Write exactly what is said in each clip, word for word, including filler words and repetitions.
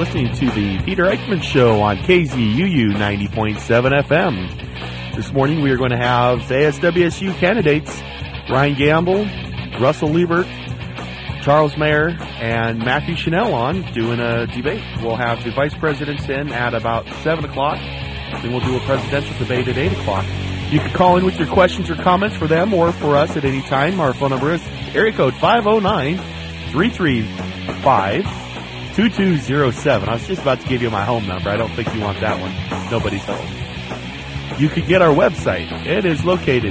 listening to the Peter Eichmann Show on K Z U U ninety point seven F M. This morning we are going to have A S W S U candidates Ryan Gamble, Russell Liebert, Charles Mayer, and Matthew Chanel on doing a debate. We'll have the vice presidents in at about seven o'clock. Then we'll do a presidential debate at eight o'clock. You can call in with your questions or comments for them or for us at any time. Our phone number is area code five oh nine, three three five, two two zero seven. I was just about to give you my home number. I don't think you want that one. Nobody's home. You can get our website. It is located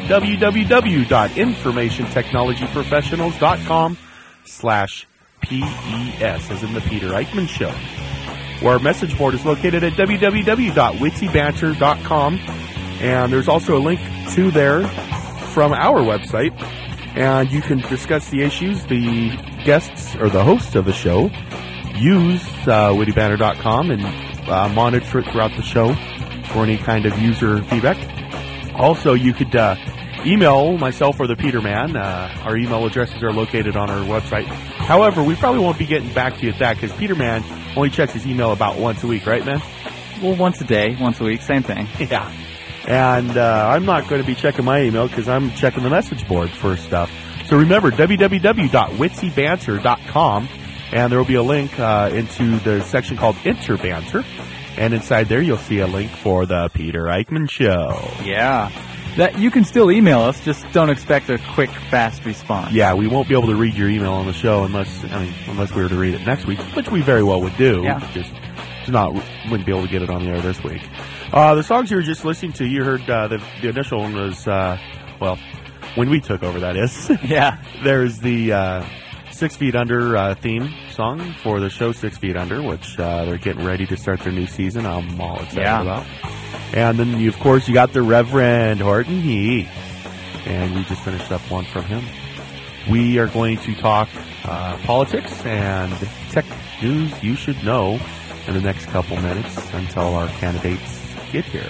www.informationtechnologyprofessionals.com slash P-E-S, as in the Peter Eichmann Show. Our message board is located at w w w dot witty banter dot com. And there's also a link to there from our website. And you can discuss the issues the guests or the hosts of the show use uh, witty banter dot com and uh, monitor it throughout the show for any kind of user feedback. Also, you could uh, email myself or the Peter Man. Uh, our email addresses are located on our website. However, we probably won't be getting back to you at that because Peter Man only checks his email about once a week, right, man? Well, once a day, once a week, same thing. Yeah. And uh, I'm not going to be checking my email because I'm checking the message board for stuff. So remember, w w w dot witty banter dot com, and there will be a link uh, into the section called Enter Banter. And inside there, you'll see a link for the Peter Eichmann Show. Yeah. That you can still email us, just don't expect a quick, fast response. Yeah, we won't be able to read your email on the show unless I mean, unless we were to read it next week, which we very well would do. Yeah. Just not wouldn't be able to get it on the air this week. Uh, the songs you were just listening to, you heard uh, the, the initial one was, uh, well, when we took over, that is. Yeah. There's the uh, Six Feet Under uh, theme song for the show Six Feet Under, which uh, they're getting ready to start their new season. I'm all excited yeah. about. And then, you, of course, you got the Reverend Horton Heat, and we just finished up one from him. We are going to talk uh, politics and tech news you should know in the next couple minutes until our candidates get here.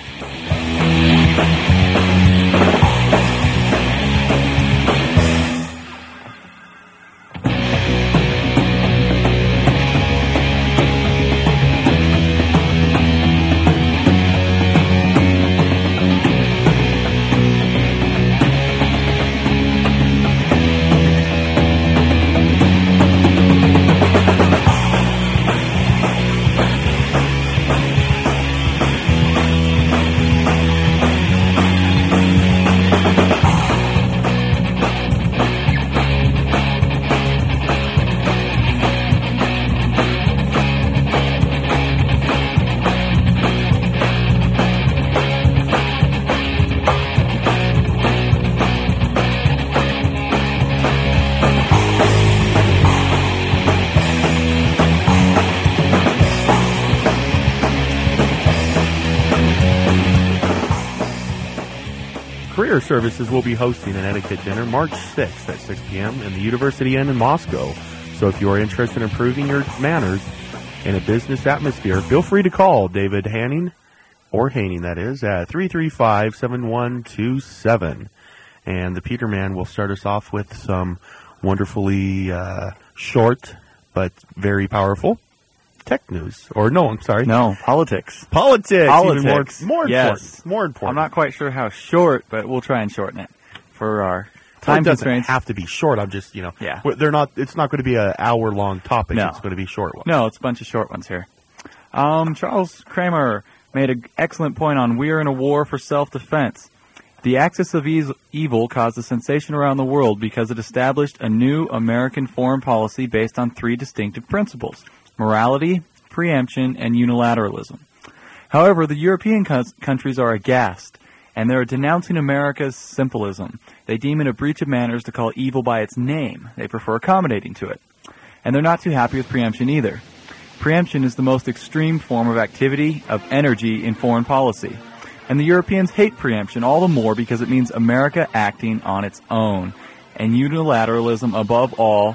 Career Services will be hosting an etiquette dinner March sixth at six p.m. in the University Inn in Moscow. So if you are interested in improving your manners in a business atmosphere, feel free to call David Hanning, or Hanning that is, at three three five, seven one two seven. And the Peter Man will start us off with some wonderfully uh, short but very powerful tech news. Or no, I'm sorry. No, politics. Politics. Politics. Even more, more yes. important. More important. I'm not quite sure how short, but we'll try and shorten it for our time well, it doesn't constraints. have to be short. I'm just, you know, yeah. they're not. It's not going to be an hour-long topic. No. It's going to be short ones. No, it's a bunch of short ones here. Um, Charles Kramer made an excellent point on "We are in a war for self-defense." The axis of e- evil caused a sensation around the world because it established a new American foreign policy based on three distinctive principles: morality, preemption, and unilateralism. However, the European co- countries are aghast, and they are denouncing America's simplism. They deem it a breach of manners to call evil by its name. They prefer accommodating to it. And they're not too happy with preemption either. Preemption is the most extreme form of activity, of energy in foreign policy. And the Europeans hate preemption all the more because it means America acting on its own. And unilateralism, above all,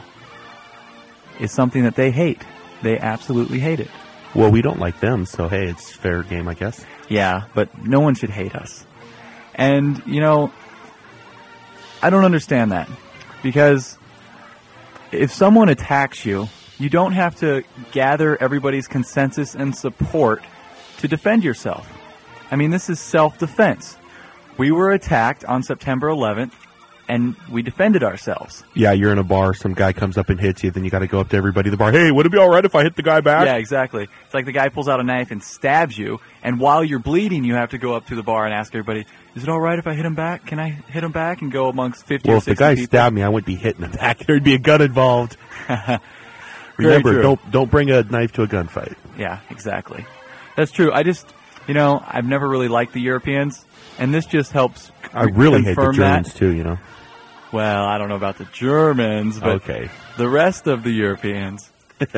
is something that they hate. They absolutely hate it. Well, we don't like them, so hey, it's fair game, I guess. Yeah, but no one should hate us. And, you know, I don't understand that. Because if someone attacks you You don't have to gather everybody's consensus and support to defend yourself. I mean, this is self-defense. We were attacked on September eleventh, and we defended ourselves. Yeah, you're in a bar, some guy comes up and hits you, then you got to go up to everybody at the bar. Hey, would it be all right if I hit the guy back? Yeah, exactly. It's like the guy pulls out a knife and stabs you, and while you're bleeding, you have to go up to the bar and ask everybody, is it all right if I hit him back? Can I hit him back and go amongst fifty well, or sixty people? Well, if the guy people? stabbed me, I wouldn't be hitting him back. There'd be a gun involved. Very Remember, true. don't don't bring a knife to a gunfight. Yeah, exactly. That's true. I just, you know, I've never really liked the Europeans, and this just helps I really hate the confirm Germans, that. too, you know. Well, I don't know about the Germans, but Okay. the rest of the Europeans.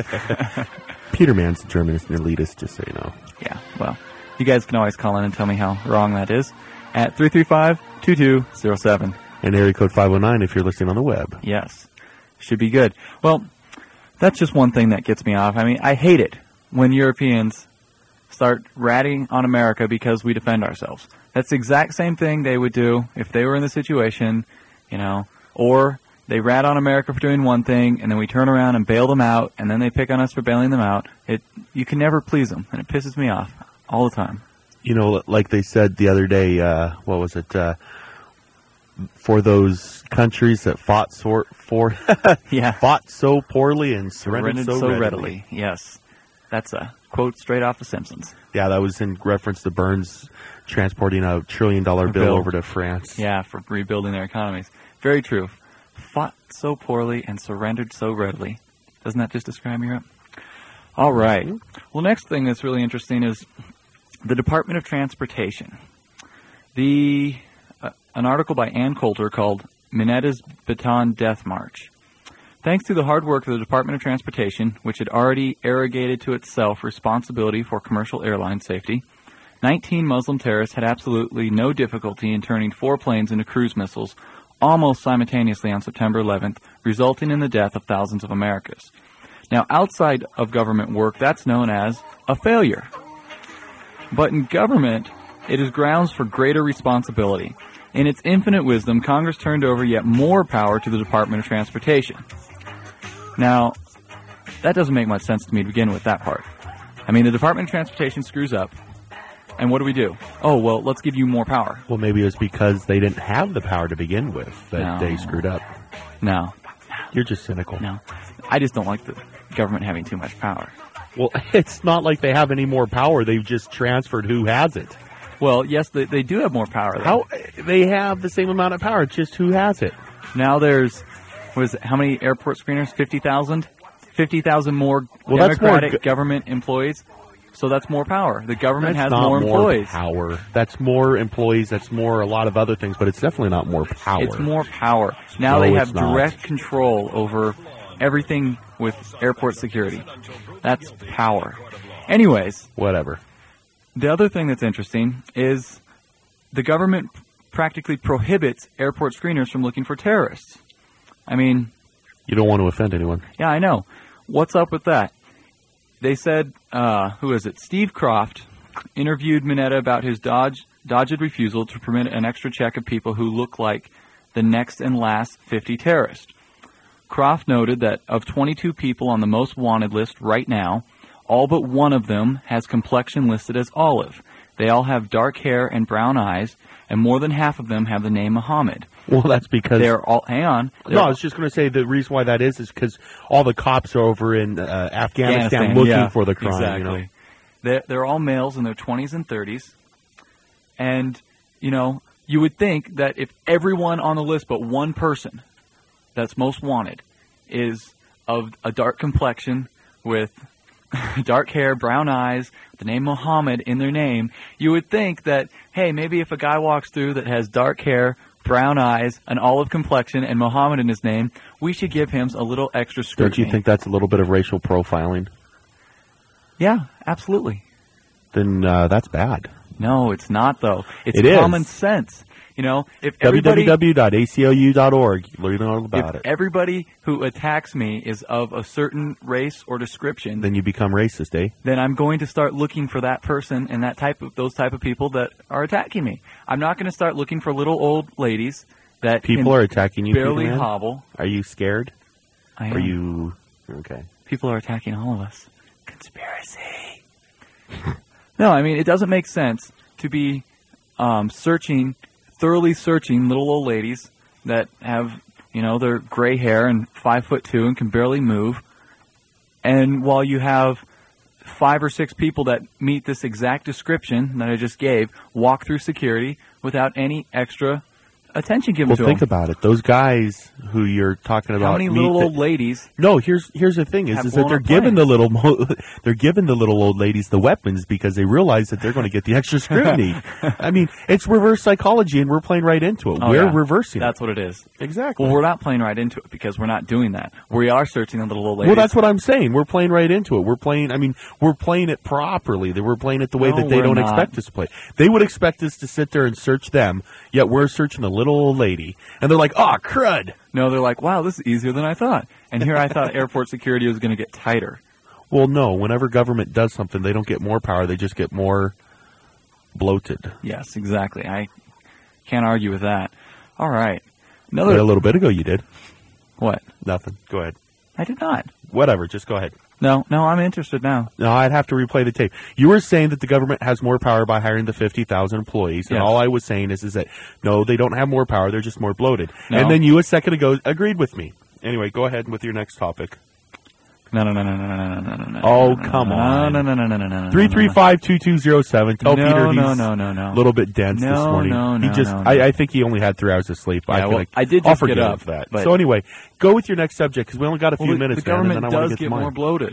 Peter Mann's the German is an elitist, just so you know. Yeah, well, you guys can always call in and tell me how wrong that is at three three five, two two zero seven. And area code five oh nine if you're listening on the web. Yes, should be good. Well, that's just one thing that gets me off. I mean, I hate it when Europeans start ratting on America because we defend ourselves. That's the exact same thing they would do if they were in the situation, you know, or they rat on America for doing one thing, and then we turn around and bail them out, and then they pick on us for bailing them out. It You can never please them, and it pisses me off all the time. You know, like they said the other day, uh, what was it, uh, for those countries that fought so, for Yeah. fought so poorly and surrendered, Surrendered so, readily. readily. Yes. That's a quote straight off The Simpsons. Yeah, that was in reference to Burns transporting a trillion dollar A bill, bill. over to France. Yeah, for rebuilding their economies. Very true. Fought so poorly and surrendered so readily. Doesn't that just describe Europe? All right. Well, next thing that's really interesting is the Department of Transportation. The uh, an article by Ann Coulter called Minetta's Baton Death March. Thanks to the hard work of the Department of Transportation, which had already arrogated to itself responsibility for commercial airline safety, nineteen Muslim terrorists had absolutely no difficulty in turning four planes into cruise missiles almost simultaneously on September eleventh, resulting in the death of thousands of Americans. Now, outside of government work, that's known as a failure. But in government, it is grounds for greater responsibility. In its infinite wisdom, Congress turned over yet more power to the Department of Transportation. Now, that doesn't make much sense to me to begin with, that part. I mean, the Department of Transportation screws up, and what do we do? Oh, well, let's give you more power. Well, maybe it was because they didn't have the power to begin with that No. they screwed up. No, You're just cynical. no. I just don't like the government having too much power. Well, it's not like they have any more power. They've just transferred who has it. Well, yes, they, they do have more power. though. How they have the same amount of power, it's just who has it. Now there's, what is it, how many airport screeners? fifty thousand? fifty thousand more Well, that's more Democratic go- government employees. So that's more power. The government That's has not more employees. power. That's more employees. That's more a lot of other things, but it's definitely not more power. It's more power. Now No, they it's have not. direct control over everything with airport security. That's power. Anyways, Whatever. the other thing that's interesting is the government practically prohibits airport screeners from looking for terrorists. I mean, You don't want to offend anyone. yeah, I know. What's up with that? They said, uh, who is it? Steve Croft interviewed Mineta about his dodge, dogged refusal to permit an extra check of people who look like the next and last fifty terrorists. Croft noted that of twenty-two people on the most wanted list right now, all but one of them has complexion listed as olive. They all have dark hair and brown eyes, and more than half of them have the name Muhammad. Well, that's because They're all, hang on. No, I was just going to say the reason why that is is because all the cops are over in uh, Afghanistan, Afghanistan, looking yeah, for the crime. Exactly. You know? They're, they're all males in their twenties and thirties. And, you know, you would think that if everyone on the list but one person that's most wanted is of a dark complexion with dark hair, brown eyes, the name Muhammad in their name, you would think that, hey, maybe if a guy walks through that has dark hair, brown eyes, an olive complexion, and Muhammad in his name, we should give him a little extra scrutiny. Don't you think that's a little bit of racial profiling? Yeah, absolutely. Then uh, that's bad. No, it's not, though. It's It is. common sense. You know, if w everybody, w w dot a c l u dot org. Learn all about if it. everybody who attacks me is of a certain race or description, Then you become racist, eh? then I'm going to start looking for that person and that type of those type of people that are attacking me. I'm not going to start looking for little old ladies that People can are attacking you. barely Peter Man. hobble. Are you scared? I am. Are you Okay. People are attacking all of us. Conspiracy. No, I mean, it doesn't make sense to be um, searching, thoroughly searching little old ladies that have, you know, their gray hair and five foot two and can barely move. And while you have five or six people that meet this exact description that I just gave walk through security without any extra attention given Well, to think them. about it. Those guys who you're talking about. How many meet little the- old ladies? No, here's here's the thing: is, have is that blown they're up giving planes? the little mo- they're giving the little old ladies the weapons because they realize that they're going to get the extra scrutiny. I mean, it's reverse psychology, and we're playing right into it. Oh, we're yeah. reversing That's it. what it is. Exactly. Well, we're not playing right into it because we're not doing that. We are searching the little old ladies. Well, that's what I'm saying. We're playing right into it. We're playing. I mean, we're playing it properly. That we're playing it the way No, that they we're don't not. expect us to play. They would expect us to sit there and search them, yet we're searching a little old lady, and they're like, "Oh, crud." No, they're like, wow, this is easier than I thought. And here I thought airport security was going to get tighter. Well, no. Whenever government does something, they don't get more power. They just get more bloated. Yes, exactly. I can't argue with that. All right. But Another. a little bit ago, you did What? nothing. Go ahead. I did not. Whatever. Just go ahead. No, no, I'm interested now. No, I'd have to replay the tape. You were saying that the government has more power by hiring the fifty thousand employees, and Yes. all I was saying is, is that, no, they don't have more power, they're just more bloated. No. And then you a second ago agreed with me. Anyway, go ahead with your next topic. No, no, no, no, no, no, no, no, no, no. Oh, no, come no, on. No, no, no, no, no, no, no. three three five, two two zero seven. Tell No, Peter he's no, no, no, no. a little bit dense No, this morning. no, he no, just, no, no. I, I think he only had three hours of sleep. Yeah, I, well, can, I did I'll just get forgive up, that. but- So anyway, go with your next subject, because we only got a few Well, the, minutes, the man, and government then I want does to get get to mine. more bloated.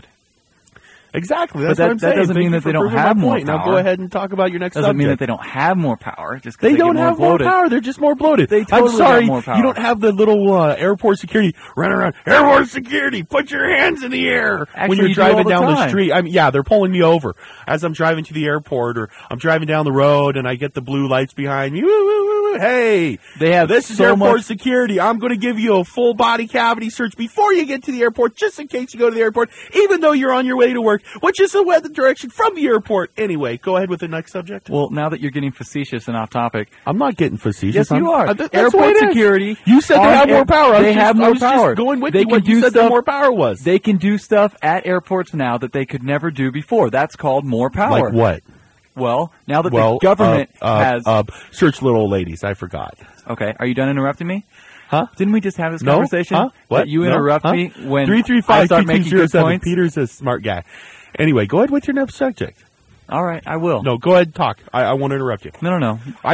Exactly. That's that- what I'm that saying. doesn't Thank mean you that for they don't proving have my more point. Now go power. ahead and talk about your next Doesn't subject. mean that they don't have more power. Just 'cause They, they, don't get have more more bloated. power. They're just more bloated. They totally I'm sorry. got more power. You don't have the little uh, airport security running around. Airport security, put your hands in the air Actually, when you're you do all driving the down the time. street. I mean, yeah, they're pulling me over as I'm driving to the airport, or I'm driving down the road and I get the blue lights behind me. Woo, woo, woo, woo. Hey, They have this is so airport much- security. I'm going to give you a full body cavity search before you get to the airport, just in case you go to the airport, even though you're on your way to work, which is the weather direction from the airport. Anyway, go ahead with the next subject. Well, now that you're getting facetious and off topic, I'm not getting facetious. yes, I'm- you are. uh, th- that's the way Airport it is. security. You said they on have air- more power. I was They just- have I more was just power. going with they you can what do you said stuff, their more power was. They can do stuff at airports now that they could never do before. That's called more power. Like what? Well, now that Well, the government uh, uh, has. uh, search little old ladies. I forgot. Okay, are you done interrupting me? Huh? Didn't we just have this No? conversation? Huh? What? That you No? interrupt Huh? me when Three three I five start two two making zero good seven. points? Peter's a smart guy. Anyway, go ahead with your next subject. All right, I will. No, go ahead and talk. I, I won't interrupt you. no, no. no. I-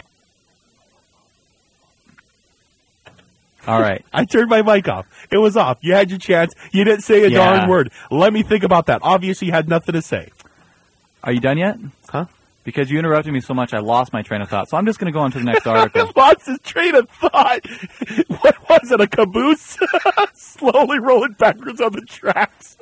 All right. I turned my mic off. It was off. You had your chance. You didn't say a Yeah. darn word. Let me think about that. Obviously, you had nothing to say. Are you done yet? Huh? Because you interrupted me so much, I lost my train of thought. So I'm just going to go on to the next article. Lost his train of thought. What was it, a caboose? Slowly rolling backwards on the tracks.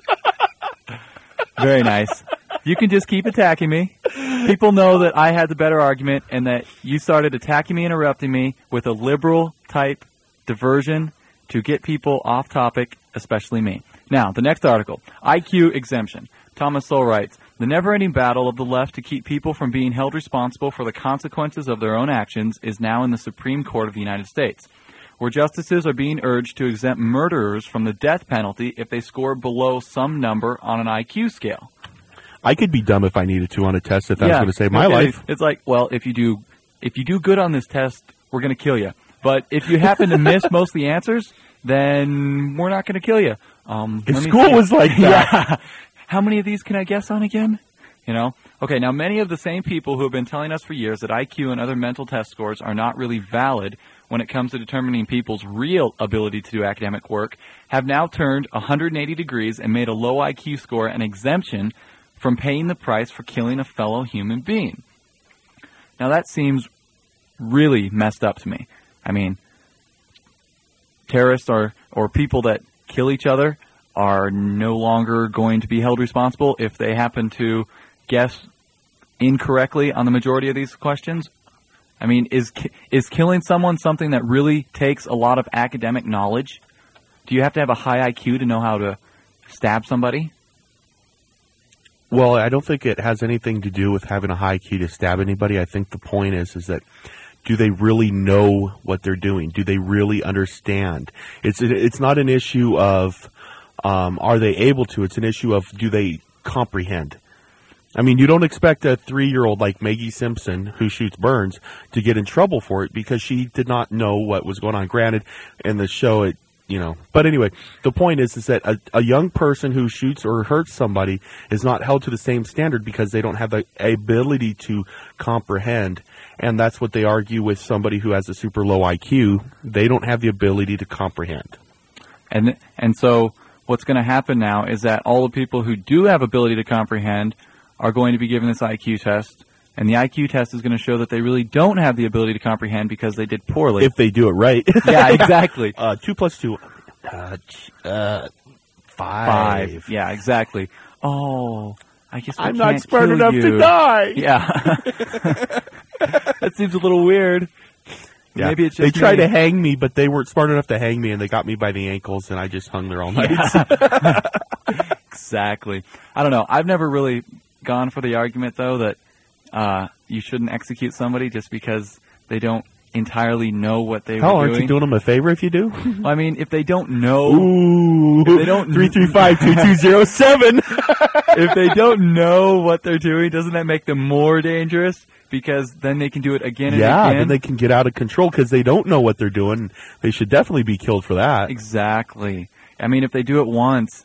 Very nice. You can just keep attacking me. People know that I had the better argument and that you started attacking me, interrupting me with a liberal type diversion to get people off topic, especially me. Now, the next article, I Q exemption. Thomas Sowell writes, the never-ending battle of the left to keep people from being held responsible for the consequences of their own actions is now in the Supreme Court of the United States, where justices are being urged to exempt murderers from the death penalty if they score below some number on an I Q scale. I could be dumb if I needed to on a test if that's Yeah, going to save my okay, life. It's like, well, if you do, if you do good on this test, we're going to kill you. But if you happen to miss most of the answers, then we're not going to kill you. Um, If let me school see. was like that. Yeah. How many of these can I guess on again? You know? Okay, now many of the same people who have been telling us for years that I Q and other mental test scores are not really valid when it comes to determining people's real ability to do academic work have now turned one hundred eighty degrees and made a low I Q score an exemption from paying the price for killing a fellow human being. Now that seems really messed up to me. I mean, terrorists or, or people that kill each other are no longer going to be held responsible if they happen to guess incorrectly on the majority of these questions. I mean, is ki- is killing someone something that really takes a lot of academic knowledge? Do you have to have a high I Q to know how to stab somebody? Well, I don't think it has anything to do with having a high key to stab anybody. I think the point is, is that do they really know what they're doing? Do they really understand? It's it's not an issue of Um, are they able to? It's an issue of do they comprehend? I mean, you don't expect a three-year-old like Maggie Simpson, who shoots Burns, to get in trouble for it because she did not know what was going on. Granted, in the show, it, you know. But anyway, the point is, is that a, a young person who shoots or hurts somebody is not held to the same standard because they don't have the ability to comprehend. And that's what they argue with somebody who has a super low I Q. They don't have the ability to comprehend. And and so what's going to happen now is that all the people who do have ability to comprehend are going to be given this I Q test, and the I Q test is going to show that they really don't have the ability to comprehend because they did poorly. If they do it right. Yeah, exactly. uh, two plus two, uh, uh, five. Five. Yeah, exactly. Oh, I guess we I'm can't not smart kill enough you. to die. Yeah. That seems a little weird. Yeah. Maybe it's they just tried me. to hang me, but they weren't smart enough to hang me, and they got me by the ankles, and I just hung there all night. Yeah. Exactly. I don't know. I've never really gone for the argument, though, that uh, you shouldn't execute somebody just because they don't entirely know what they Hell, were aren't doing. you doing them a favor if you do? I mean, if they don't know, Ooh, if they don't three three five two two zero seven. if they don't know what they're doing, doesn't that make them more dangerous? Because then they can do it again and Yeah, again. then they can get out of control because they don't know what they're doing. They should definitely be killed for that. Exactly. I mean, if they do it once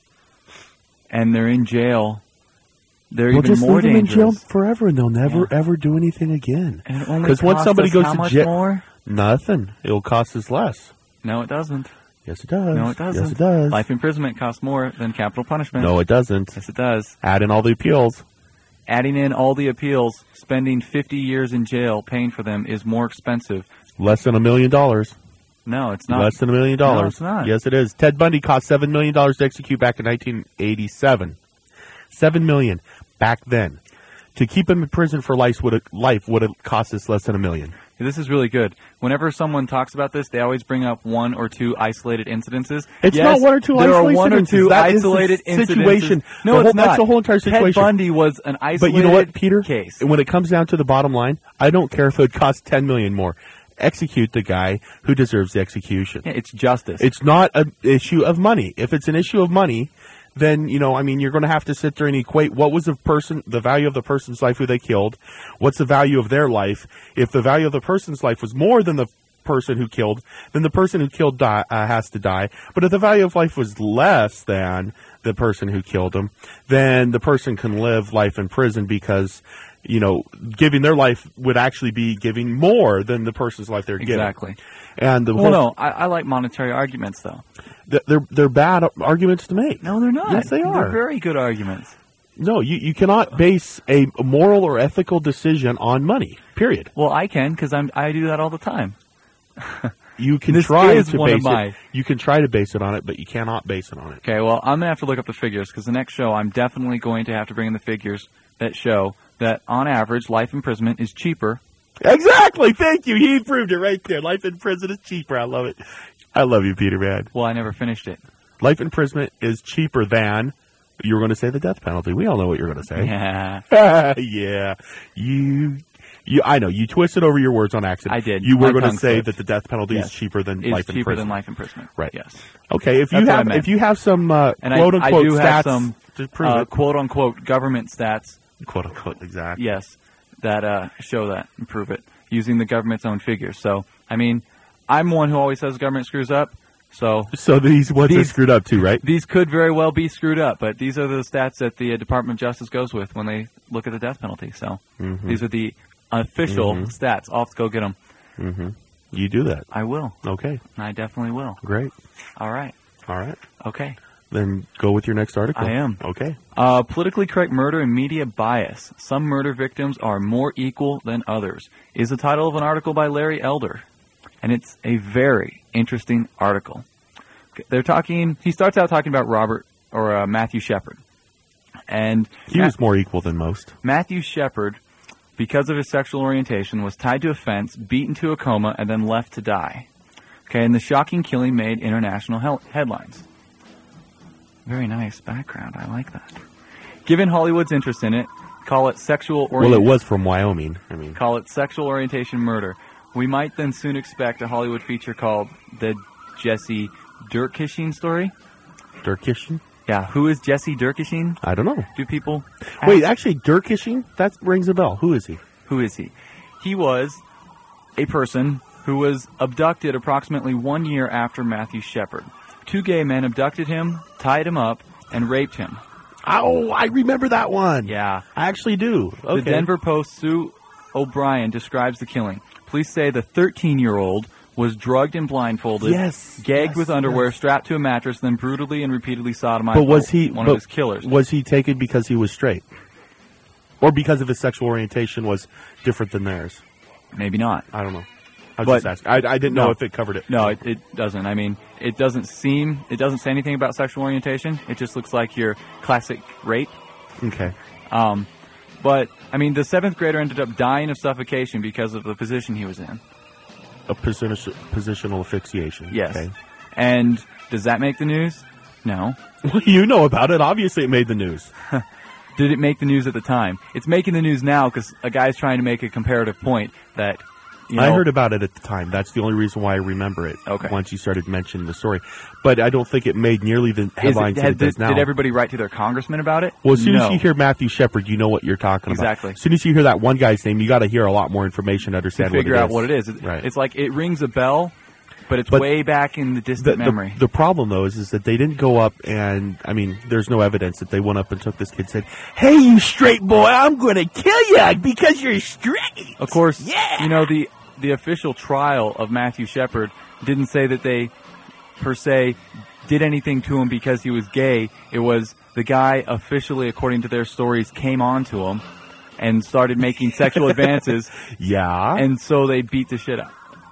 and they're in jail, they're Well, even just more leave them in jail dangerous. forever, and they'll never Yeah. ever do anything again. And it only Because once costs somebody us goes how to much jail, more? nothing. It'll cost us less. No, it doesn't. Yes, it does. No, it doesn't. Yes, it does. Life imprisonment costs more than capital punishment. No, it doesn't. Yes, it does. Add in all the appeals. Adding in all the appeals, spending fifty years in jail paying for them is more expensive. Less than a million dollars. No, it's not. Less than a million dollars. No, it's not. Yes, it is. Ted Bundy cost seven million dollars to execute back in nineteen eighty-seven. Seven million back then. To keep him in prison for life would have, life would have cost us less than a million. This is really good. Whenever someone talks about this, they always bring up one or two isolated incidences. It's yes, not one or two there isolated are one or incidences. two That is the isolated situation. incidences. No, The it's whole- not. that's the whole entire situation. Ted Bundy was an isolated But you know what, Peter? case. When it comes down to the bottom line, I don't care if it costs ten million dollars more. Execute the guy who deserves the execution. Yeah, it's justice. It's not an issue of money. If it's an issue of money, then, you know, I mean, you're going to have to sit there and equate what was the person, the value of the person's life who they killed, what's the value of their life. If the value of the person's life was more than the person who killed, then the person who killed die, uh, has to die. But if the value of life was less than the person who killed him, then the person can live life in prison because, you know, giving their life would actually be giving more than the person's life they're giving. exactly. And the Well, whole, no, I, I like monetary arguments, though. th- they're they're bad arguments to make. No, they're not. Yes, they are. They're very good arguments. No, you, you cannot base a moral or ethical decision on money. Period. Well, I can because I'm I do that all the time. You can This try is to one of base my- it. You can try to base it on it, but you cannot base it on it. Okay, well, I'm gonna have to look up the figures because the next show I'm definitely going to have to bring in the figures that show that on average life imprisonment is cheaper. Exactly. Thank you. He proved it right there. Life in prison is cheaper. I love it. I love you, Peter, man. Well, I never finished it. Life imprisonment is cheaper than. You were going to say the death penalty. We all know what you're going to say. Yeah. Yeah. You. You, I know you twisted over your words on accident. I did. You were My going to tongue say slipped. that the death penalty Yes. is cheaper than It's life cheaper imprisonment. than life imprisonment. Right. Yes. Okay, if you That's what I have meant. if you have some uh, And I- quote I unquote do stats have some, to prove Uh, it, quote unquote government stats. quote unquote, exactly. Yes, that uh, show that and prove it using the government's own figures. So, I mean, I'm one who always says the government screws up. So So these ones are These- screwed up too, right? these could very well be screwed up, but these are the stats that the uh, Department of Justice goes with when they look at the death penalty. So Mm-hmm. these are the official stats. I'll have to go get them. Mm-hmm. You do that. I will. Okay, I definitely will. great. All right. All right, Okay. then go with your next article. I am. Okay. Uh, politically correct murder and media bias. Some murder victims are more equal than others is the title of an article by Larry Elder. And it's a very interesting article. They're talking, he starts out talking about Robert, or uh, Matthew Shepard. And He Ma- was more equal than most. Matthew Shepard, because of his sexual orientation, was tied to a fence, beaten to a coma, and then left to die. Okay, and the shocking killing made international hel- headlines. Very nice background. I like that. Given Hollywood's interest in it, call it sexual Well, orientation. it was from Wyoming. I mean, Call it sexual orientation murder. We might then soon expect a Hollywood feature called the Jesse Dirkishing story. Dirkishin. Yeah, who is Jesse Dirkishing? I don't know. Do people ask? Wait, actually, Dirkishing? That rings a bell. Who is he? Who is he? He was a person who was abducted approximately one year after Matthew Shepard. Two gay men abducted him, tied him up, and raped him. Oh, I remember that one. Yeah. I actually do. Okay. The Denver Post Sue O'Brien describes the killing. Police say the thirteen-year-old was drugged and blindfolded, Yes, gagged yes, with underwear, yes. strapped to a mattress, then brutally and repeatedly sodomized But was by he one but of his killers. Was he taken because he was straight, or because of his sexual orientation was different than theirs? Maybe not. I don't know. I was But- just asking. I, I didn't know No. if it covered it. No, it, it doesn't. I mean, it doesn't seem, it doesn't say anything about sexual orientation. It just looks like your classic rape. Okay. Um, but, I mean, the seventh grader ended up dying of suffocation because of the position he was in. A position, positional asphyxiation. Yes. Okay. And does that make the news? No. Well, you know about it. Obviously, it made the news. Did it make the news at the time? It's making the news now because a guy's trying to make a comparative point that, you know, I heard about it at the time. That's the only reason why I remember it. Okay. Once you started mentioning the story, but I don't think it made nearly the is it- headlines that had- it does did, now. did everybody write to their congressman about it? Well, as soon no. as you hear Matthew Shepard, you know what you're talking Exactly. about. As soon as you hear that one guy's name, you got to hear a lot more information to to understand figure what it out is. what it is. It- Right. It's like it rings a bell, but it's But way back in the The, distant the, memory. the problem, though, is, is that they didn't go up and, I mean, there's no evidence that they went up and took this kid and said, "Hey, you straight boy, I'm going to kill you because you're straight." Of course, Yeah. you know, the the official trial of Matthew Shepard didn't say that they, per se, did anything to him because he was gay. It was the guy officially, according to their stories, came on to him and started making sexual advances, Yeah. and so they beat the shit out.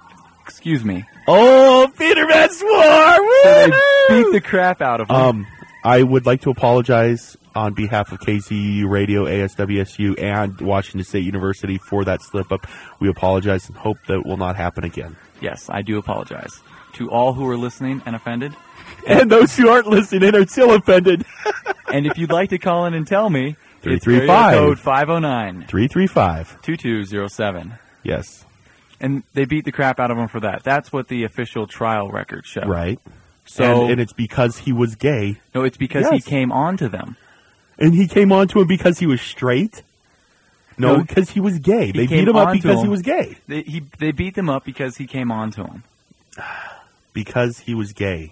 Excuse me. oh, Peterman swore! So they Woo! beat the crap out of him. Um, I would like to apologize on behalf of K C U Radio, A S W S U, and Washington State University for that slip-up. We apologize and hope that it will not happen again. Yes, I do apologize to all who are listening and offended. And those who aren't listening are still offended. And if you'd like to call in and tell me, Three it's three area five. code five oh nine, three three five. two two zero seven. Yes. And they beat the crap out of him for that. That's what the official trial records show. Right. So, and, and it's because he was gay. no, it's because he Yes. came on to them. And he came on to him because he was straight? No, No, because he was gay. They came beat him up on to because he him. was gay. They, he, they beat them up because he came on to them. Because he was gay.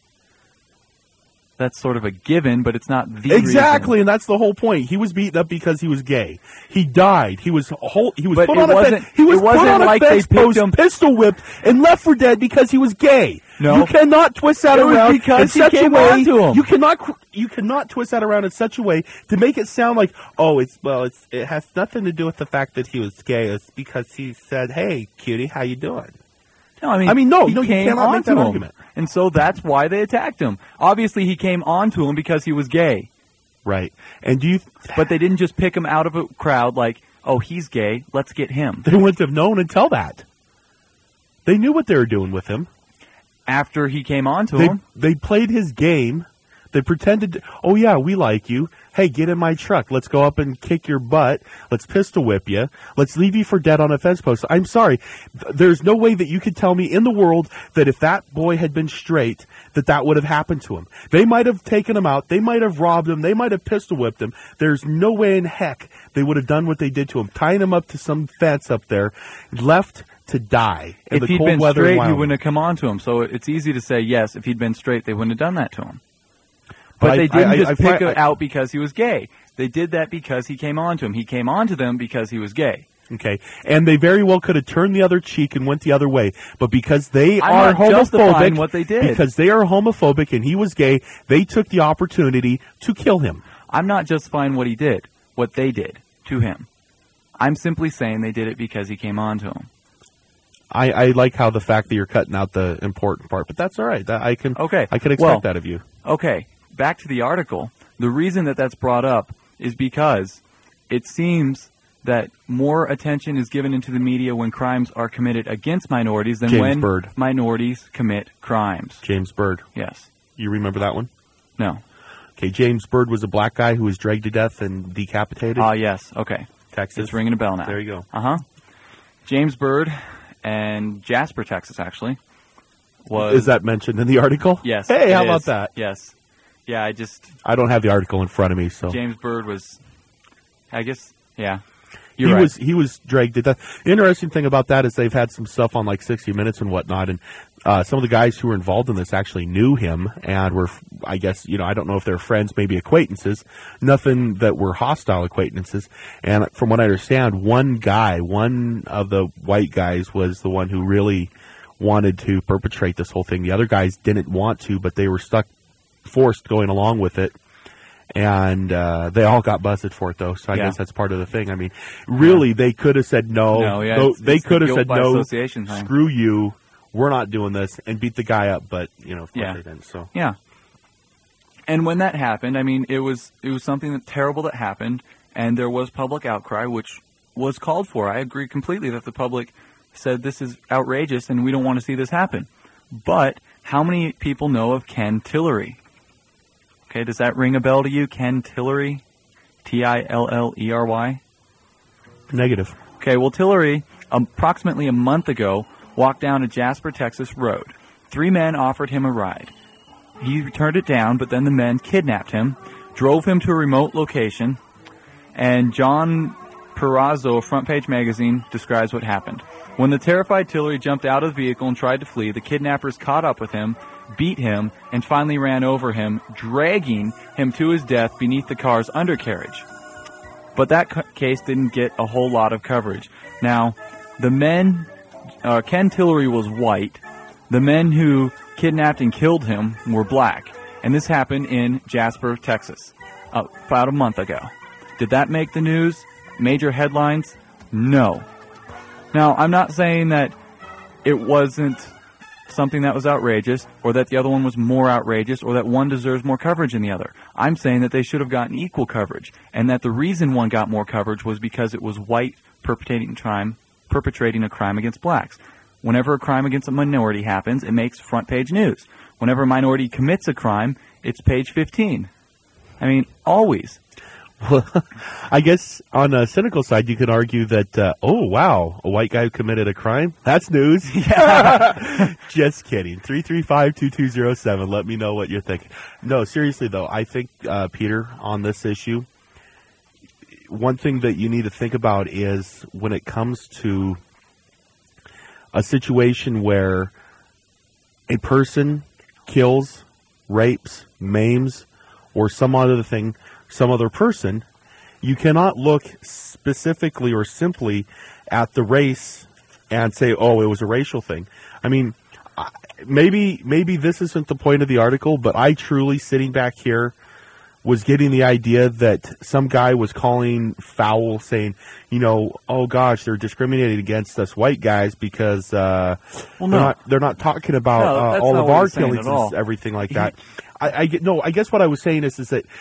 That's sort of a given, but it's not the Exactly, reason. and that's the whole point. He was beaten up because he was gay. He died. He was whole, he was But put it on a wasn't- fence. He was it wasn't put on a like they fence picked post, him- pistol whipped, and left for dead because he was gay. No. You cannot twist that It was around because in he such a came way. on to him. You cannot cr- you cannot twist that around in such a way to make it sound like, oh, it's well, it's it has nothing to do with the fact that he was gay. It's because he said, "Hey, cutie, how you doing?" No, I mean, I mean, no, he no, you came cannot make onto that him. argument. And so that's why they attacked him. Obviously, he came onto him because he was gay. Right. And do you? But they didn't just pick him out of a crowd like, oh, he's gay, let's get him. They wouldn't have known until that. They knew what they were doing with him. After he came onto They him, they played his game. They pretended, oh yeah, we like you. Hey, get in my truck. Let's go up and kick your butt. Let's pistol whip you. Let's leave you for dead on a fence post. I'm sorry. Th- There's no way that you could tell me in the world that if that boy had been straight, that that would have happened to him. They might have taken him out. They might have robbed him. They might have pistol whipped him. There's no way in heck they would have done what they did to him, tying him up to some fence up there, left to die in if the he'd cold been weather. in straight, he Wyoming. wouldn't have come onto him. So it's easy to say, yes, if he'd been straight, they wouldn't have done that to him. But But I- they didn't I- I- just I pick fi- it out because he was gay. They did that because he came onto him. He came onto them because he was gay. Okay, and they very well could have turned the other cheek and went the other way, but because they I'm are not justifying homophobic, what they did. because they are homophobic and he was gay, they took the opportunity to kill him. I'm not justifying what he did, what they did to him. I'm simply saying they did it because he came onto him. I, I like how the fact that you're cutting out the important part, but that's all right. That I can Okay, I can expect well- that of you. Okay, back to the article. The reason that that's brought up is because it seems that more attention is given into the media when crimes are committed against minorities than James when Byrd. minorities commit crimes. James Byrd, Yes. you remember that one? No. Okay, James Byrd was a black guy who was dragged to death and decapitated. Ah, yes. Okay. Texas. It's ringing a bell now. There you go. Uh-huh. James Byrd and Jasper, Texas, actually, was... Is that mentioned in the article? Yes. Hey, it how is. about that? Yes. Yeah, I just I don't have the article in front of me, so James Byrd was, I guess, yeah. he You're right. was he was dragged to death. The interesting thing about that is they've had some stuff on like sixty minutes and whatnot, and uh, some of the guys who were involved in this actually knew him and were, I guess, you know, I don't know if they're friends, maybe acquaintances, nothing that were hostile acquaintances. And from what I understand, one guy, one of the white guys was the one who really wanted to perpetrate this whole thing. The other guys didn't want to, but they were stuck, forced going along with it. And uh, they all got busted for it, though. So I Yeah. guess that's part of the thing. I mean, really, Yeah. they could have said no. No, yeah, Though it's- they it's the could have guilt said by no. association thing. Screw you. We're not doing this, and beat the guy up. But you know, of course Yeah. they didn't. So Yeah. And when that happened, I mean, it was it was something that terrible that happened, and there was public outcry, which was called for. I agree completely that the public said this is outrageous and we don't want to see this happen. But how many people know of Ken Tillery? Okay, does that ring a bell to you? Ken Tillery? T I L L E R Y? negative. Okay, well, Tillery, um, approximately a month ago, walked down a Jasper, Texas road. Three men offered him a ride. He turned it down, but then the men kidnapped him, drove him to a remote location, and John Perazzo of Front Page Magazine describes what happened. When the terrified Tillery jumped out of the vehicle and tried to flee, the kidnappers caught up with him, beat him, and finally ran over him, dragging him to his death beneath the car's undercarriage. But that cu- case didn't get a whole lot of coverage. Now, the men, uh, Ken Tillery was white. The men who kidnapped and killed him were black. And this happened in Jasper, Texas, uh, about a month ago. Did that make the news? Major headlines? No. Now, I'm not saying that it wasn't something that was outrageous, or that the other one was more outrageous, or that one deserves more coverage than the other. I'm saying that they should have gotten equal coverage, and that the reason one got more coverage was because it was white perpetrating crime, perpetrating a crime against blacks. Whenever a crime against a minority happens, it makes front page news. Whenever a minority commits a crime, it's page fifteen. I mean, always. Well, I guess on a cynical side, you could argue that, uh, oh, wow, a white guy who committed a crime? That's news. Yeah. Just kidding. three three five, two two zero seven. Let me know what you're thinking. No, seriously, though, I think, uh, Peter, on this issue, one thing that you need to think about is when it comes to a situation where a person kills, rapes, maims, or some other thing, some other person, you cannot look specifically or simply at the race and say, oh, it was a racial thing. I mean, I- maybe maybe this isn't the point of the article, but I truly, sitting back here, was getting the idea that some guy was calling foul, saying, you know, oh gosh, they're discriminating against us white guys because uh, Well, they're no. not they're not talking about No, uh, that's all not of what our he's saying killings at all. and everything like that. I, I get no. I guess what I was saying is is that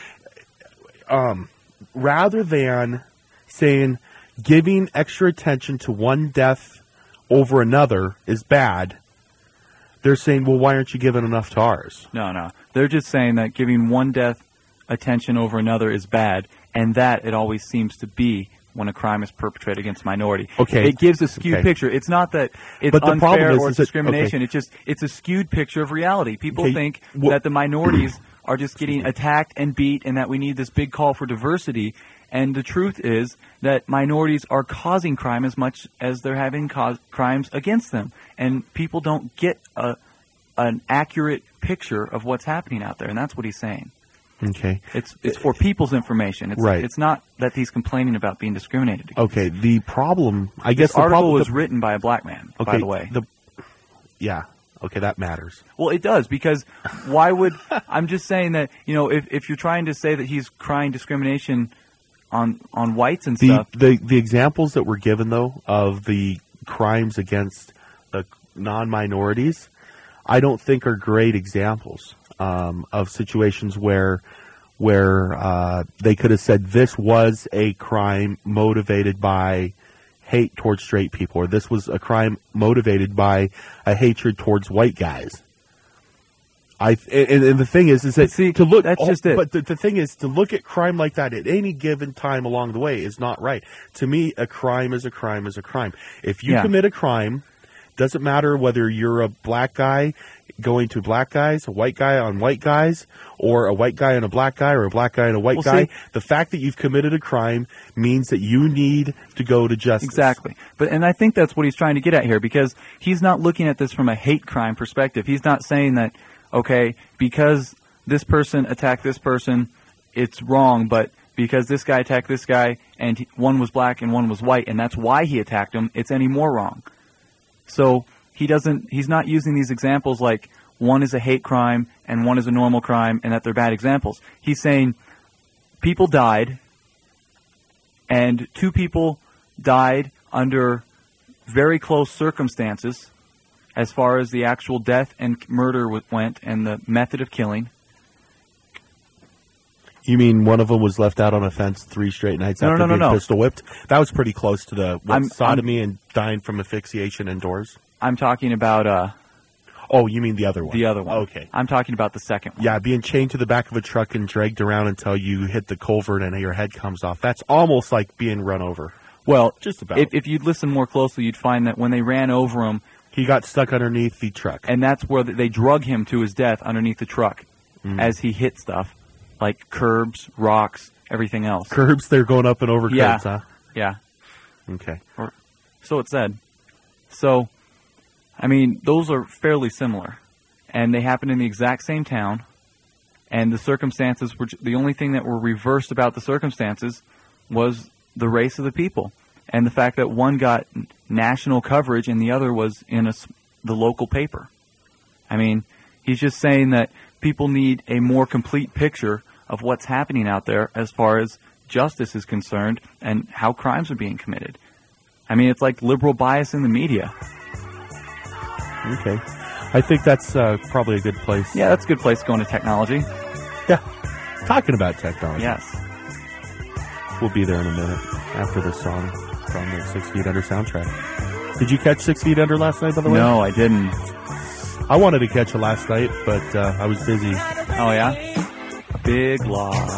um, rather than saying giving extra attention to one death over another is bad, they're saying, well, why aren't you giving enough to ours? No, no. They're just saying that giving one death attention over another is bad, and that it always seems to be when a crime is perpetrated against a minority. Okay. It gives a skewed Okay. picture. It's not that it's But the unfair problem is- or is that- discrimination. okay. It's just it's a skewed picture of reality. People Okay, think wh- that the minorities are just getting attacked and beat, and that we need this big call for diversity. And the truth is that minorities are causing crime as much as they're having cause crimes against them. And people don't get a an accurate picture of what's happening out there, and that's what he's saying. Okay. It's it's for people's information. It's, Right. It's not that he's complaining about being discriminated against. Okay. The problem, I guess, This the article problem was the- written by a black man, okay, by the way. The, yeah. Okay, that matters. Well, it does, because why would I'm just saying that, you know, if if you're trying to say that he's crying discrimination on on whites and The, stuff, the the examples that were given though of the crimes against the non-minorities, I don't think are great examples um, of situations where where uh, they could have said this was a crime motivated by hate towards straight people, or this was a crime motivated by a hatred towards white guys. I and, and the thing is, is that But see, to look. that's oh, just it. But the, the thing is, to look at crime like that at any given time along the way is not right. To me, a crime is a crime is a crime. If you Yeah. commit a crime, Doesn't matter whether you're a black guy going to black guys, a white guy on white guys, or a white guy and a black guy, or a black guy and a white Well, guy. see- The fact that you've committed a crime means that you need to go to justice. Exactly. But and I think that's what he's trying to get at here, because he's not looking at this from a hate crime perspective. He's not saying that, okay, because this person attacked this person, it's wrong, but because this guy attacked this guy and he, one was black and one was white, and that's why he attacked him, it's any more wrong. So he doesn't he's not using these examples like one is a hate crime and one is a normal crime and that they're bad examples. He's saying people died, and two people died under very close circumstances as far as the actual death and murder w- went and the method of killing. You mean one of them was left out on a fence three straight nights No, after no, no, being no. pistol whipped? That was pretty close to the what, I'm- sodomy and dying from asphyxiation indoors. I'm talking about uh, Oh, you mean the other one? the other one. Okay. I'm talking about the second one. Yeah, being chained to the back of a truck and dragged around until you hit the culvert and your head comes off. That's almost like being run over. Well, Just about. If, if you'd listen more closely, you'd find that when they ran over him, He got stuck underneath the truck. and that's where they drug him to his death underneath the truck Mm. as he hit stuff like curbs, rocks, everything else. Curbs, they're going up and over Yeah. curbs, huh? Yeah. Okay. So it said. So, I mean, those are fairly similar. And they happened in the exact same town. And the circumstances were, the only thing that were reversed about the circumstances was the race of the people. And the fact that one got national coverage and the other was in a, s- the local paper. I mean, he's just saying that people need a more complete picture of what's happening out there as far as justice is concerned and how crimes are being committed. I mean, it's like liberal bias in the media. Okay. I think that's uh, probably a good place. Yeah, that's a good place to go into technology. Yeah. Talking about technology. Yes. We'll be there in a minute after this song from the Six Feet Under soundtrack. Did you catch Six Feet Under last night, by the way? No, I didn't. I wanted to catch it last night, but uh, I was busy. Oh, yeah? Big law.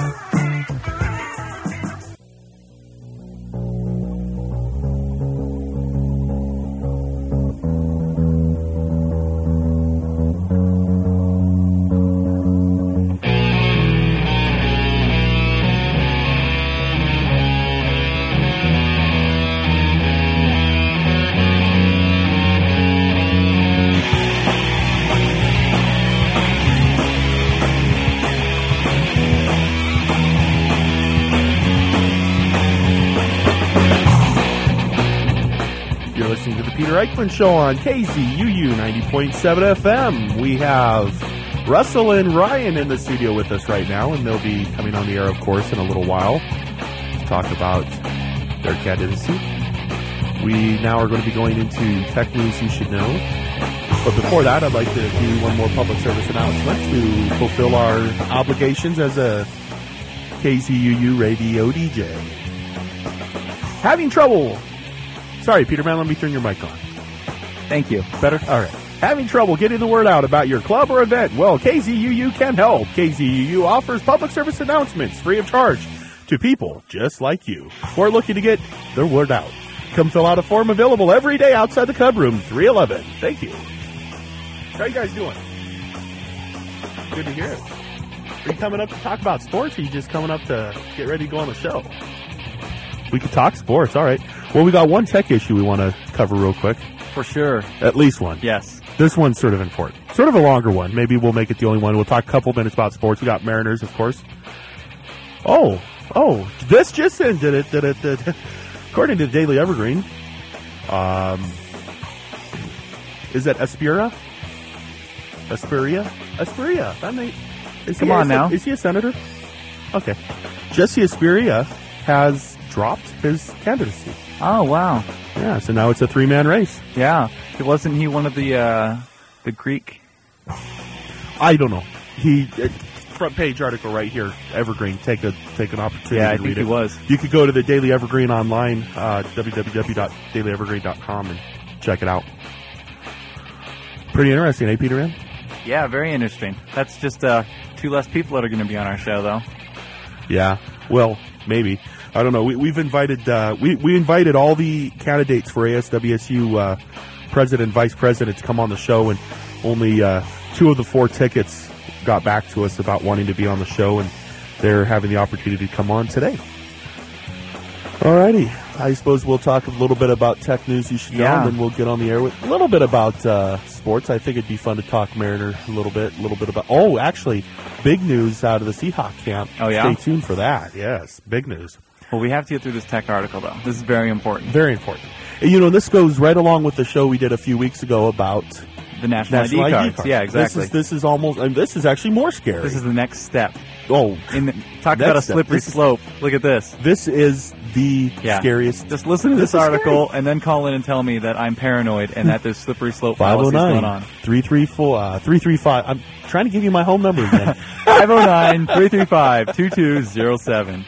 You're listening to the Peter Eichmann Show on K Z U U ninety point seven F M. We have Russell and Ryan in the studio with us right now, and they'll be coming on the air, of course, in a little while to talk about their candidacy. We now are going to be going into tech news you should know. But before that, I'd like to do one more public service announcement to fulfill our obligations as a K Z U U radio D J. Having trouble... Sorry, Peter Man, let me turn your mic on. Thank you. Better? All right. Having trouble getting the word out about your club or event? Well, K Z U U can help. K Z U U offers public service announcements free of charge to people just like you who are looking to get their word out. Come fill out a form available every day outside the Cub Room, three eleven. Thank you. How you guys doing? Good to hear it. Are you coming up to talk about sports, or are you just coming up to get ready to go on the show? We could talk sports, all right. Well, we got one tech issue we want to cover real quick. For sure. At least one. Yes. This one's sort of important. Sort of a longer one. Maybe we'll make it the only one. We'll talk a couple minutes about sports. We got Mariners, of course. Oh, oh, this just in. Did it, did it, did it. According to the Daily Evergreen, um, is that Aspira? Aspiria? Aspiria. That may, is Come he, on is now. He, is he a senator? Okay. Jesse Aspiria has dropped his candidacy. Oh, wow. Yeah, so now it's a three-man race. Yeah. Wasn't he one of the, uh, the Greek? I don't know. He uh, front page article right here, Evergreen. Take a take an opportunity Yeah, I to think read he it. was. You could go to the Daily Evergreen online, uh, w w w dot daily evergreen dot com, and check it out. Pretty interesting, eh, Peter Ann? Yeah, very interesting. That's just, uh, two less people that are going to be on our show, though. Yeah. Well, maybe. I don't know. We, we've invited uh, we we invited all the candidates for A S W S U uh, president, vice president to come on the show, and only uh, two of the four tickets got back to us about wanting to be on the show, and they're having the opportunity to come on today. Alrighty, I suppose we'll talk a little bit about tech news you should know, Yeah. and then we'll get on the air with a little bit about uh, sports. I think it'd be fun to talk Mariner a little bit, a little bit about. Oh, actually, big news out of the Seahawk camp. Oh, yeah? Stay tuned for that. Yes, big news. Well, we have to get through this tech article, though. This is very important. Very important. And, you know, this goes right along with the show we did a few weeks ago about The national, national I D I D cards. cards. Yeah, exactly. This is, this is almost. I mean, this is actually more scary. This is the next step. oh, In the, talk Next about a step. slippery This is- slope. Look at this. this is the Yeah. scariest. Just listen to This this, is article and then call in and tell me that I'm paranoid and that there's slippery slope policies going on. three three four, uh, three three five. I'm trying to give you my home number again. five oh nine, three three five, two two zero seven.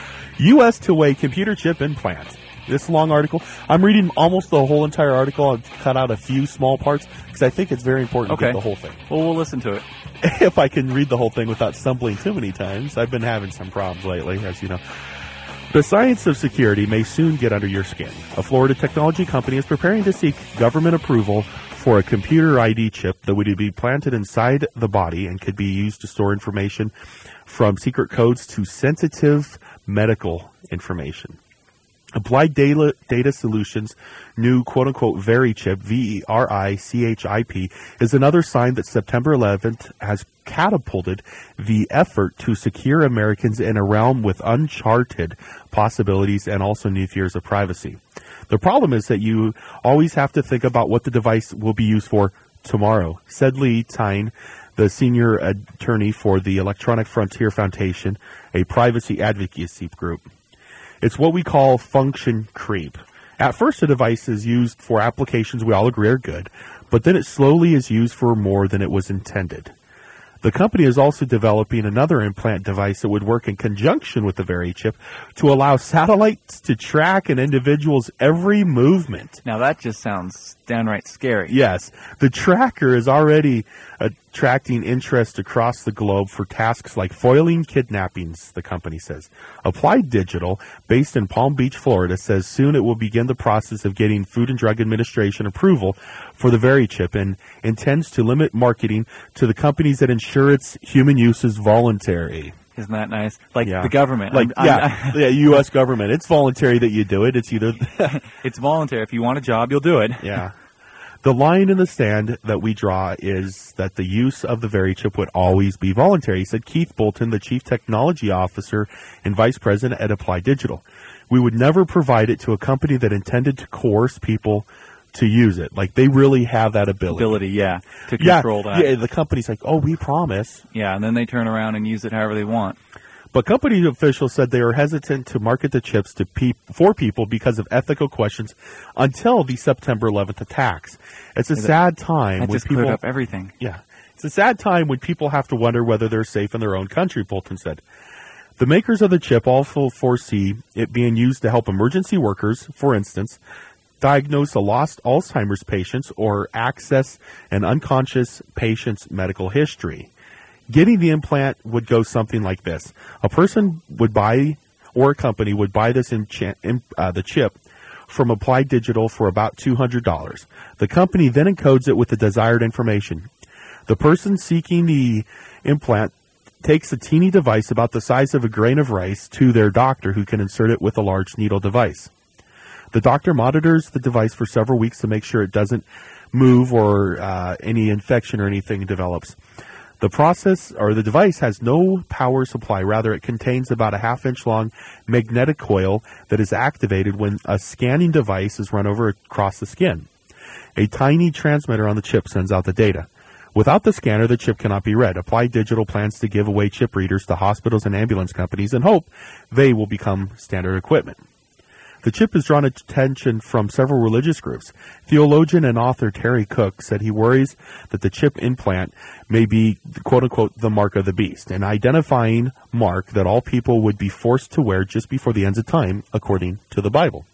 U S two-way computer chip implant. This long article. I'm reading almost the whole entire article. I've cut out a few small parts because I think it's very important to Okay. get the whole thing. Well, we'll listen to it. If I can read the whole thing without stumbling too many times. I've been having some problems lately, as you know. The science of security may soon get under your skin. A Florida technology company is preparing to seek government approval for a computer I D chip that would be planted inside the body and could be used to store information from secret codes to sensitive medical information. Applied Data, Data Solutions' new quote-unquote VeriChip, V E R I C H I P, is another sign that September eleventh has catapulted the effort to secure Americans in a realm with uncharted possibilities and also new fears of privacy. The problem is that you always have to think about what the device will be used for tomorrow, said Lee Tyne, the senior attorney for the Electronic Frontier Foundation, a privacy advocacy group. It's what we call function creep. At first, the device is used for applications we all agree are good, but then it slowly is used for more than it was intended. The company is also developing another implant device that would work in conjunction with the VeriChip to allow satellites to track an individual's every movement. Now, that just sounds downright scary. Yes, the tracker is already attracting interest across the globe for tasks like foiling kidnappings, the company says. Applied Digital, based in Palm Beach, Florida, says soon it will begin the process of getting Food and Drug Administration approval for the VeriChip and intends to limit marketing to the companies that ensure its human use is voluntary. Isn't that nice? Like Yeah. the government. Like, I'm- yeah, I'm- yeah, U S government. It's voluntary that you do it. It's either... It's voluntary. If you want a job, you'll do it. Yeah. The line in the sand that we draw is that the use of the VeriChip would always be voluntary, said Keith Bolton, the Chief Technology Officer and Vice President at Applied Digital. We would never provide it to a company that intended to coerce people to use it. Like, they really have that ability. Ability, yeah, to Yeah, control that. yeah, the company's like, oh, we promise. Yeah, and then they turn around and use it however they want. But company officials said they are hesitant to market the chips to pe- for people because of ethical questions until the September eleventh attacks. It's a Is it- sad time That when just people cleared up everything. Yeah. It's a sad time when people have to wonder whether they're safe in their own country, Bolton said. The makers of the chip also foresee it being used to help emergency workers, for instance, diagnose a lost Alzheimer's patient or access an unconscious patient's medical history. Getting the implant would go something like this. A person would buy, or a company would buy this enchant, uh, the chip from Applied Digital for about two hundred dollars. The company then encodes it with the desired information. The person seeking the implant takes a teeny device about the size of a grain of rice to their doctor, who can insert it with a large needle device. The doctor monitors the device for several weeks to make sure it doesn't move or uh, any infection or anything develops. The process or the device has no power supply. Rather, it contains about a half inch long magnetic coil that is activated when a scanning device is run over across the skin. A tiny transmitter on the chip sends out the data. Without the scanner, the chip cannot be read. Applied Digital plans to give away chip readers to hospitals and ambulance companies and hope they will become standard equipment. The chip has drawn attention from several religious groups. Theologian and author Terry Cook said he worries that the chip implant may be, quote-unquote, the mark of the beast, an identifying mark that all people would be forced to wear just before the end of time, according to the Bible.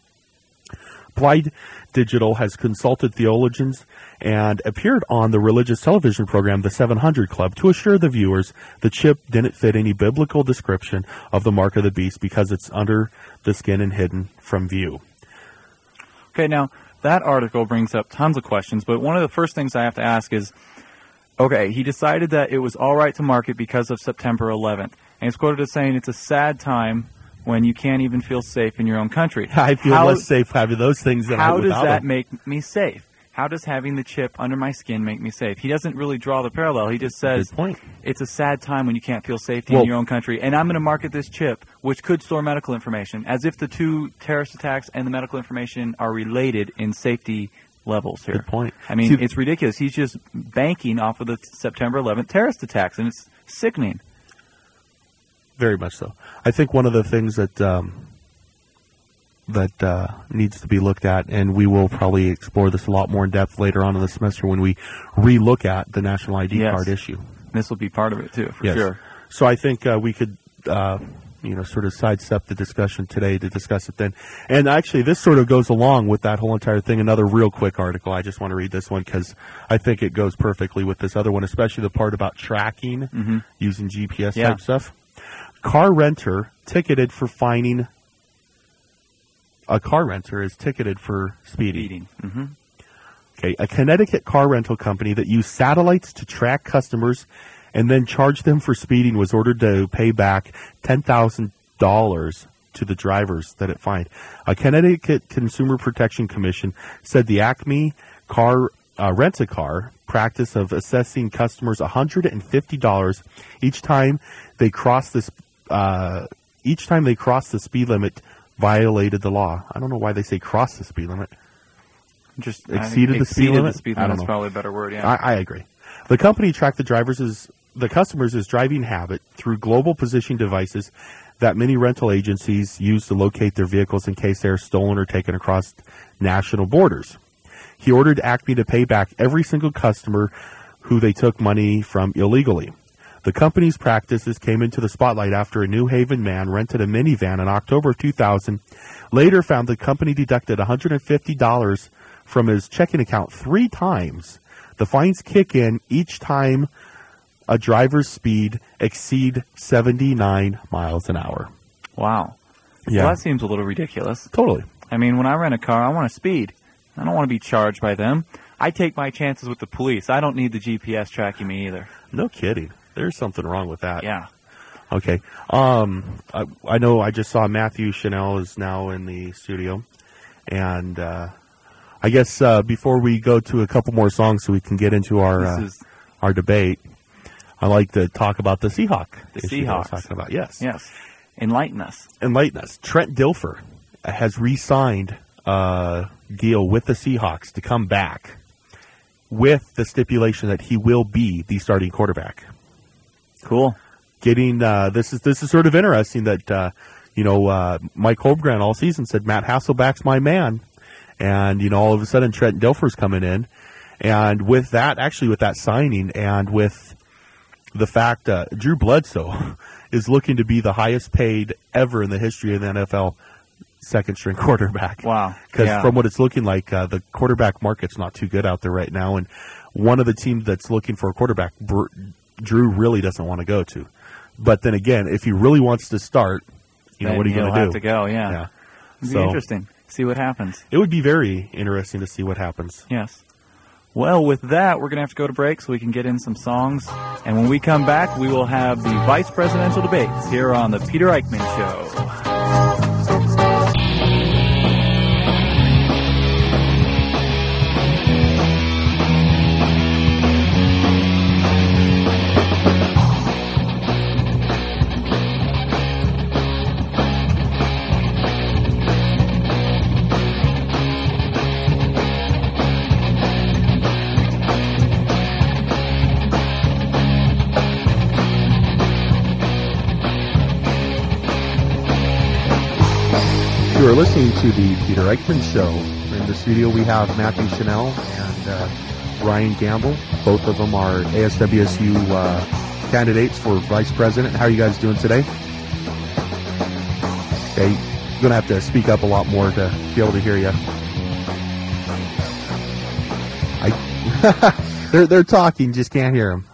Applied Digital has consulted theologians and appeared on the religious television program The seven hundred Club to assure the viewers the chip didn't fit any biblical description of the mark of the beast because it's under the skin and hidden from view. Okay, now, that article brings up tons of questions, but one of the first things I have to ask is, okay, he decided that it was all right to market because of September eleventh. And he's quoted as saying it's a sad time when you can't even feel safe in your own country. I feel how, less safe having those things than I How would does without that them. make me safe? How does having the chip under my skin make me safe? He doesn't really draw the parallel. He just says Good point. it's a sad time when you can't feel safety Well- in your own country, and I'm going to market this chip, which could store medical information, as if the two terrorist attacks and the medical information are related in safety levels here. Good point. I mean, See- it's ridiculous. He's just banking off of the September eleventh terrorist attacks, and it's sickening. Very much so. I think one of the things that um, that uh, needs to be looked at, and we will probably explore this a lot more in depth later on in the semester when we re-look at the national I D Yes. card issue. This will be part of it, too, for Yes. sure. So I think uh, we could, uh, you know, sort of sidestep the discussion today to discuss it then. And actually, this sort of goes along with that whole entire thing. Another real quick article. I just want to read this one because I think it goes perfectly with this other one, especially the part about tracking Mhm. using G P S Yeah. type stuff. Car renter ticketed for fining. A car renter is ticketed for speeding. Speeding. Mm-hmm. Okay, a Connecticut car rental company that used satellites to track customers and then charged them for speeding was ordered to pay back ten thousand dollars to the drivers that it fined. A Connecticut Consumer Protection Commission said the Acme car uh, rent-a-car practice of assessing customers one hundred fifty dollars each time they crossed this uh, each time they crossed the speed limit violated the law. I don't know why they say cross the speed limit. Just Exceeded I think the speed exceeded limit? The speed I don't limit's know. probably a better word, yeah. I, I agree. The company tracked the drivers' the customers' driving habit through global positioning devices that many rental agencies use to locate their vehicles in case they are stolen or taken across national borders. He ordered Acme to pay back every single customer who they took money from illegally. The company's practices came into the spotlight after a New Haven man rented a minivan in October of two thousand, later found the company deducted one hundred fifty dollars from his checking account three times. The fines kick in each time a driver's speed exceed seventy-nine miles an hour. Wow. Yeah. Well, that seems a little ridiculous. Totally. I mean, when I rent a car, I want to speed. I don't want to be charged by them. I take my chances with the police. I don't need the G P S tracking me either. No kidding. There's something wrong with that. Yeah. Okay. Um, I, I know I just saw Matthew Chanel is now in the studio. And uh, I guess uh, before we go to a couple more songs so we can get into our This uh, is our debate, I like to talk about the Seahawk. The issue that I was Seahawks. talking about. Yes. yes. Enlighten us. Enlighten us. Trent Dilfer has re-signed a deal with the Seahawks to come back with the stipulation that he will be the starting quarterback. Cool. Getting uh, this is this is sort of interesting that uh, you know uh, Mike Holmgren all season said Matt Hasselback's my man, and you know all of a sudden Trent Dilfer's coming in, and with that actually with that signing and with the fact uh, Drew Bledsoe is looking to be the highest paid ever in the history of the N F L second string quarterback. Wow. Because Yeah. from what it's looking like, uh, the quarterback market's not too good out there right now, and one of the teams that's looking for a quarterback, Br- Drew really doesn't want to go to. But then again, if he really wants to start, you know, Then what are you going he'll to do? have to go, yeah. Yeah. It'd be So interesting. See what happens. it would be very interesting to see what happens. Yes. Well, with that, we're going to have to go to break so we can get in some songs. And when we come back, we will have the vice presidential debates here on the Peter Eichmann Show. You are listening to the Peter Eichmann Show. In the studio, we have Matthew Chanel and uh, Ryan Gamble. Both of them are A S W S U uh, candidates for vice president. How are you guys doing today? Okay, you're going to have to speak up a lot more to be able to hear you. I, they're, they're talking, just can't hear them.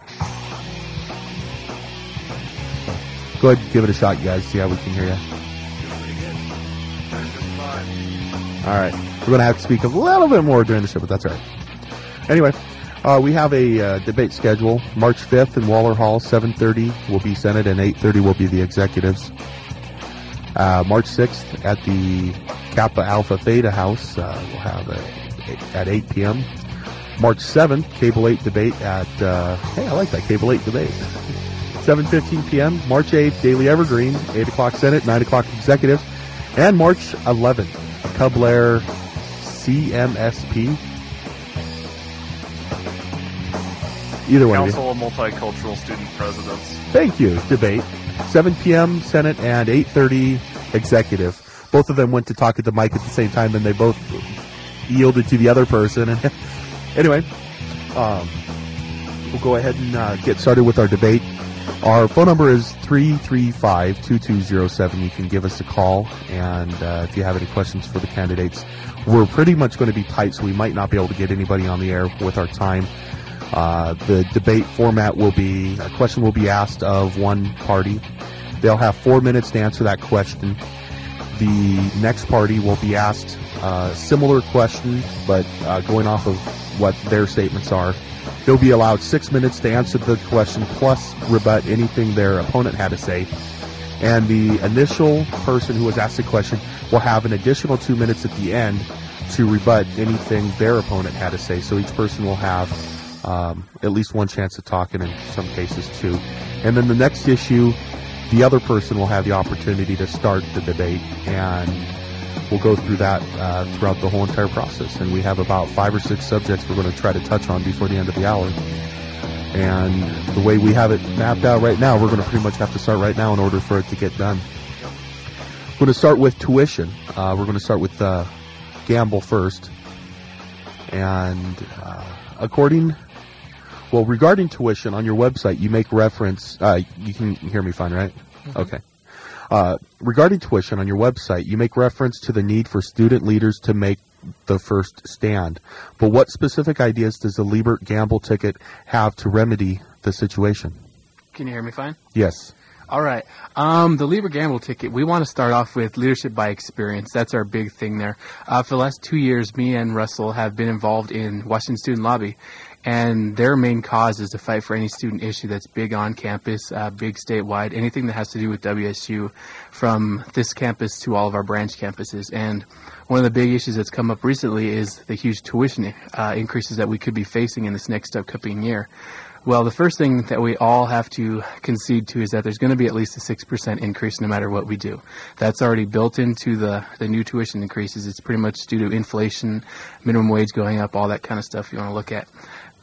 Go ahead and give it a shot, you guys. See how we can hear you. All right. We're going to have to speak a little bit more during the show, but that's all right. Anyway, uh, we have a uh, debate schedule. March fifth in Waller Hall, seven thirty will be Senate, and eight thirty will be the executives. Uh, March sixth at the Kappa Alpha Theta House, uh, we'll have a, at eight p.m. March seventh, Cable eight debate at, uh, hey, I like that, Cable eight debate. seven fifteen p.m. March eighth, Daily Evergreen, eight o'clock Senate, nine o'clock executives. And March eleventh, Cub Lair C M S P. Either one Council of of Multicultural Student Presidents. Thank you. Debate. seven p.m. Senate and eight thirty executive. Both of them went to talk at the mic at the same time, and they both yielded to the other person. And anyway, um, we'll go ahead and uh, get started with our debate. Our phone number is three three five, two two zero seven. You can give us a call, and uh, if you have any questions for the candidates, we're pretty much going to be tight, so we might not be able to get anybody on the air with our time. Uh, the debate format will be, a question will be asked of one party. They'll have four minutes to answer that question. The next party will be asked a similar question, but uh, going off of what their statements are. They'll be allowed six minutes to answer the question, plus rebut anything their opponent had to say. And the initial person who was asked the question will have an additional two minutes at the end to rebut anything their opponent had to say. So each person will have um, at least one chance at talking, in some cases two. And then the next issue, the other person will have the opportunity to start the debate, and we'll go through that uh, throughout the whole entire process. And we have about five or six subjects we're going to try to touch on before the end of the hour. And the way we have it mapped out right now, we're going to pretty much have to start right now in order for it to get done. We're going to start with tuition. Uh, we're going to start with uh, Gamble first. And uh, according... Well, regarding tuition, on your website, you make reference... Uh, you can hear me fine, right? Mm-hmm. Okay. Uh, regarding tuition, on your website, you make reference to the need for student leaders to make the first stand. But what specific ideas does the Liebert Gamble ticket have to remedy the situation? Can you hear me fine? Yes. All right. Um, the Liebert Gamble ticket, we want to start off with leadership by experience. That's our big thing there. Uh, for the last two years, me and Russell have been involved in Washington Student Lobby. And their main cause is to fight for any student issue that's big on campus, uh, big statewide, anything that has to do with W S U, from this campus to all of our branch campuses. And one of the big issues that's come up recently is the huge tuition uh, increases that we could be facing in this next upcoming year. Well, the first thing that we all have to concede to is that there's going to be at least a six percent increase no matter what we do. That's already built into the, the new tuition increases. It's pretty much due to inflation, minimum wage going up, all that kind of stuff you want to look at.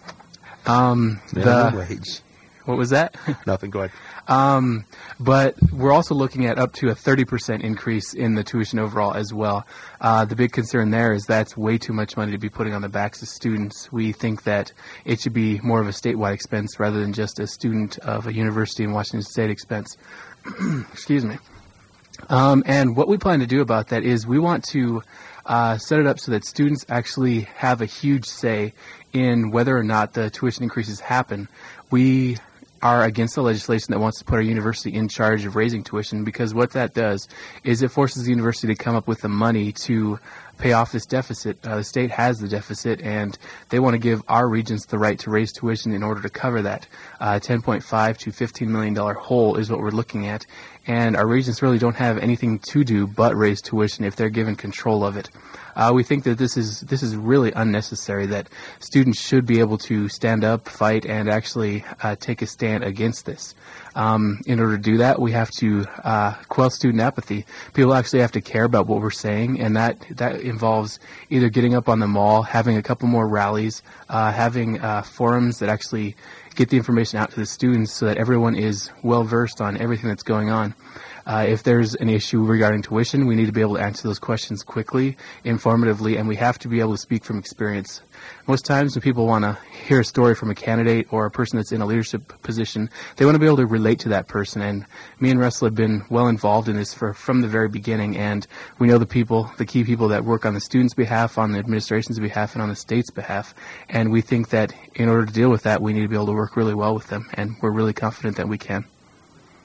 Um, Minimum the, wage. What was that? Nothing, go ahead. Um, but we're also looking at up to a thirty percent increase in the tuition overall as well. Uh, the big concern there is that's way too much money to be putting on the backs of students. We think that it should be more of a statewide expense rather than just a student of a university in Washington State expense. Excuse me. Um, and what we plan to do about that is we want to uh, set it up so that students actually have a huge say in whether or not the tuition increases happen. We are against the legislation that wants to put our university in charge of raising tuition, because what that does is it forces the university to come up with the money to pay off this deficit. Uh, the state has the deficit, and they want to give our regents the right to raise tuition in order to cover that. Uh, ten point five to fifteen million dollars hole is what we're looking at, and our regents really don't have anything to do but raise tuition if they're given control of it. Uh, we think that this is this is really unnecessary, that students should be able to stand up, fight, and actually uh, take a stand against this. Um, in order to do that, we have to uh, quell student apathy. People actually have to care about what we're saying, and that, that involves either getting up on the mall, having a couple more rallies, uh, having uh, forums that actually get the information out to the students so that everyone is well-versed on everything that's going on. Uh, if there's an issue regarding tuition, we need to be able to answer those questions quickly, informatively, and we have to be able to speak from experience. Most times when people want to hear a story from a candidate or a person that's in a leadership position, they want to be able to relate to that person. And me and Russell have been well involved in this for, from the very beginning, and we know the people, the key people that work on the students' behalf, on the administration's behalf, and on the state's behalf. And we think that in order to deal with that, we need to be able to work really well with them, and we're really confident that we can.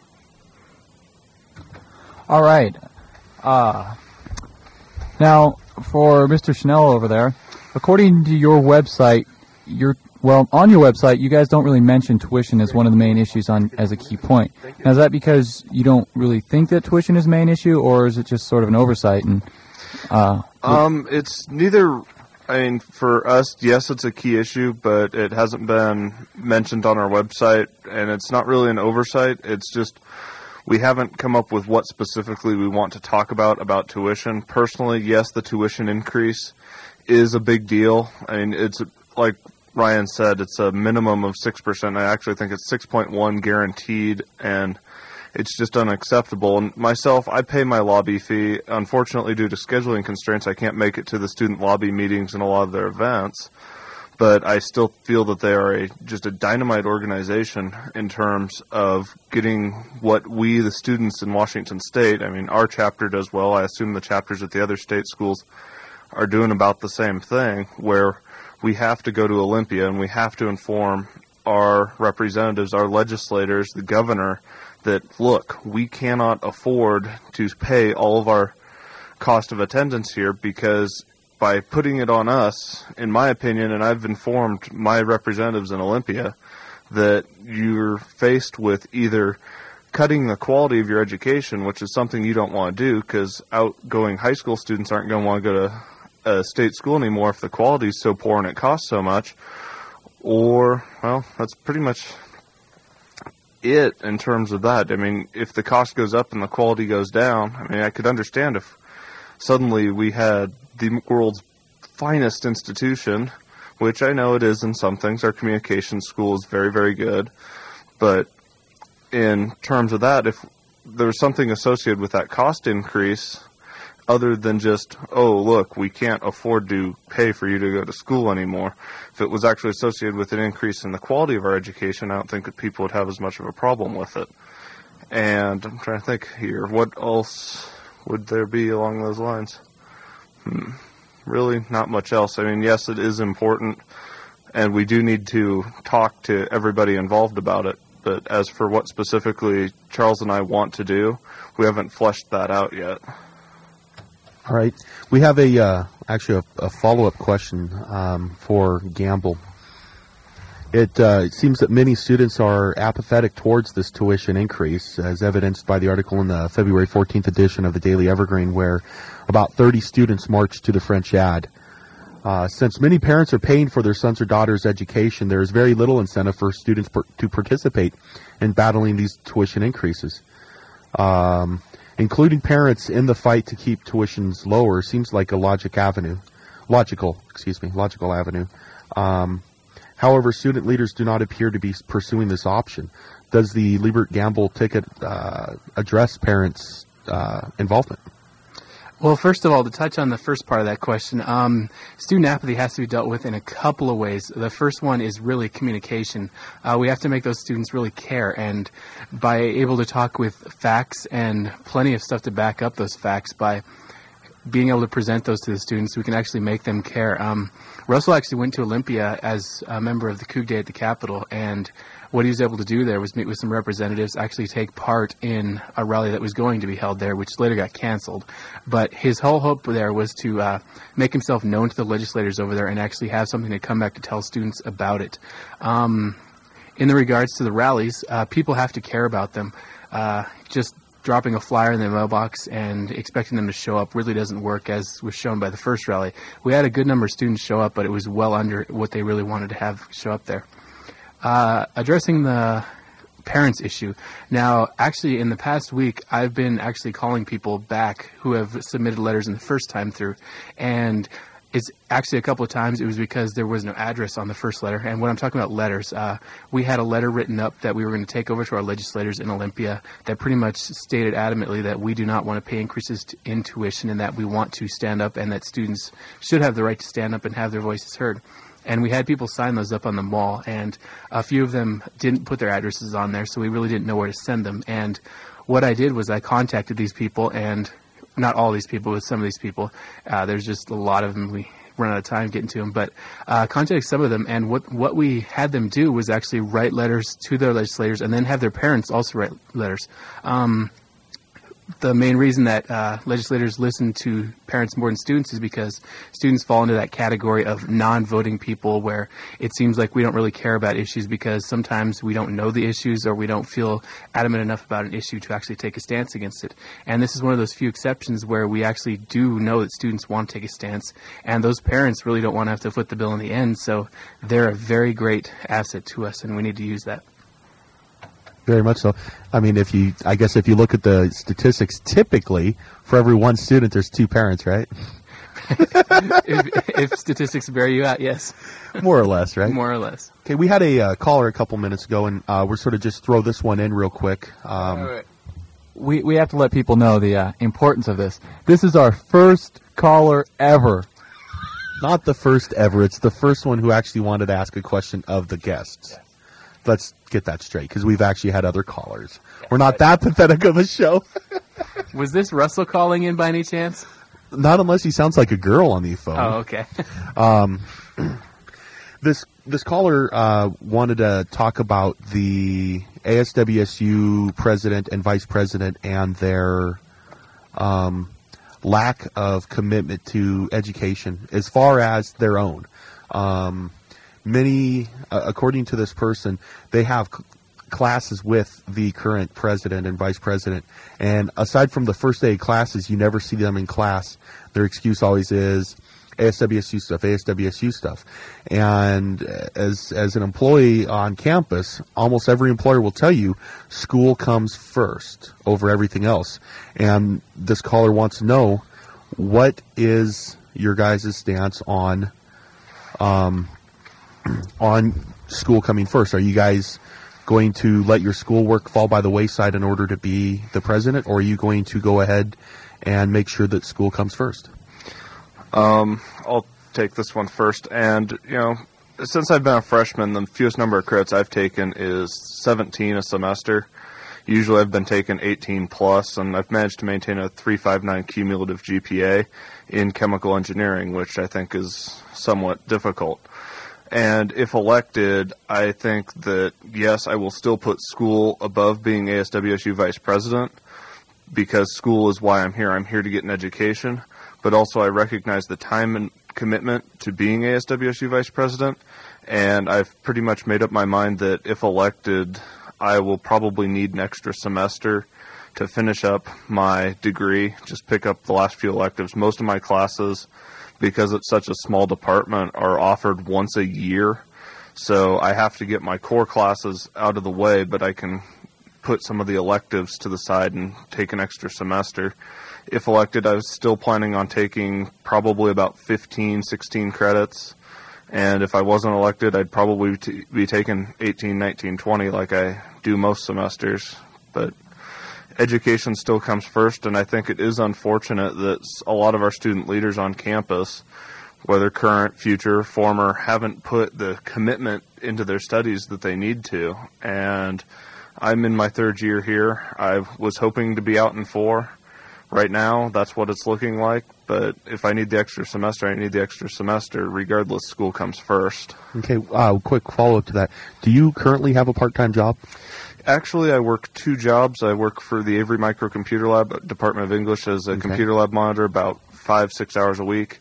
All right. Uh, now, for Mister Schnell over there, according to your website, your well on your website, you guys don't really mention tuition as one of the main issues on as a key point. Now, is that because you don't really think that tuition is the main issue, or is it just sort of an oversight? And uh, um, it's neither. I mean, for us, yes, it's a key issue, but it hasn't been mentioned on our website, and it's not really an oversight. It's just we haven't come up with what specifically we want to talk about about tuition. Personally, yes, the tuition increase is a big deal. I mean, it's like Ryan said, it's a minimum of six percent. I actually think it's six point one guaranteed, and it's just unacceptable. And myself, I pay my lobby fee. Unfortunately, due to scheduling constraints, I can't make it to the student lobby meetings and a lot of their events. But I still feel that they are a, just a dynamite organization in terms of getting what we, the students in Washington State, I mean, our chapter does well. I assume the chapters at the other state schools are doing about the same thing, where we have to go to Olympia and we have to inform our representatives, our legislators, the governor, that, look, we cannot afford to pay all of our cost of attendance here, because by putting it on us, in my opinion, and I've informed my representatives in Olympia, that you're faced with either cutting the quality of your education, which is something you don't want to do, because outgoing high school students aren't going to want to go to a state school anymore if the quality is so poor and it costs so much, or, well, that's pretty much it in terms of that. I mean, if the cost goes up and the quality goes down, I mean, I could understand if suddenly we had the world's finest institution, which I know it is in some things. Our communication school is very, very good. But in terms of that, if there was something associated with that cost increase, other than just, oh, look, we can't afford to pay for you to go to school anymore, if it was actually associated with an increase in the quality of our education, I don't think that people would have as much of a problem with it. And I'm trying to think here, what else would there be along those lines? Hmm. Really, not much else. I mean, yes, it is important, and we do need to talk to everybody involved about it. But as for what specifically Charles and I want to do, we haven't fleshed that out yet. All right. We have a uh, actually a, a follow-up question um, for Gamble. It, uh, it seems that many students are apathetic towards this tuition increase, as evidenced by the article in the February fourteenth edition of the Daily Evergreen, where about thirty students marched to the French ad. Uh, since many parents are paying for their sons or daughters' education, there is very little incentive for students per- to participate in battling these tuition increases. Um, including parents in the fight to keep tuitions lower seems like a logic avenue, logical, excuse me, logical avenue. Um, however, student leaders do not appear to be pursuing this option. Does the Liebert Gamble ticket uh, address parents' uh, involvement? Well, first of all, to touch on the first part of that question, um, student apathy has to be dealt with in a couple of ways. The first one is really communication. Uh, we have to make those students really care, and by able to talk with facts and plenty of stuff to back up those facts, by being able to present those to the students, we can actually make them care. Um, Russell actually went to Olympia as a member of the Coug Day at the Capitol, and what he was able to do there was meet with some representatives, actually take part in a rally that was going to be held there, which later got canceled. But his whole hope there was to uh, make himself known to the legislators over there and actually have something to come back to tell students about it. Um, in the regards to the rallies, uh, people have to care about them. Uh, just dropping a flyer in their mailbox and expecting them to show up really doesn't work, as was shown by the first rally. We had a good number of students show up, but it was well under what they really wanted to have show up there. Uh, addressing the parents issue. Now, actually, in the past week, I've been actually calling people back who have submitted letters in the first time through, and it's actually a couple of times it was because there was no address on the first letter. And when I'm talking about letters, uh, we had a letter written up that we were going to take over to our legislators in Olympia that pretty much stated adamantly that we do not want to pay increases to, in tuition, and that we want to stand up, and that students should have the right to stand up and have their voices heard. And we had people sign those up on the mall, and a few of them didn't put their addresses on there, so we really didn't know where to send them. And what I did was I contacted these people, and not all these people, but some of these people. Uh, there's just a lot of them. We run out of time getting to them, but uh, contacted some of them, and what, what we had them do was actually write letters to their legislators and then have their parents also write letters. Um, the main reason that uh, legislators listen to parents more than students is because students fall into that category of non-voting people, where it seems like we don't really care about issues because sometimes we don't know the issues or we don't feel adamant enough about an issue to actually take a stance against it. And this is one of those few exceptions where we actually do know that students want to take a stance, and those parents really don't want to have to foot the bill in the end, so they're a very great asset to us, and we need to use that. Very much so. I mean, if you, I guess if you look at the statistics, typically for every one student, there's two parents, right? if, if statistics bear you out, yes. More or less, right? More or less. Okay, we had a uh, caller a couple minutes ago, and uh, we're sort of just throw this one in real quick. Um, All right. We we have to let people know the uh, importance of this. This is our first caller ever. Not the first ever. It's the first one who actually wanted to ask a question of the guests. Yes. Let's get that straight, because we've actually had other callers. Yes, We're not that pathetic of a show. Was this Russell calling in by any chance? Not unless he sounds like a girl on the phone. Oh, okay. um, this this caller uh, wanted to talk about the A S W S U president and vice president and their um, lack of commitment to education as far as their own. Um, many, uh, according to this person, they have c- classes with the current president and vice president, and aside from the first day of classes, you never see them in class. Their excuse always is A S W S U stuff, A S W S U stuff. And as as an employee on campus, almost every employer will tell you school comes first over everything else. And this caller wants to know, what is your guys' stance on um, on school coming first? Are you guys going to let your schoolwork fall by the wayside in order to be the president, or are you going to go ahead and make sure that school comes first? Um, I'll take this one first. And, you know, since I've been a freshman, the fewest number of credits I've taken is seventeen a semester. Usually I've been taking eighteen plus, and I've managed to maintain a three point five nine cumulative G P A in chemical engineering, which I think is somewhat difficult. And if elected, I think that, yes, I will still put school above being A S W S U vice president, because school is why I'm here. I'm here to get an education. But also I recognize the time and commitment to being A S W S U vice president, and I've pretty much made up my mind that if elected, I will probably need an extra semester to finish up my degree, just pick up the last few electives. Most of my classes, because it's such a small department, are offered once a year, so I have to get my core classes out of the way, but I can put some of the electives to the side and take an extra semester. If elected, I was still planning on taking probably about fifteen, sixteen credits. And if I wasn't elected, I'd probably t- be taking eighteen, nineteen, twenty like I do most semesters. But education still comes first, and I think it is unfortunate that a lot of our student leaders on campus, whether current, future, former, haven't put the commitment into their studies that they need to. And I'm in my third year here. I was hoping to be out in four. Right now, that's what it's looking like, but if I need the extra semester, I need the extra semester. Regardless, school comes first. Okay, uh, quick follow-up to that. Do you currently have a part-time job? Actually, I work two jobs. I work for the Avery Microcomputer Lab, Department of English, as a okay. computer lab monitor about five, six hours a week,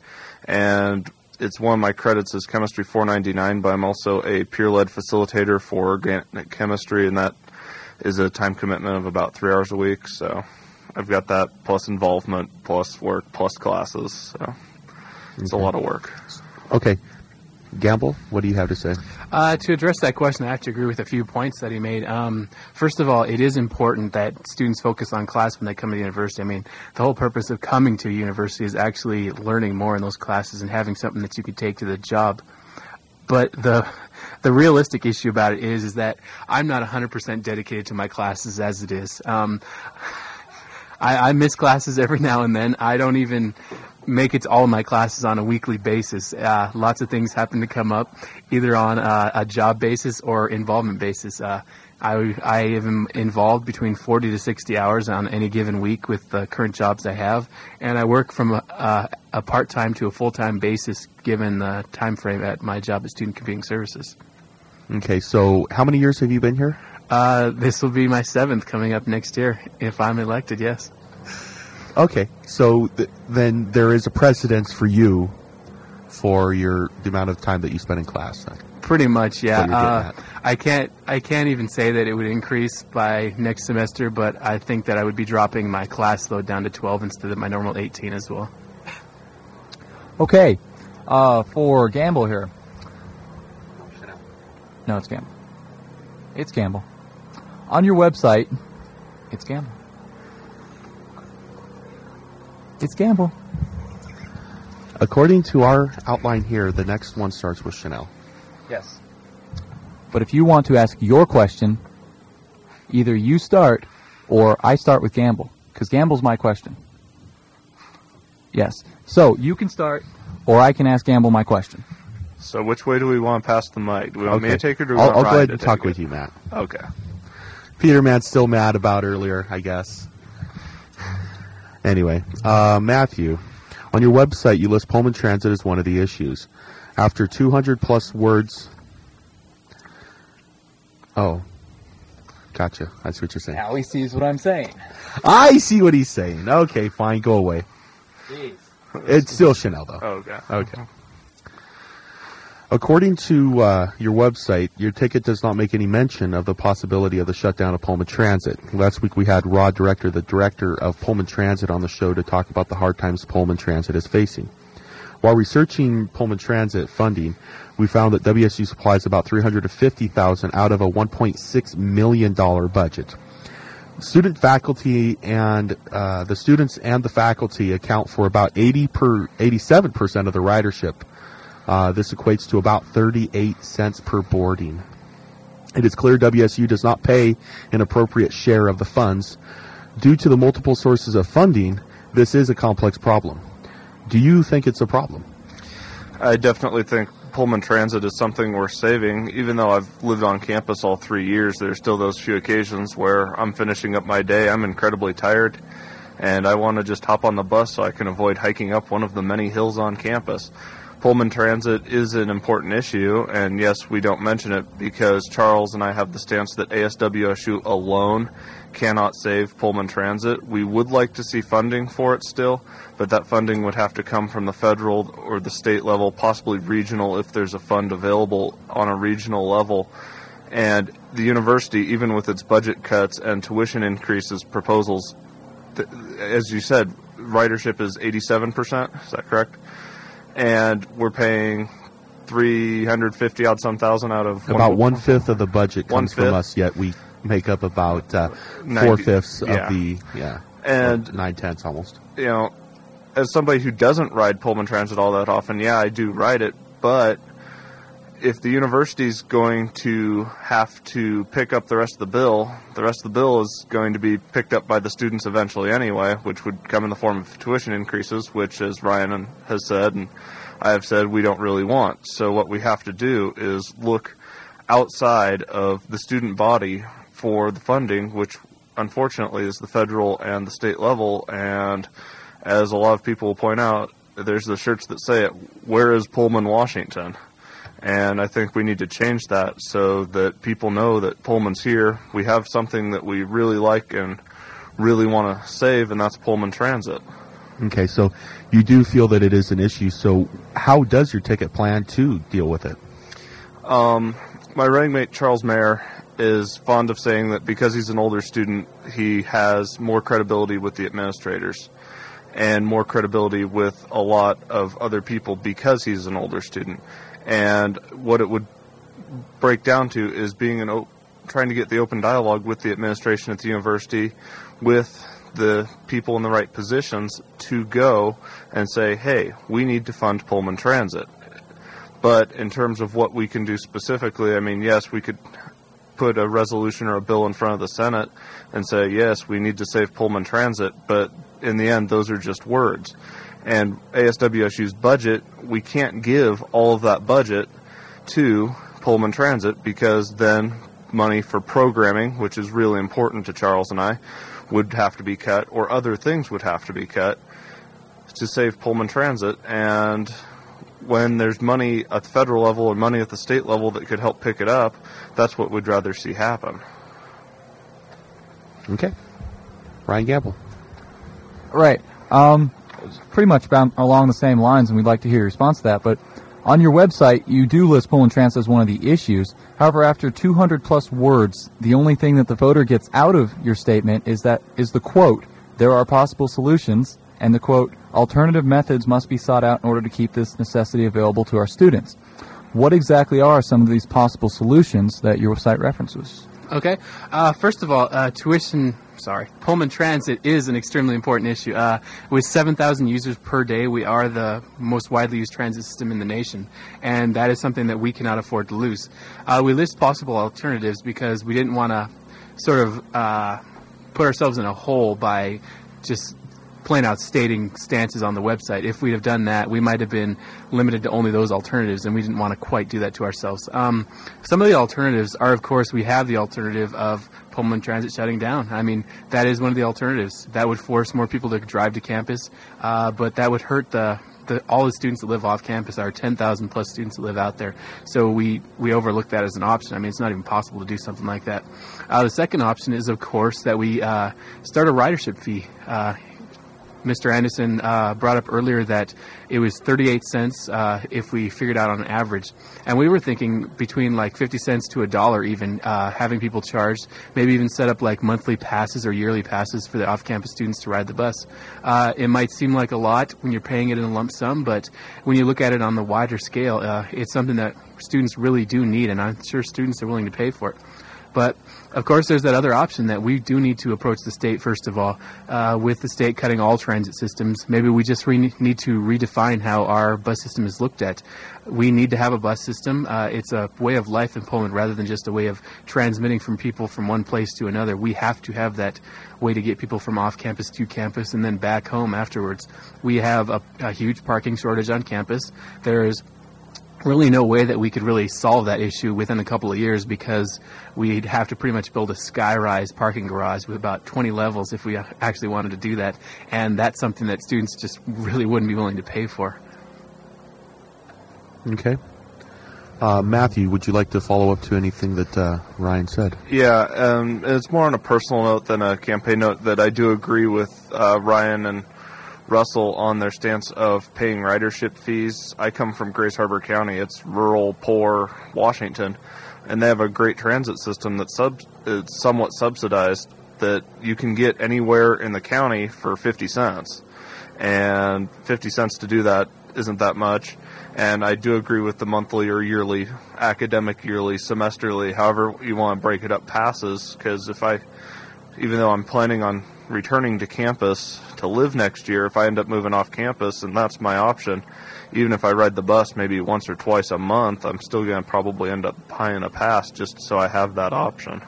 and it's one of my credits is Chemistry four ninety-nine, but I'm also a peer-led facilitator for organic chemistry, and that is a time commitment of about three hours a week, so I've got that plus involvement, plus work, plus classes. So it's okay. A lot of work. Okay. Gamble, what do you have to say? Uh, to address that question, I have to agree with a few points that he made. Um, first of all, it is important that students focus on class when they come to the university. I mean, the whole purpose of coming to a university is actually learning more in those classes and having something that you can take to the job. But the the realistic issue about it is, is that I'm not one hundred percent dedicated to my classes as it is. Um I, I miss classes every now and then. I don't even make it to all my classes on a weekly basis. Uh, lots of things happen to come up, either on uh, a job basis or involvement basis. Uh, I, I am involved between forty to sixty hours on any given week with the current jobs I have, and I work from a, a, a part-time to a full-time basis given the time frame at my job at Student Computing Services. Okay, so how many years have you been here? Uh, this will be my seventh coming up next year, if I'm elected, yes. Okay, so th- then there is a precedence for you for your the amount of time that you spend in class. Then. Pretty much, yeah. What you're getting Uh, at. I can't I can't even say that it would increase by next semester, but I think that I would be dropping my class load down to twelve instead of my normal eighteen as well. Okay, uh, for Gamble here. No, it's Gamble. It's Gamble. On your website, it's Gamble. It's Gamble. According to our outline here, the next one starts with Chanel. Yes. But if you want to ask your question, either you start or I start with Gamble, because Gamble's my question. Yes. So you can start, or I can ask Gamble my question. So which way do we want to pass the mic? Do we want me to take it or do we I'll, want I'll go Ryan ahead to and take talk it? with you, Matt. Okay. Peter Matt's still mad about earlier, I guess. Anyway, uh, Matthew, on your website you list Pullman Transit as one of the issues. After two hundred plus words... Oh. Gotcha. That's what you're saying. Now he sees what I'm saying. I see what he's saying. Okay, fine. Go away. Jeez. It's still Chanel, though. Oh, okay. Okay. According to uh, your website, your ticket does not make any mention of the possibility of the shutdown of Pullman Transit. Last week we had Rod Director, the director of Pullman Transit, on the show to talk about the hard times Pullman Transit is facing. While researching Pullman Transit funding, we found that W S U supplies about three hundred fifty thousand dollars out of a one point six million dollars budget. Student faculty and uh, the students and the faculty account for about eighty per eighty-seven percent of the ridership. Uh, this equates to about thirty-eight cents per boarding. It is clear W S U does not pay an appropriate share of the funds. Due to the multiple sources of funding, this is a complex problem. Do you think it's a problem? I definitely think Pullman Transit is something worth saving. Even though I've lived on campus all three years, there's still those few occasions where I'm finishing up my day, I'm incredibly tired, and I want to just hop on the bus so I can avoid hiking up one of the many hills on campus. Pullman Transit is an important issue, and yes, we don't mention it because Charles and I have the stance that A S W S U alone cannot save Pullman Transit. We would like to see funding for it still, but that funding would have to come from the federal or the state level, possibly regional if there's a fund available on a regional level. And the university, even with its budget cuts and tuition increases proposals, th- as you said, ridership is eighty-seven percent, is that correct? And we're paying three hundred fifty odd some thousand out of About one fifth of the budget comes One-fifth? from us, yet we make up about uh, ninety four fifths of yeah. the yeah, And nine tenths almost. you know, as somebody who doesn't ride Pullman Transit all that often, yeah, I do ride it, but if the university's going to have to pick up the rest of the bill, the rest of the bill is going to be picked up by the students eventually anyway, which would come in the form of tuition increases, which, as Ryan has said and I have said, we don't really want. So what we have to do is look outside of the student body for the funding, which unfortunately is the federal and the state level, and as a lot of people will point out, there's the shirts that say it, where is Pullman, Washington? And I think we need to change that so that people know that Pullman's here. We have something that we really like and really want to save, and that's Pullman Transit. Okay, so you do feel that it is an issue. So how does your ticket plan to deal with it? Um, my running mate, Charles Mayer, is fond of saying that because he's an older student, he has more credibility with the administrators and more credibility with a lot of other people because he's an older student. And what it would break down to is being an o- trying to get the open dialogue with the administration at the university, with the people in the right positions to go and say, hey, we need to fund Pullman Transit. But in terms of what we can do specifically, I mean, yes, we could put a resolution or a bill in front of the Senate and say, yes, we need to save Pullman Transit, but in the end, those are just words. And A S W S U's budget, we can't give all of that budget to Pullman Transit because then money for programming, which is really important to Charles and I, would have to be cut, or other things would have to be cut to save Pullman Transit. And when there's money at the federal level or money at the state level that could help pick it up, that's what we'd rather see happen. Okay. Ryan Gamble. Right. Um, pretty much about along the same lines, and we'd like to hear your response to that. But on your website, you do list Pullman Transit as one of the issues. However, after two hundred plus words, the only thing that the voter gets out of your statement is that is the quote, "There are possible solutions," and the quote, "Alternative methods must be sought out in order to keep this necessity available to our students." What exactly are some of these possible solutions that your site references? Okay. Uh, first of all, uh, tuition, sorry, Pullman Transit is an extremely important issue. Uh, with seven thousand users per day, we are the most widely used transit system in the nation, and that is something that we cannot afford to lose. Uh, we list possible alternatives because we didn't want to sort of uh, put ourselves in a hole by just plain out stating stances on the website. If we'd have done that, we might have been limited to only those alternatives, and we didn't want to quite do that to ourselves. Um, some of the alternatives are, of course, we have the alternative of Pullman Transit shutting down. I mean, that is one of the alternatives. That would force more people to drive to campus, uh, but that would hurt the, the all the students that live off campus, our ten thousand plus students that live out there. So we, we overlook that as an option. I mean, it's not even possible to do something like that. Uh, the second option is, of course, that we uh, start a ridership fee. Uh, Mister Anderson uh, brought up earlier that it was thirty-eight cents uh, if we figured out on average. And we were thinking between like fifty cents to a dollar even, uh, having people charged, maybe even set up like monthly passes or yearly passes for the off-campus students to ride the bus. Uh, it might seem like a lot when you're paying it in a lump sum, but when you look at it on the wider scale, uh, it's something that students really do need, and I'm sure students are willing to pay for it. But, of course, there's that other option that we do need to approach the state, first of all. Uh, with the state cutting all transit systems, maybe we just re- need to redefine how our bus system is looked at. We need to have a bus system. Uh, it's a way of life in Pullman rather than just a way of transmitting from people from one place to another. We have to have that way to get people from off campus to campus and then back home afterwards. We have a, a huge parking shortage on campus. There's really no way that we could really solve that issue within a couple of years because we'd have to pretty much build a sky-rise parking garage with about twenty levels if we actually wanted to do that, and that's something that students just really wouldn't be willing to pay for. Okay. Uh, Matthew, would you like to follow up to anything that uh, Ryan said? Yeah, um, it's more on a personal note than a campaign note that I do agree with uh, Ryan and Russell on their stance of paying ridership fees. I come from Grace Harbor County. It's rural, poor Washington, and they have a great transit system that's sub- it's somewhat subsidized that you can get anywhere in the county for fifty cents. And fifty cents to do that isn't that much. And I do agree with the monthly or yearly, academic yearly, semesterly, however you want to break it up, passes, because if I, even though I'm planning on returning to campus to live next year, if I end up moving off campus, and that's my option, even if I ride the bus maybe once or twice a month, I'm still going to probably end up buying a pass just so I have that option.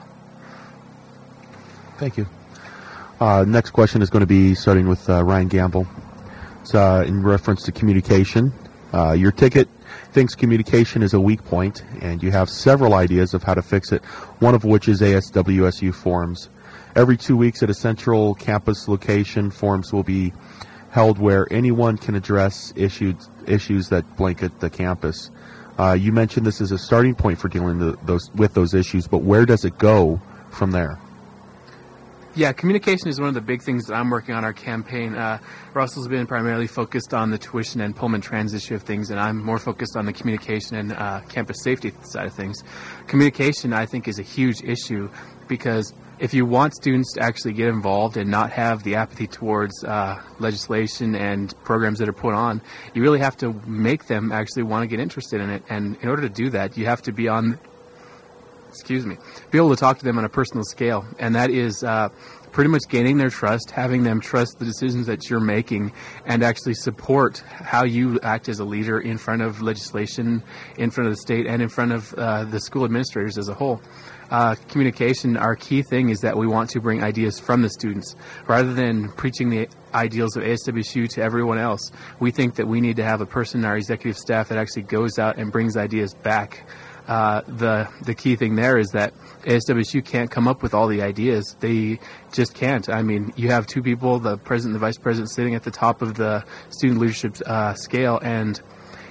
Thank you. Uh, next question is going to be starting with uh, Ryan Gamble. It's uh, in reference to communication. Uh, your ticket thinks communication is a weak point, and you have several ideas of how to fix it, one of which is A S W S U forums. Every two weeks at a central campus location, forums will be held where anyone can address issues issues that blanket the campus. Uh, you mentioned this as a starting point for dealing the, those, with those issues, but where does it go from there? Yeah, communication is one of the big things that I'm working on our campaign. Uh, Russell's been primarily focused on the tuition and Pullman Trans issue of things, and I'm more focused on the communication and uh, campus safety side of things. Communication, I think, is a huge issue because if you want students to actually get involved and not have the apathy towards uh, legislation and programs that are put on, you really have to make them actually want to get interested in it. And in order to do that, you have to be on excuse me, be able to talk to them on a personal scale. And that is uh, pretty much gaining their trust, having them trust the decisions that you're making, and actually support how you act as a leader in front of legislation, in front of the state, and in front of uh, the school administrators as a whole. Uh, communication, our key thing is that we want to bring ideas from the students. Rather than preaching the ideals of A S W S U to everyone else, we think that we need to have a person in our executive staff that actually goes out and brings ideas back. Uh, the the key thing there is that A S W S U can't come up with all the ideas. They just can't. I mean, you have two people, the president and the vice president, sitting at the top of the student leadership uh, scale, and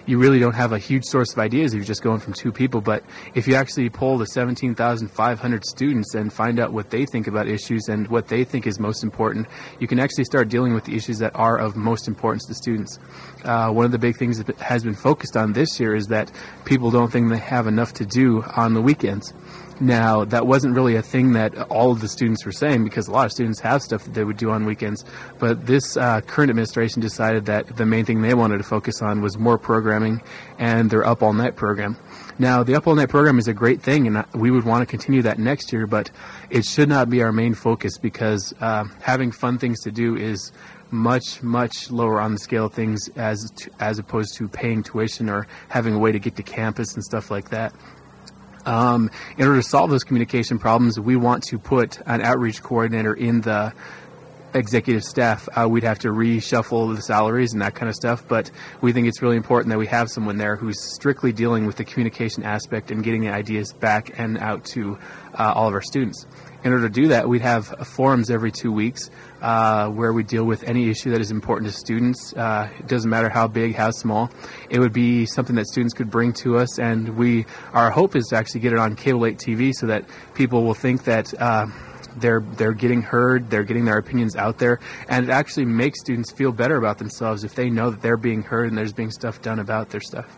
you really don't have a huge source of ideas if you're just going from two people. But if you actually poll the seventeen thousand five hundred students and find out what they think about issues and what they think is most important, you can actually start dealing with the issues that are of most importance to students. Uh, one of the big things that has been focused on this year is that people don't think they have enough to do on the weekends. Now, that wasn't really a thing that all of the students were saying, because a lot of students have stuff that they would do on weekends. But this uh, current administration decided that the main thing they wanted to focus on was more programming and their Up All Night program. Now, the Up All Night program is a great thing, and we would want to continue that next year, but it should not be our main focus, because uh, having fun things to do is much, much lower on the scale of things as to, as opposed to paying tuition or having a way to get to campus and stuff like that. Um, in order to solve those communication problems, we want to put an outreach coordinator in the executive staff. Uh, we'd have to reshuffle the salaries and that kind of stuff, but we think it's really important that we have someone there who's strictly dealing with the communication aspect and getting the ideas back and out to uh, all of our students. In order to do that, we'd have forums every two weeks uh, where we deal with any issue that is important to students. Uh, it doesn't matter how big, how small. It would be something that students could bring to us, and we our hope is to actually get it on Cable eight T V so that people will think that uh, they're they're getting heard, they're getting their opinions out there, and it actually makes students feel better about themselves if they know that they're being heard and there's being stuff done about their stuff.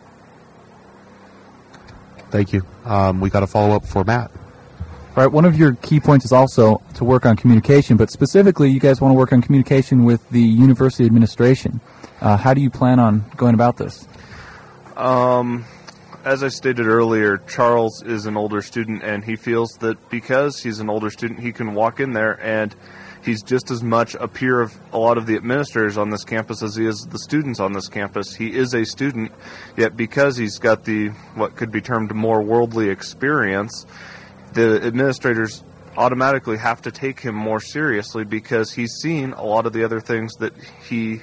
Thank you. Um, we got a follow-up for Matt. All right, one of your key points is also to work on communication, but specifically you guys want to work on communication with the university administration. Uh, how do you plan on going about this? Um, as I stated earlier, Charles is an older student, and he feels that because he's an older student, he can walk in there and he's just as much a peer of a lot of the administrators on this campus as he is the students on this campus. He is a student, yet because he's got the, what could be termed more worldly experience, the administrators automatically have to take him more seriously because he's seen a lot of the other things that he,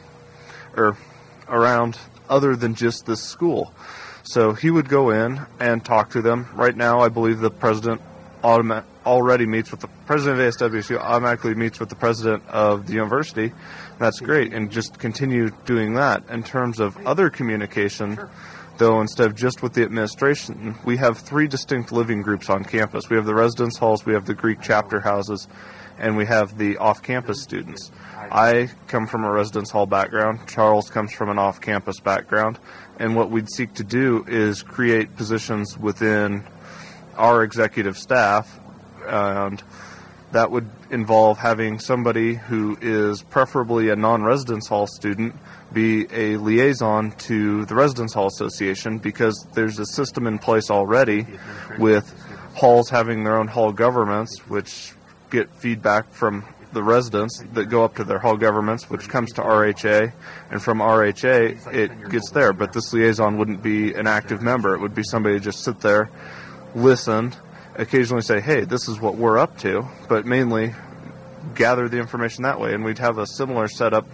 or around other than just this school. So he would go in and talk to them. Right now, I believe the president automa- already meets with the president of A S W S U, automatically meets with the president of the university. That's great, and just continue doing that. In terms of other communication, though, instead of just with the administration, we have three distinct living groups on campus. We have the residence halls, we have the Greek chapter houses, and we have the off-campus students. I come from a residence hall background. Charles comes from an off-campus background. And what we'd seek to do is create positions within our executive staff, and that would involve having somebody who is preferably a non-residence hall student be a liaison to the Residence Hall Association, because there's a system in place already with halls having their own hall governments, which get feedback from the residents that go up to their hall governments, which comes to R H A, and from R H A it gets there. But this liaison wouldn't be an active member. It would be somebody who just sit there, listen, occasionally say, hey, this is what we're up to, but mainly gather the information that way. And we'd have a similar setup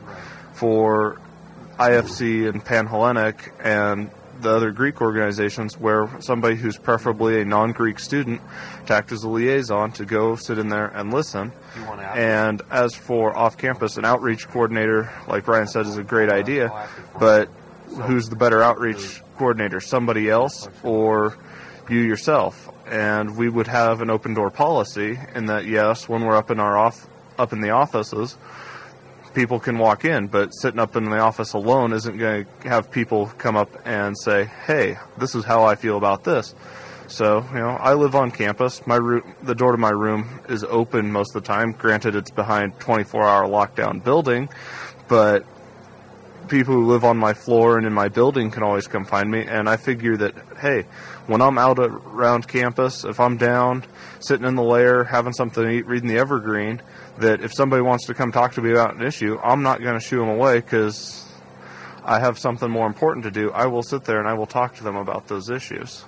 for I F C and Panhellenic and the other Greek organizations, where somebody who's preferably a non-Greek student to act as a liaison to go sit in there and listen. And as for off-campus, an outreach coordinator, like Ryan said, is a great idea, but who's the better outreach coordinator, somebody else or you yourself? And we would have an open-door policy in that, yes, when we're up in our off up in the offices, people can walk in, but sitting up in the office alone isn't going to have people come up and say, hey, this is how I feel about this. So, you know, I live on campus. My room, the door to my room is open most of the time. Granted, it's behind twenty-four hour lockdown building, but people who live on my floor and in my building can always come find me. And I figure that, hey, when I'm out around campus, if I'm down, sitting in the lair, having something to eat, reading the Evergreen, that if somebody wants to come talk to me about an issue, I'm not going to shoo them away because I have something more important to do. I will sit there and I will talk to them about those issues.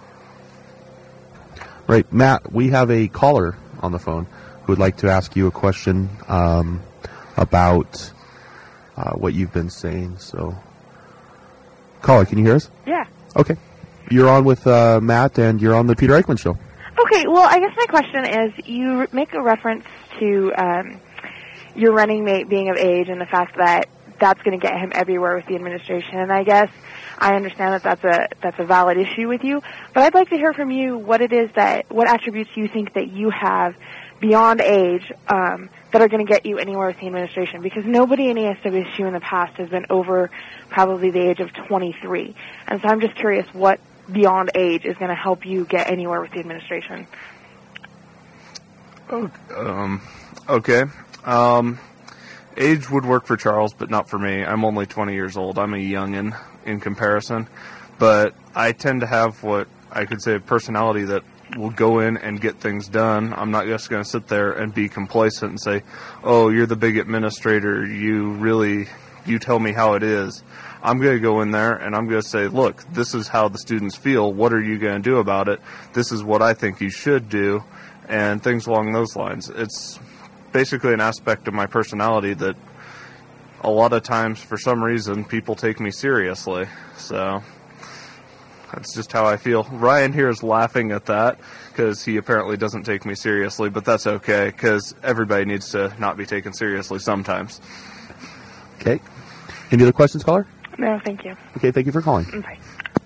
Right. Matt, we have a caller on the phone who would like to ask you a question um, about uh, what you've been saying. So, caller, can you hear us? Yeah. Okay. You're on with uh, Matt, and you're on the Peter Eichmann Show. Okay, well, I guess my question is, you make a reference to um, your running mate being of age and the fact that that's going to get him everywhere with the administration. And I guess I understand that that's a that's a valid issue with you, but I'd like to hear from you what it is that what attributes you think that you have beyond age um, that are going to get you anywhere with the administration, because nobody in A S W S U in the past has been over probably the age of twenty-three. And so I'm just curious what beyond age is going to help you get anywhere with the administration. Um, okay. Um, age would work for Charles, but not for me. I'm only twenty years old. I'm a youngin' in comparison. But I tend to have what I could say a personality that will go in and get things done. I'm not just going to sit there and be complacent and say, oh, you're the big administrator. You really, you tell me how it is. I'm going to go in there and I'm going to say, look, this is how the students feel. What are you going to do about it? This is what I think you should do, and things along those lines. It's basically an aspect of my personality that a lot of times, for some reason, people take me seriously. So that's just how I feel. Ryan here is laughing at that because he apparently doesn't take me seriously, but that's okay because everybody needs to not be taken seriously sometimes. Okay. Any other questions, caller? No, thank you. Okay, thank you for calling. Bye.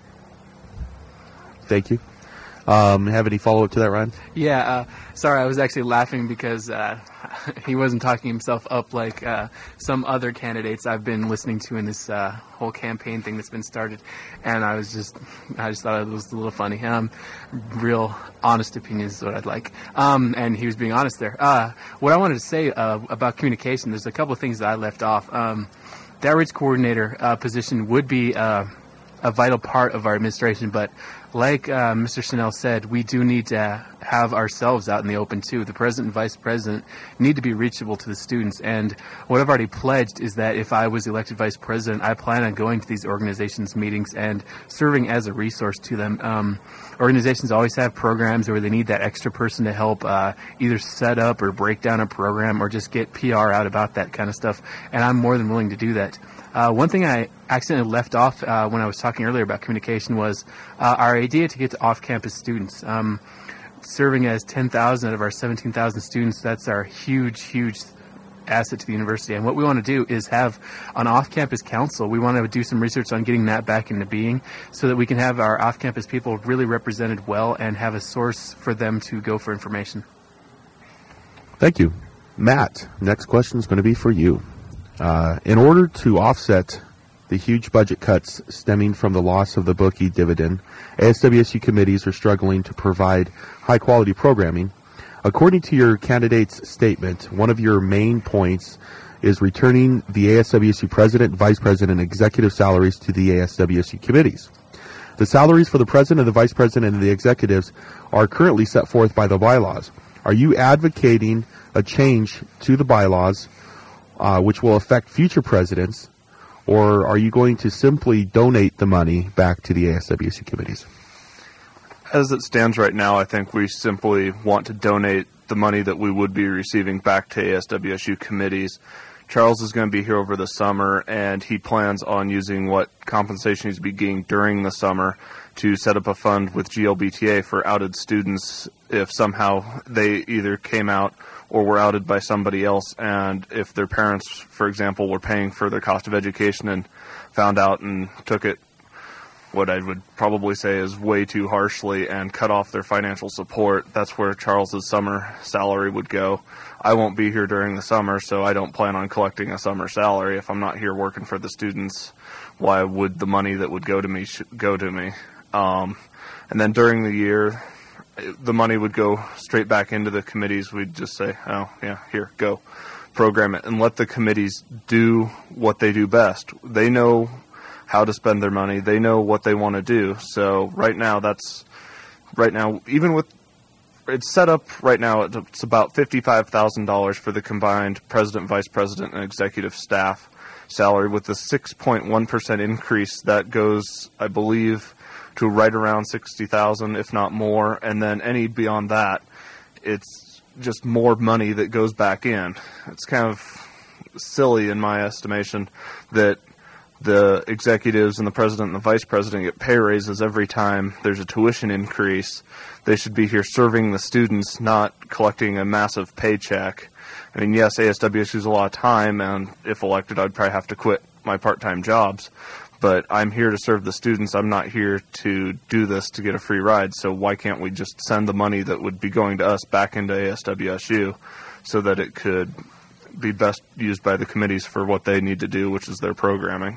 Thank you. Um, have any follow-up to that, Ryan? Yeah, uh, sorry, I was actually laughing because uh, he wasn't talking himself up like uh, some other candidates I've been listening to in this uh, whole campaign thing that's been started, and I was just, I just thought it was a little funny. Um, real honest opinions is what I'd like, um, and he was being honest there. Uh, what I wanted to say uh, about communication, there's a couple of things that I left off. Um, the outreach coordinator uh, position would be uh, a vital part of our administration, but like uh, Mister Chanel said, we do need to have ourselves out in the open too. The president and vice president need to be reachable to the students, and what I've already pledged is that if I was elected vice president, I plan on going to these organizations' meetings and serving as a resource to them. Um, organizations always have programs where they need that extra person to help uh, either set up or break down a program or just get P R out about that kind of stuff, and I'm more than willing to do that. Uh, one thing I accidentally left off uh, when I was talking earlier about communication was uh, our idea to get to off-campus students. Um, serving as ten thousand out of our seventeen thousand students, that's our huge, huge asset to the university. And what we want to do is have an off-campus council. We want to do some research on getting that back into being so that we can have our off-campus people really represented well and have a source for them to go for information. Thank you. Matt, next question is going to be for you. Uh, in order to offset the huge budget cuts stemming from the loss of the bookie dividend, A S W S U committees are struggling to provide high-quality programming. According to your candidate's statement, one of your main points is returning the A S W S U president, vice president, and executive salaries to the A S W S U committees. The salaries for the president, the vice president, and the executives are currently set forth by the bylaws. Are you advocating a change to the bylaws uh, which will affect future presidents, or are you going to simply donate the money back to the A S W S U committees? As it stands right now, I think we simply want to donate the money that we would be receiving back to A S W S U committees. Charles is going to be here over the summer, and he plans on using what compensation he's be getting during the summer to set up a fund with G L B T A for outed students if somehow they either came out or were outed by somebody else, and if their parents, for example, were paying for their cost of education and found out and took it, what I would probably say is way too harshly, and cut off their financial support. That's where Charles's summer salary would go. I won't be here during the summer, so I don't plan on collecting a summer salary. If I'm not here working for the students, why would the money that would go to me sh- go to me? Um, and then during the year, the money would go straight back into the committees. We'd just say, oh, yeah, here, go. Program it, and let the committees do what they do best. They know how to spend their money. They know what they want to do. So right now, that's, right now, even with, it's set up right now, it's about fifty-five thousand dollars for the combined president, vice president, and executive staff salary. With the six point one percent increase, that goes, I believe, to right around sixty thousand dollars, if not more. And then any beyond that, it's just more money that goes back in. It's kind of silly in my estimation that the executives and the president and the vice president get pay raises every time there's a tuition increase. They should be here serving the students, not collecting a massive paycheck. I mean, yes, A S W S U's a lot of time, and if elected, I'd probably have to quit my part-time jobs. But I'm here to serve the students. I'm not here to do this to get a free ride. So why can't we just send the money that would be going to us back into A S W S U so that it could be best used by the committees for what they need to do, which is their programming?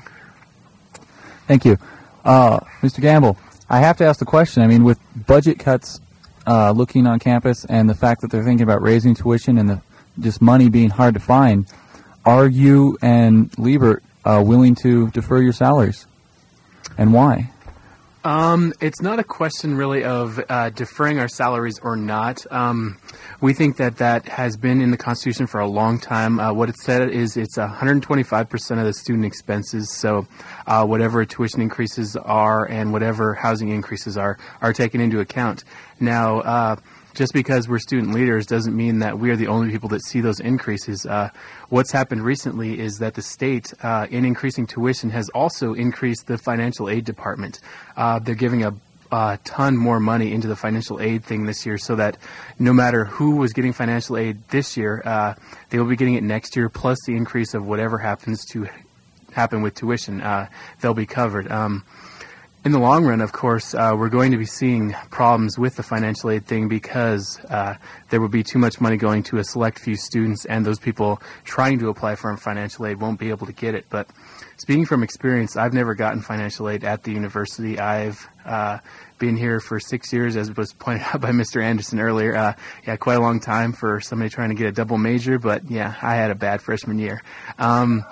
Thank you. Uh, Mister Gamble, I have to ask the question. I mean, with budget cuts uh, looking on campus and the fact that they're thinking about raising tuition and the, just money being hard to find, are you and Liebert uh, willing to defer your salaries? And why? Um, it's not a question really of uh, deferring our salaries or not. Um, we think that that has been in the Constitution for a long time. Uh, what it said is it's one hundred twenty-five percent of the student expenses. So uh, whatever tuition increases are and whatever housing increases are, are taken into account. Now, uh, just because we're student leaders doesn't mean that we are the only people that see those increases. Uh, what's happened recently is that the state, uh, in increasing tuition, has also increased the financial aid department. Uh, they're giving a a ton more money into the financial aid thing this year, so that no matter who was getting financial aid this year, uh, they will be getting it next year, plus the increase of whatever happens to happen with tuition. Uh, they'll be covered. Um, In the long run, of course, uh, we're going to be seeing problems with the financial aid thing because uh, there will be too much money going to a select few students, and those people trying to apply for financial aid won't be able to get it. But speaking from experience, I've never gotten financial aid at the university. I've uh, been here for six years, as was pointed out by Mister Anderson earlier. Uh, yeah, quite a long time for somebody trying to get a double major, but yeah, I had a bad freshman year. Um,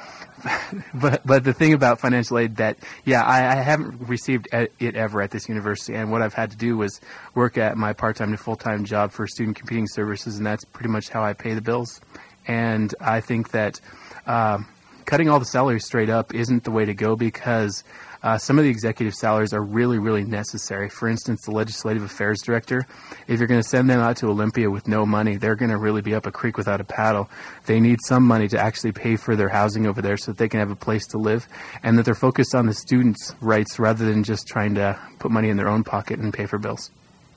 But but the thing about financial aid that, yeah, I, I haven't received it ever at this university, and what I've had to do was work at my part-time to full-time job for student computing services, and that's pretty much how I pay the bills. And I think that uh, cutting all the salaries straight up isn't the way to go, because uh, some of the executive salaries are really, really necessary. For instance, the legislative affairs director, if you're going to send them out to Olympia with no money, they're going to really be up a creek without a paddle. They need some money to actually pay for their housing over there so that they can have a place to live, and that they're focused on the students' rights rather than just trying to put money in their own pocket and pay for bills.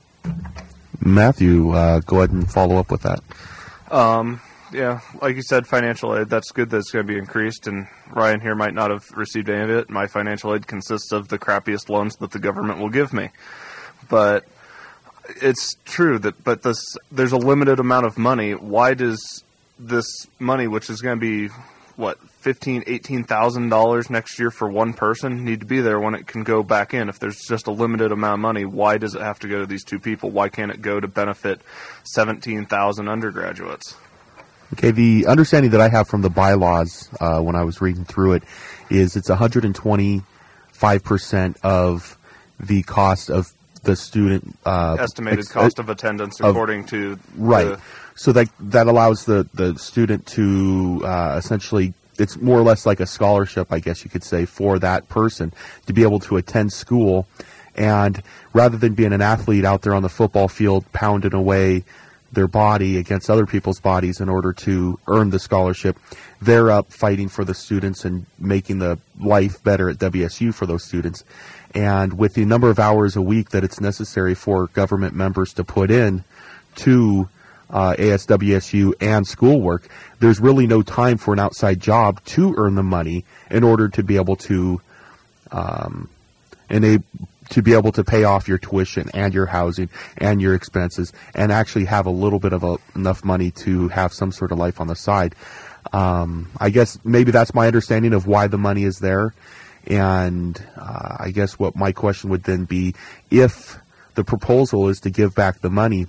Matthew, uh, go ahead and follow up with that. Um, yeah, like you said, financial aid, that's good that it's going to be increased, and Ryan here might not have received any of it. My financial aid consists of the crappiest loans that the government will give me. But it's true that, but this, there's a limited amount of money. Why does this money, which is going to be, what, fifteen thousand dollars, eighteen thousand dollars next year for one person, need to be there when it can go back in? If there's just a limited amount of money, why does it have to go to these two people? Why can't it go to benefit seventeen thousand undergraduates? Okay, the understanding that I have from the bylaws uh, when I was reading through it is it's one hundred twenty-five percent of the cost of the student uh, estimated ex- cost of attendance of, according to right. The, so that that allows the the student to uh, essentially, it's more or less like a scholarship, I guess you could say, for that person to be able to attend school, and rather than being an athlete out there on the football field pounding away their body against other people's bodies in order to earn the scholarship, they're up fighting for the students and making the life better at W S U for those students. And with the number of hours a week that it's necessary for government members to put in to uh, A S W S U and schoolwork, there's really no time for an outside job to earn the money in order to be able to um, enable to be able to pay off your tuition and your housing and your expenses and actually have a little bit of a, enough money to have some sort of life on the side. Um, I guess maybe that's my understanding of why the money is there. And uh, I guess what my question would then be, if the proposal is to give back the money,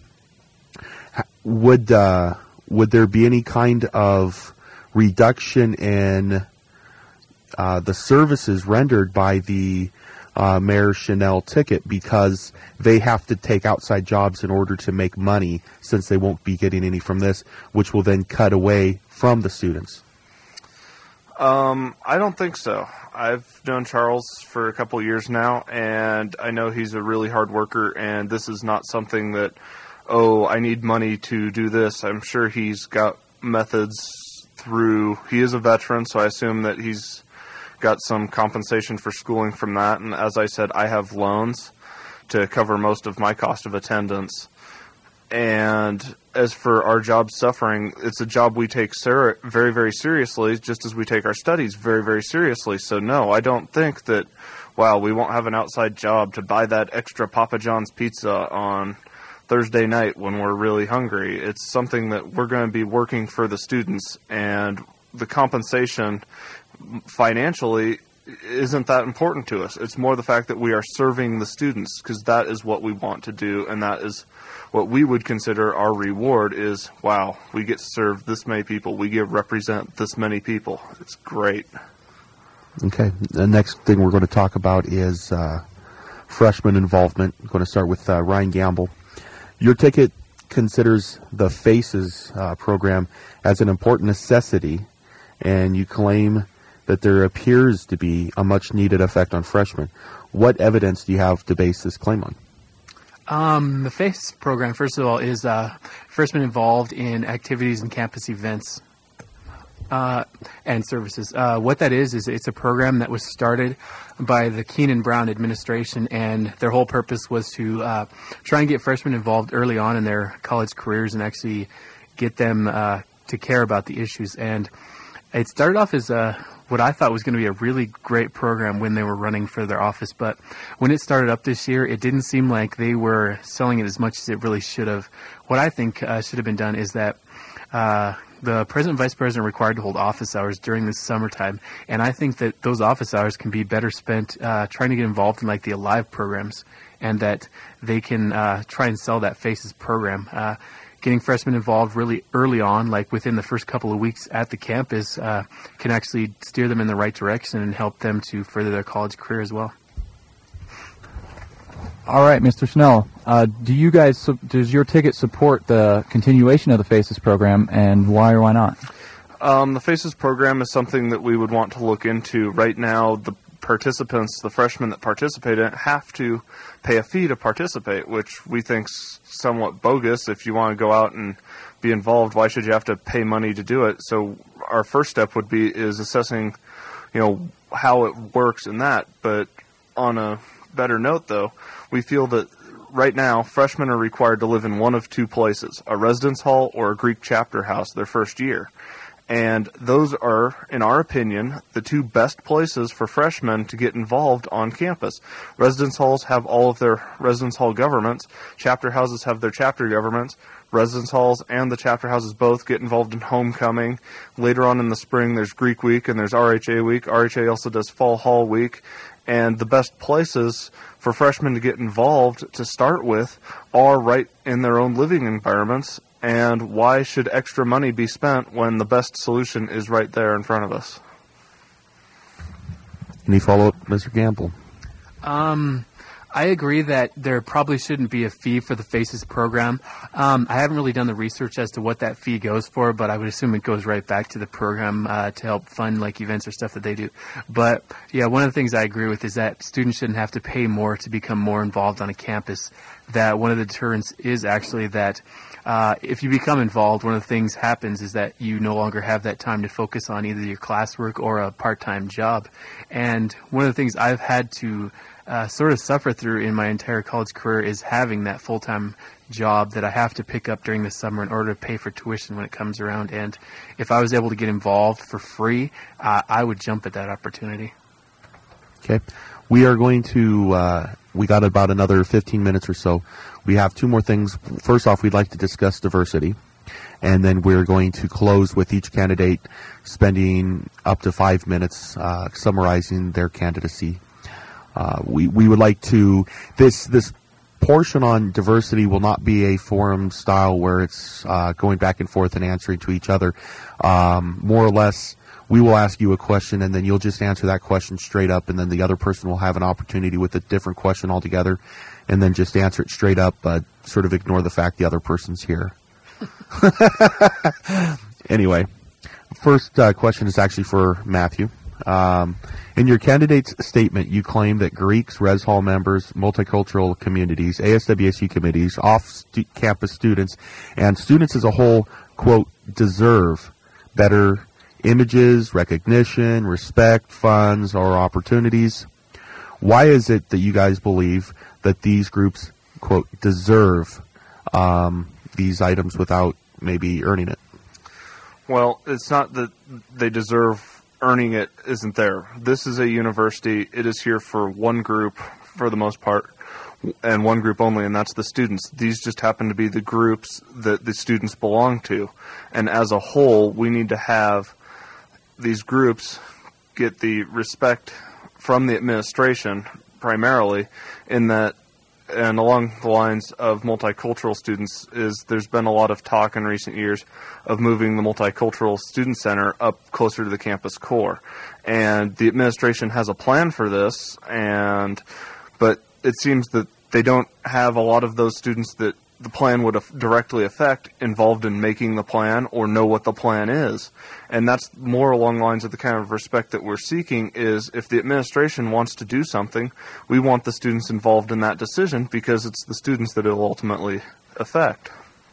would uh, would there be any kind of reduction in uh, the services rendered by the Uh, Mayor Chanel ticket, because they have to take outside jobs in order to make money, since they won't be getting any from this, which will then cut away from the students? Um, I don't think so. I've known Charles for a couple of years now, and I know he's a really hard worker, and this is not something that, oh, I need money to do this. I'm sure he's got methods through, he is a veteran, so I assume that he's got some compensation for schooling from that, and as I said, I have loans to cover most of my cost of attendance. And as for our job suffering, it's a job we take ser- very, very seriously, just as we take our studies very, very seriously. So no, I don't think that, wow, we won't have an outside job to buy that extra Papa John's pizza on Thursday night when we're really hungry. It's something that we're going to be working for the students, and the compensation financially isn't that important to us. It's more the fact that we are serving the students, because that is what we want to do, and that is what we would consider our reward is, wow, we get to serve this many people. We get represent this many people. It's great. Okay. The next thing we're going to talk about is uh, freshman involvement. I'm going to start with uh, Ryan Gamble. Your ticket considers the FACES uh, program as an important necessity, and you claim that there appears to be a much-needed effect on freshmen. What evidence do you have to base this claim on? Um, the FACE program, first of all, is uh, freshmen involved in activities and campus events uh, and services. Uh, what that is, is it's a program that was started by the Keenan Brown administration, and their whole purpose was to uh, try and get freshmen involved early on in their college careers and actually get them uh, to care about the issues. And it started off as a what I thought was going to be a really great program when they were running for their office, but when it started up this year, it didn't seem like they were selling it as much as it really should have. What I think uh, should have been done is that uh, the president and vice president are required to hold office hours during the summertime, and I think that those office hours can be better spent uh, trying to get involved in like the Alive programs, and that they can uh, try and sell that FACES program. Uh, Getting freshmen involved really early on, like within the first couple of weeks at the campus, uh, can actually steer them in the right direction and help them to further their college career as well. All right, Mister Snell, uh, do you guys, su- does your ticket support the continuation of the FACES program, and why or why not? Um, the FACES program is something that we would want to look into. Right now, the participants, the freshmen that participate in it, have to pay a fee to participate, which we think's somewhat bogus. If you want to go out and be involved, why should you have to pay money to do it? So our first step would be is assessing, you know, how it works in that. But on a better note, though, we feel that right now freshmen are required to live in one of two places, a residence hall or a Greek chapter house their first year. And those are, in our opinion, the two best places for freshmen to get involved on campus. Residence halls have all of their residence hall governments. Chapter houses have their chapter governments. Residence halls and the chapter houses both get involved in homecoming. Later on in the spring, there's Greek Week and there's R H A Week. R H A also does Fall Hall Week. And the best places for freshmen to get involved to start with are right in their own living environments. And why should extra money be spent when the best solution is right there in front of us? Any follow-up, Mister Gamble? Um, I agree that there probably shouldn't be a fee for the FACES program. Um, I haven't really done the research as to what that fee goes for, but I would assume it goes right back to the program uh, to help fund like events or stuff that they do. But yeah, one of the things I agree with is that students shouldn't have to pay more to become more involved on a campus. That one of the deterrents is actually that Uh, if you become involved, one of the things happens is that you no longer have that time to focus on either your classwork or a part-time job. And one of the things I've had to uh, sort of suffer through in my entire college career is having that full-time job that I have to pick up during the summer in order to pay for tuition when it comes around. And if I was able to get involved for free, uh, I would jump at that opportunity. Okay. We are going to, uh, we got about another fifteen minutes or so. We have two more things. First off, we'd like to discuss diversity. And then we're going to close with each candidate spending up to five minutes uh, summarizing their candidacy. Uh, we, we would like to, this, this portion on diversity will not be a forum style where it's uh, going back and forth and answering to each other. Um, more or less, we will ask you a question, and then you'll just answer that question straight up, and then the other person will have an opportunity with a different question altogether, and then just answer it straight up, but sort of ignore the fact the other person's here. Anyway, first uh, question is actually for Matthew. Um, in your candidate's statement, you claim that Greeks, Res Hall members, multicultural communities, A S W S U committees, off-campus students, and students as a whole, quote, deserve better images, recognition, respect, funds, or opportunities. Why is it that you guys believe that these groups, quote, deserve um, these items without maybe earning it? Well, it's not that they deserve earning it isn't there. This is a university. It is here for one group for the most part, and one group only, and that's the students. These just happen to be the groups that the students belong to. And as a whole, we need to have these groups get the respect from the administration primarily, in that, and along the lines of multicultural students, is there's been a lot of talk in recent years of moving the Multicultural Student Center up closer to the campus core. And the administration has a plan for this, and but it seems that they don't have a lot of those students that the plan would af- directly affect involved in making the plan or know what the plan is. And that's more along the lines of the kind of respect that we're seeking, is if the administration wants to do something, we want the students involved in that decision, because it's the students that it will ultimately affect.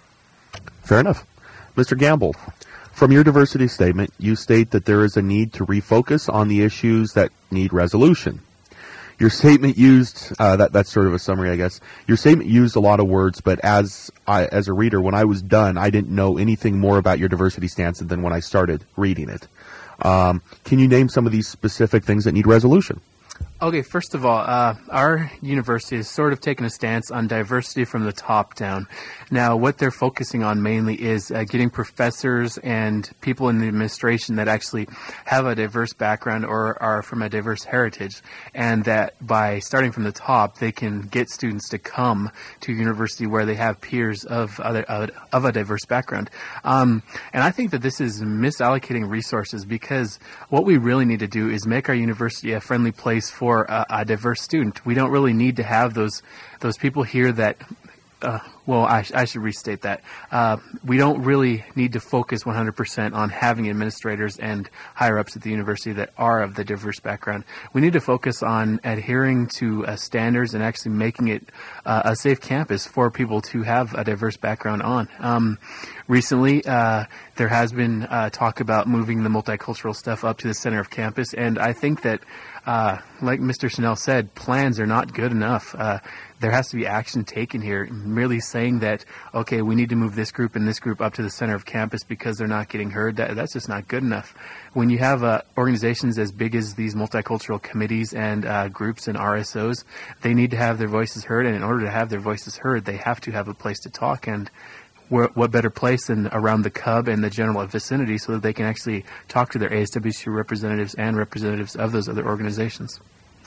Fair enough. Mister Gamble, from your diversity statement, you state that there is a need to refocus on the issues that need resolution. Your statement used, uh, that, that's sort of a summary, I guess. Your statement used a lot of words, but as I, as a reader, when I was done, I didn't know anything more about your diversity stance than when I started reading it. Um, can you name some of these specific things that need resolution? Okay, first of all, uh, our university has sort of taken a stance on diversity from the top down. Now, what they're focusing on mainly is uh, getting professors and people in the administration that actually have a diverse background or are from a diverse heritage, and that by starting from the top, they can get students to come to a university where they have peers of other of, of a diverse background. Um, and I think that this is misallocating resources, because what we really need to do is make our university a friendly place for a, a diverse student. We don't really need to have those those people here that Uh, well, I, I should restate that. Uh, we don't really need to focus one hundred percent on having administrators and higher-ups at the university that are of the diverse background. We need to focus on adhering to uh, standards and actually making it uh, a safe campus for people to have a diverse background on. Um, recently, uh, there has been uh, talk about moving the multicultural stuff up to the center of campus, and I think that, uh, like Mister Chanel said, plans are not good enough. Uh, there has to be action taken here. Merely saying that, okay, we need to move this group and this group up to the center of campus because they're not getting heard, that, that's just not good enough. When you have uh, organizations as big as these multicultural committees and uh, groups and R S Os, they need to have their voices heard, and in order to have their voices heard, they have to have a place to talk. And what better place than around the Cub and the general vicinity so that they can actually talk to their A S W C representatives and representatives of those other organizations.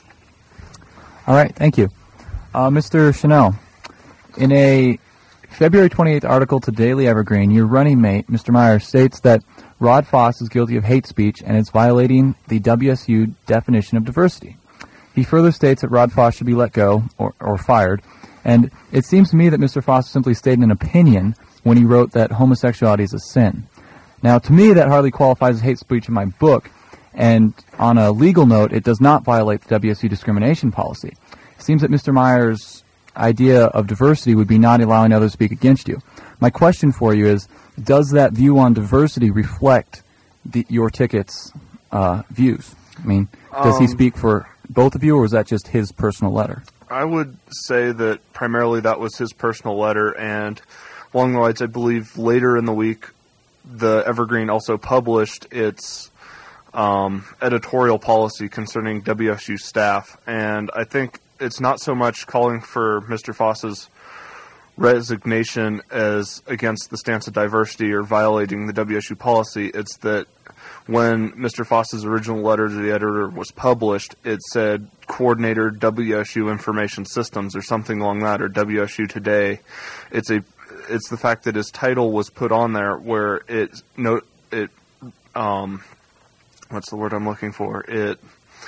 All right, thank you. Uh, Mister Chanel, in a February twenty-eighth article to Daily Evergreen, your running mate, Mister Myers, states that Rod Foss is guilty of hate speech and is violating the W S U definition of diversity. He further states that Rod Foss should be let go or, or fired, and it seems to me that Mister Foss simply stated an opinion when he wrote that homosexuality is a sin. Now, to me, that hardly qualifies as hate speech in my book, and on a legal note, it does not violate the W S U discrimination policy. It seems that Mister Myers' idea of diversity would be not allowing others to speak against you. My question for you is, does that view on diversity reflect the, your ticket's uh, views? I mean, does um, he speak for both of you, or is that just his personal letter? I would say that primarily that was his personal letter, and along the lines, I believe later in the week, the Evergreen also published its um, editorial policy concerning W S U staff, and I think it's not so much calling for Mister Foss's resignation as against the stance of diversity or violating the W S U policy. It's that when Mister Foss's original letter to the editor was published, it said Coordinator W S U Information Systems or something along that, or W S U Today. It's a it's the fact that his title was put on there where it no it um what's the word I'm looking for? It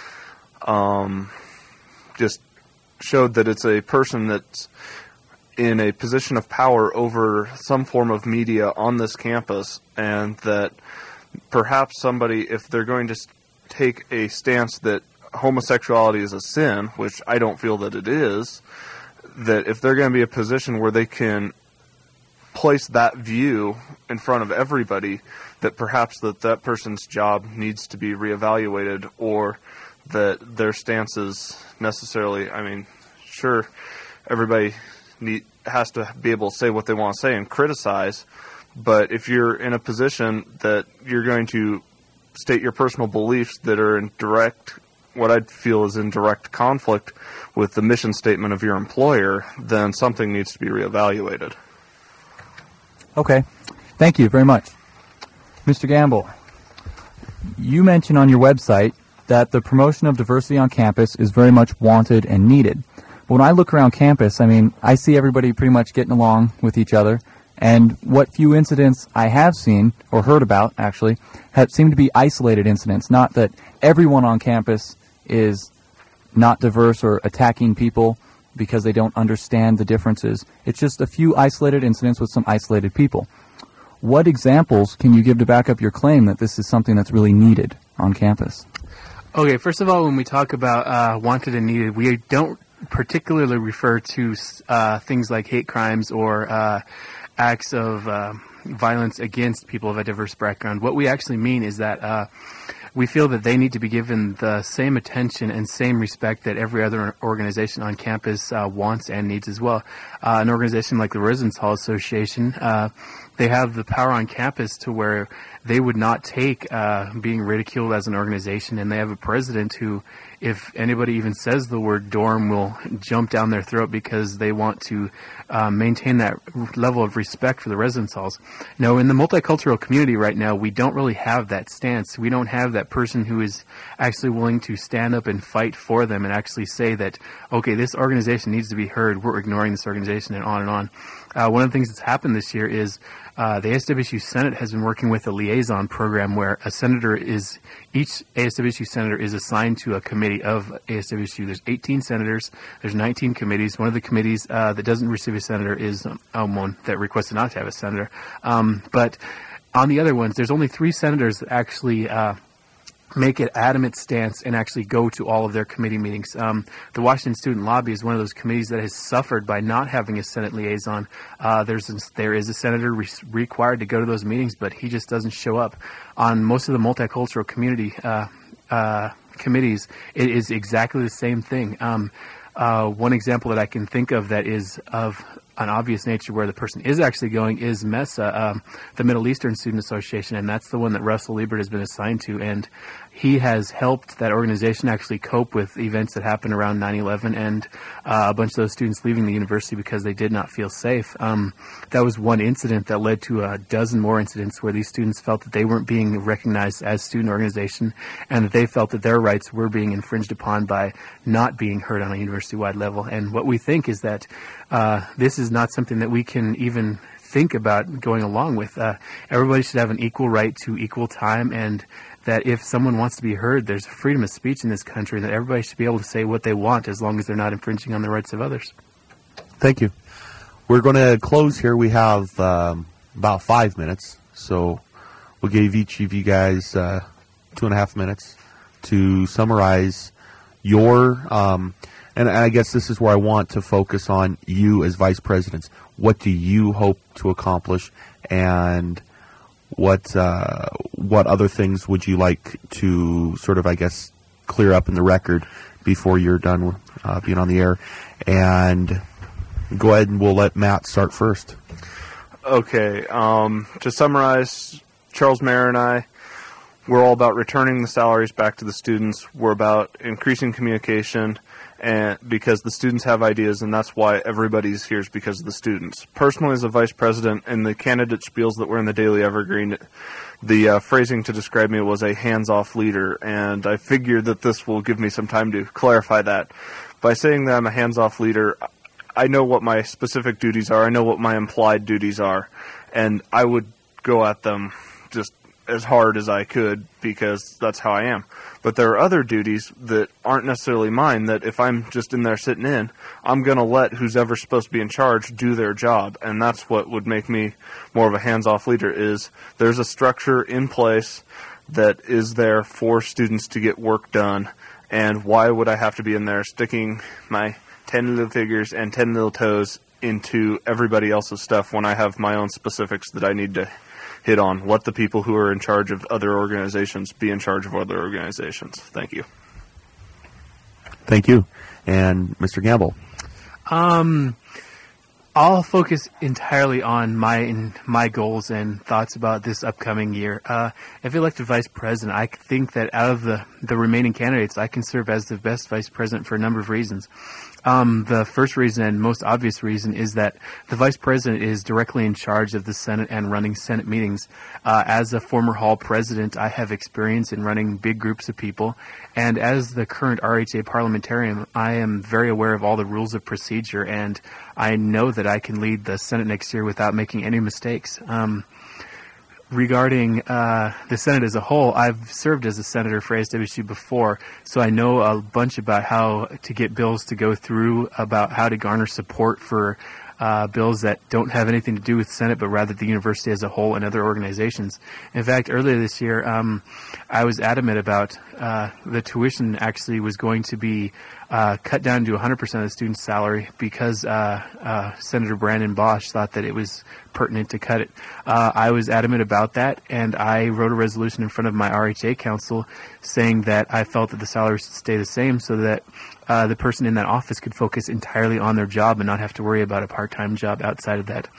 um just showed that it's a person that's in a position of power over some form of media on this campus, and that perhaps somebody, if they're going to take a stance that homosexuality is a sin, which I don't feel that it is, that if they're going to be a position where they can place that view in front of everybody that perhaps that that person's job needs to be reevaluated, or that their stances necessarily, I mean, sure, everybody need, has to be able to say what they want to say and criticize, but if you're in a position that you're going to state your personal beliefs that are in direct, what I feel is in direct conflict with the mission statement of your employer, then something needs to be reevaluated. Okay. Thank you very much. Mister Gamble, you mentioned on your website that the promotion of diversity on campus is very much wanted and needed. But when I look around campus, I mean, I see everybody pretty much getting along with each other, and what few incidents I have seen, or heard about, actually, have seemed to be isolated incidents. Not that everyone on campus is not diverse or attacking people because they don't understand the differences. It's just a few isolated incidents with some isolated people. What examples can you give to back up your claim that this is something that's really needed on campus? Okay, first of all, when we talk about uh, wanted and needed, we don't particularly refer to uh, things like hate crimes or uh, acts of uh, violence against people of a diverse background. What we actually mean is that uh, we feel that they need to be given the same attention and same respect that every other organization on campus uh, wants and needs as well. Uh, an organization like the Residence Hall Association, uh, they have the power on campus to where they would not take uh, being ridiculed as an organization, and they have a president who, if anybody even says the word dorm, will jump down their throat because they want to uh, maintain that level of respect for the residence halls. Now, in the multicultural community right now, we don't really have that stance. We don't have that person who is actually willing to stand up and fight for them and actually say that, okay, this organization needs to be heard, we're ignoring this organization, and on and on. Uh, one of the things that's happened this year is uh, the A S W S U Senate has been working with a liaison program where a senator is, each A S W S U senator is assigned to a committee of A S W S U. There's eighteen senators, there's nineteen committees. One of the committees uh, that doesn't receive a senator is um, one that requested not to have a senator. Um, but on the other ones, there's only three senators that actually uh, make an adamant stance and actually go to all of their committee meetings. Um, the Washington Student Lobby is one of those committees that has suffered by not having a Senate liaison. Uh, there's there is a senator re- required to go to those meetings, but he just doesn't show up. On most of the multicultural community uh, uh, committees, it is exactly the same thing. Um, uh, one example that I can think of that is of an obvious nature where the person is actually going is MESA, um, the Middle Eastern Student Association, and that's the one that Russell Liebert has been assigned to, and he has helped that organization actually cope with events that happened around nine eleven and uh, a bunch of those students leaving the university because they did not feel safe. Um, that was one incident that led to a dozen more incidents where these students felt that they weren't being recognized as student organization and that they felt that their rights were being infringed upon by not being heard on a university-wide level. And what we think is that uh, this is not something that we can even think about going along with. Uh, everybody should have an equal right to equal time, and that if someone wants to be heard, there's freedom of speech in this country, and that everybody should be able to say what they want as long as they're not infringing on the rights of others. Thank you. We're going to close here. We have um, about five minutes, so we'll give each of you guys uh, two and a half minutes to summarize your, um, and, and I guess this is where I want to focus on you as vice presidents. What do you hope to accomplish, and what uh, what other things would you like to sort of, I guess, clear up in the record before you're done uh, being on the air? And go ahead, and we'll let Matt start first. Okay. Um, to summarize, Charles Mayer and I, we're all about returning the salaries back to the students. We're about increasing communication, and because the students have ideas, and that's why everybody's here, is because of the students. Personally, as a vice president, in the candidate spiels that were in the Daily Evergreen, the uh, phrasing to describe me was a hands-off leader, and I figured that this will give me some time to clarify that. By saying that I'm a hands-off leader, I know what my specific duties are, I know what my implied duties are, and I would go at them just as hard as I could because that's how I am. But there are other duties that aren't necessarily mine, that if I'm just in there sitting in, I'm going to let who's ever supposed to be in charge do their job. And that's what would make me more of a hands-off leader, is there's a structure in place that is there for students to get work done. And why would I have to be in there sticking my ten little fingers and ten little toes into everybody else's stuff when I have my own specifics that I need to hit on. Let the people who are in charge of other organizations be in charge of other organizations. Thank you. Thank you. And Mister Gamble. Um, I'll focus entirely on my my goals and thoughts about this upcoming year. Uh, if elected vice president, I think that out of the, the remaining candidates, I can serve as the best vice president for a number of reasons. Um, the first reason and most obvious reason is that the vice president is directly in charge of the Senate and running Senate meetings. Uh, as a former hall president, I have experience in running big groups of people, and as the current R H A parliamentarian, I am very aware of all the rules of procedure, and I know that I can lead the Senate next year without making any mistakes. Um, Regarding uh, the Senate as a whole, I've served as a senator for A S W S U before, so I know a bunch about how to get bills to go through, about how to garner support for uh, bills that don't have anything to do with Senate, but rather the university as a whole and other organizations. In fact, earlier this year, um, I was adamant about uh, the tuition actually was going to be uh, cut down to one hundred percent of the student's salary because uh, uh, Senator Brandon Bosch thought that it was pertinent to cut it. Uh, I was adamant about that, and I wrote a resolution in front of my R H A council saying that I felt that the salary should stay the same so that uh, the person in that office could focus entirely on their job and not have to worry about a part-time job outside of that.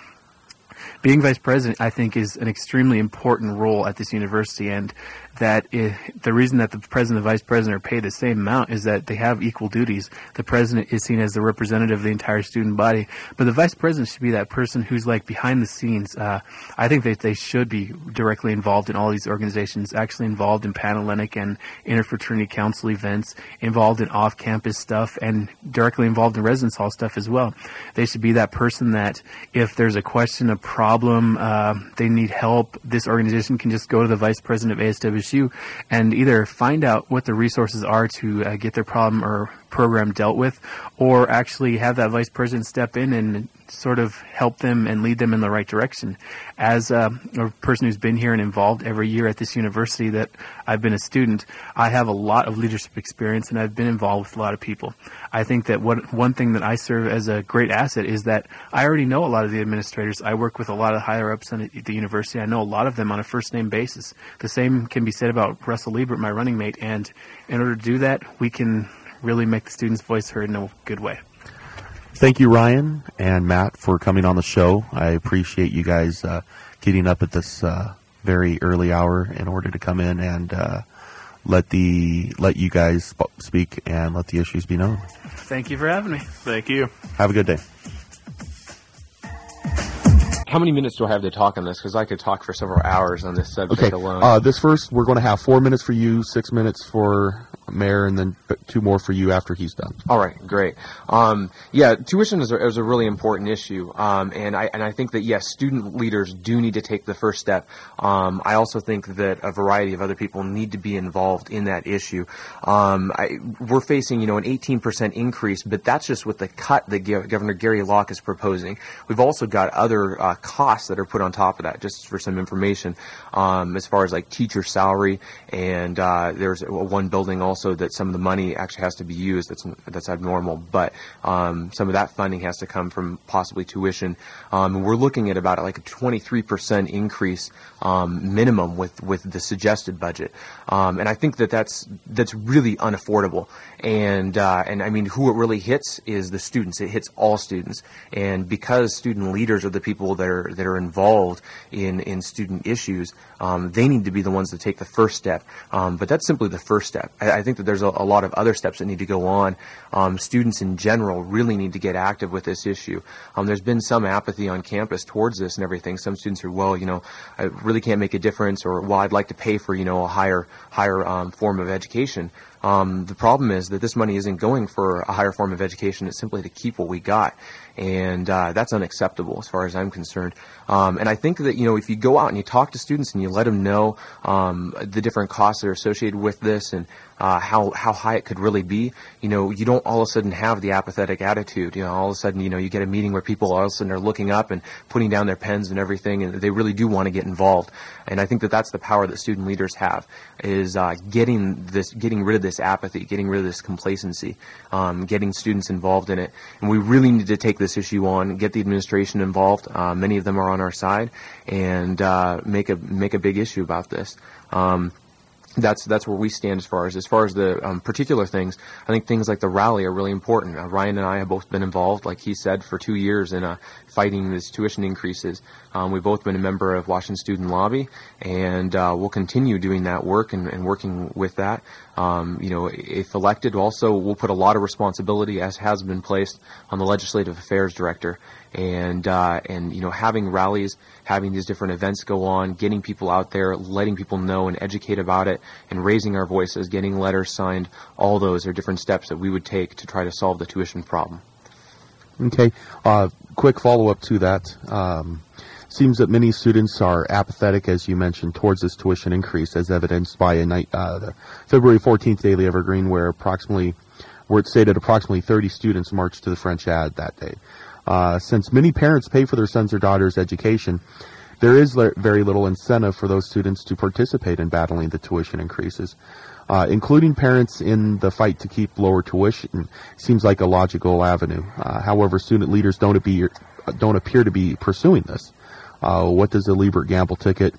Being vice president, I think, is an extremely important role at this university, and that it, the reason that the president and the vice president are paid the same amount is that they have equal duties. The president is seen as the representative of the entire student body, but the vice president should be that person who's like behind the scenes. Uh, I think that they should be directly involved in all these organizations, actually involved in Panhellenic and interfraternity council events, involved in off-campus stuff, and directly involved in residence hall stuff as well. They should be that person that if there's a question, a problem, uh, they need help, this organization can just go to the vice president of A S W S U and either find out what the resources are to uh, get their problem or program dealt with, or actually have that vice president step in and sort of help them and lead them in the right direction. As uh, a person who's been here and involved every year at this university that I've been a student, I have a lot of leadership experience and I've been involved with a lot of people. I think that what, one thing that I serve as a great asset is that I already know a lot of the administrators. I work with a lot of higher ups at the university. I know a lot of them on a first name basis. The same can be said about Russell Liebert, my running mate, and in order to do that, we can really make the student's voice heard in a good way. Thank you, Ryan and Matt, for coming on the show. I appreciate you guys uh, getting up at this uh, very early hour in order to come in and uh, let the let you guys sp- speak and let the issues be known. Thank you for having me. Thank you. Have a good day. How many minutes do I have to talk on this? Because I could talk for several hours on this subject Okay. alone. Uh, this first, we're going to have four minutes for you, six minutes for Mayor, and then two more for you after he's done. All right, great. Um, yeah, tuition is a, is a really important issue, um, and I and I think that yes, student leaders do need to take the first step. Um, I also think that a variety of other people need to be involved in that issue. Um, I, we're facing, you know, an eighteen percent increase, but that's just with the cut that G- Governor Gary Locke is proposing. We've also got other uh, costs that are put on top of that. Just for some information, um, as far as like teacher salary, and uh, there's one building also. So that some of the money actually has to be used. That's that's abnormal, but um, some of that funding has to come from possibly tuition. Um, and we're looking at about like a twenty-three percent increase um, minimum with, with the suggested budget. Um, and I think that that's that's really unaffordable. And uh, and I mean, who it really hits is the students. It hits all students. And because student leaders are the people that are that are involved in in student issues, um, they need to be the ones that take the first step. Um, but that's simply the first step. I, I think that there's a, a lot of other steps that need to go on. Um, students in general really need to get active with this issue. Um, there's been some apathy on campus towards this and everything. Some students are, well, you know, I really can't make a difference, or, well, I'd like to pay for, you know, a higher higher um, form of education. Um, the problem is that this money isn't going for a higher form of education. It's simply to keep what we got. And uh, that's unacceptable as far as I'm concerned. Um, and I think that, you know, if you go out and you talk to students and you let them know um, the different costs that are associated with this and uh, how how high it could really be, you know, you don't all of a sudden have the apathetic attitude. You know, all of a sudden, you know, you get a meeting where people all of a sudden are looking up and putting down their pens and everything, and they really do want to get involved. And I think that that's the power that student leaders have, is uh, getting this, getting rid of this this apathy, getting rid of this complacency, um, getting students involved in it. And we really need to take this issue on, get the administration involved. Uh, many of them are on our side, and uh, make a make a big issue about this. Um, That's that's where we stand as far as as far as the um, particular things. I think things like the rally are really important. Uh, Ryan and I have both been involved, like he said, for two years in uh, fighting these tuition increases. Um, we've both been a member of Washington Student Lobby, and uh, we'll continue doing that work and, and working with that. Um, you know, if elected, also we'll put a lot of responsibility, as has been placed, on the Legislative Affairs Director. And, uh, and, you know, having rallies, having these different events go on, getting people out there, letting people know and educate about it, and raising our voices, getting letters signed, all those are different steps that we would take to try to solve the tuition problem. Okay. Uh, quick follow-up to that. Um, seems that many students are apathetic, as you mentioned, towards this tuition increase, as evidenced by a night, uh, the February fourteenth Daily Evergreen, where approximately, where it stated approximately thirty students marched to the French ad that day. Uh, since many parents pay for their sons or daughters' education, there is le- very little incentive for those students to participate in battling the tuition increases. Uh, including parents in the fight to keep lower tuition seems like a logical avenue. Uh, however, student leaders don't, be, don't appear to be pursuing this. Uh, what does the Liebert Gamble ticket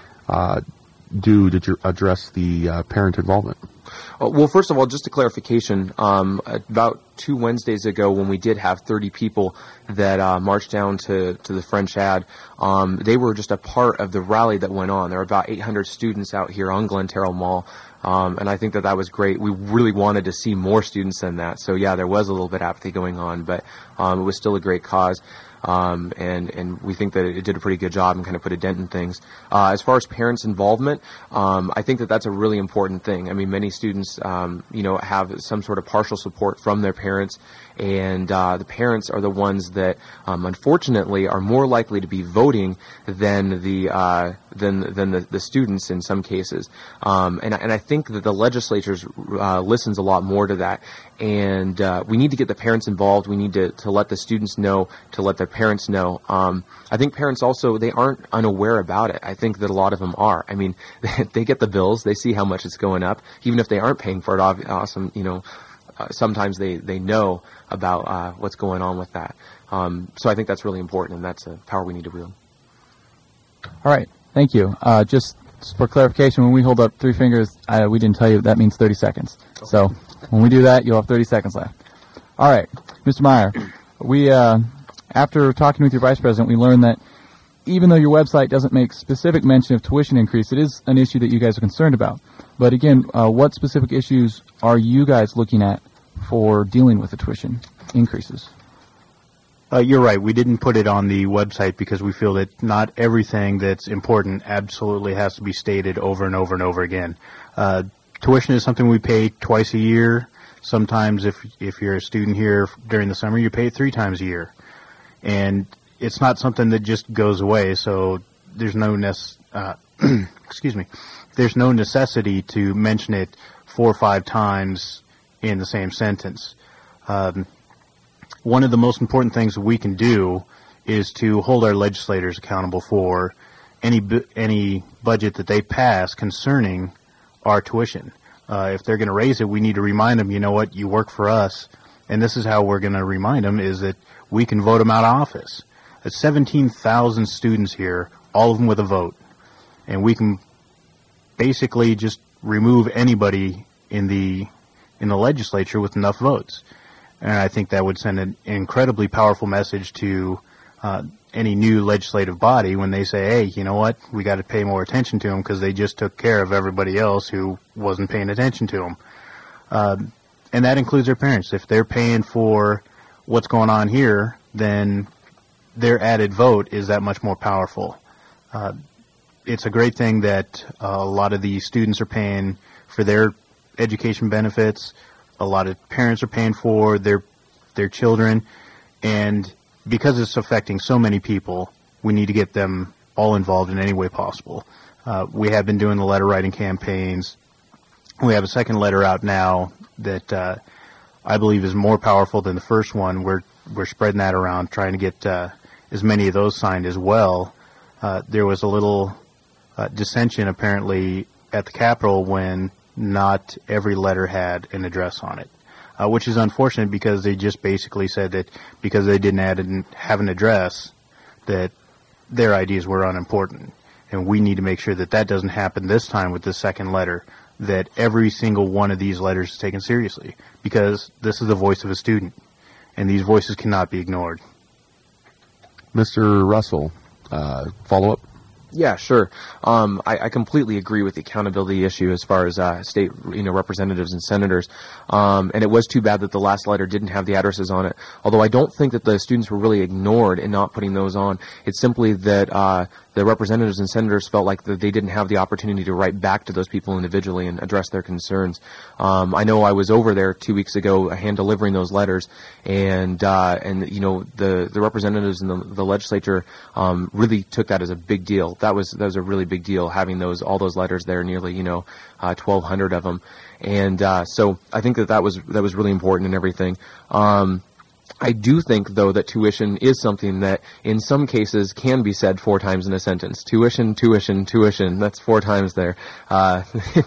uh, do to ju- address the uh, parent involvement? Uh, well, first of all, just a clarification. Um, about two Wednesdays ago, when we did have thirty people that uh, marched down to, to the French ad, um, they were just a part of the rally that went on. There were about eight hundred students out here on Glen Terrell Mall, um, and I think that that was great. We really wanted to see more students than that. So, yeah, there was a little bit of apathy going on, but um, it was still a great cause. Um, and, and we think that it did a pretty good job and kind of put a dent in things. Uh, as far as parents' involvement, um, I think that that's a really important thing. I mean, many students, um, you know, have some sort of partial support from their parents, and uh, the parents are the ones that, um, unfortunately, are more likely to be voting than the uh, than than the, the students in some cases. Um, and and I think that the legislature uh, listens a lot more to that. And uh, we need to get the parents involved. We need to, to let the students know, to let their parents know. Um, I think parents also, they aren't unaware about it. I think that a lot of them are. I mean, they get the bills. They see how much it's going up. Even if they aren't paying for it, awesome, you know, uh, sometimes they, they know about uh, what's going on with that. Um, so I think that's really important, and that's a power we need to wield. All right. Thank you. Uh, just for clarification, when we hold up three fingers, uh, we didn't tell you that means thirty seconds. So when we do that, you'll have thirty seconds left. All right, Mister Meyer, we uh, after talking with your vice president, we learned that even though your website doesn't make specific mention of tuition increase, it is an issue that you guys are concerned about. But again, uh, what specific issues are you guys looking at for dealing with the tuition increases? Uh, you're right. We didn't put it on the website because we feel that not everything that's important absolutely has to be stated over and over and over again. Uh, tuition is something we pay twice a year. Sometimes if if you're a student here during the summer, you pay it three times a year. And it's not something that just goes away, so there's no nec- uh, excuse me, there's no necessity to mention it four or five times in the same sentence. Um, one of the most important things that we can do is to hold our legislators accountable for any bu- any budget that they pass concerning our tuition. Uh, if they're going to raise it, we need to remind them, you know what, you work for us, and this is how we're going to remind them, is that we can vote them out of office. There's seventeen thousand students here, all of them with a vote, and we can basically just remove anybody in the in the legislature with enough votes. And I think that would send an incredibly powerful message to uh, any new legislative body when they say, hey, you know what, we got to pay more attention to them because they just took care of everybody else who wasn't paying attention to them. Uh, and that includes their parents. If they're paying for what's going on here, then their added vote is that much more powerful. Uh, it's a great thing that uh, a lot of the students are paying for their education benefits. A lot of parents are paying for their their children, and because it's affecting so many people, we need to get them all involved in any way possible. Uh, we have been doing the letter writing campaigns. We have a second letter out now that uh, I believe is more powerful than the first one. We're we're spreading that around, trying to get uh, as many of those signed as well. Uh, there was a little uh, dissension apparently at the Capitol when not every letter had an address on it, uh, which is unfortunate because they just basically said that because they didn't add an, have an address, that their ideas were unimportant. And we need to make sure that that doesn't happen this time with the second letter, that every single one of these letters is taken seriously, because this is the voice of a student, and these voices cannot be ignored. Mister Russell, uh, follow-up? Yeah, sure. Um, I, I completely agree with the accountability issue as far as uh, state, you know, representatives and senators. Um, and it was too bad that the last letter didn't have the addresses on it. Although I don't think that the students were really ignored in not putting those on. It's simply that uh, the representatives and senators felt like that they didn't have the opportunity to write back to those people individually and address their concerns. Um, I know I was over there two weeks ago, hand delivering those letters, and uh, and you know the the representatives and the, the legislature um, really took that as a big deal. That was that was a really big deal, having those all those letters there, nearly you know uh, twelve hundred of them, and uh, so I think that that was that was really important and everything. Um, I do think, though, that tuition is something that in some cases can be said four times in a sentence. Tuition, tuition, tuition. That's four times there. Uh,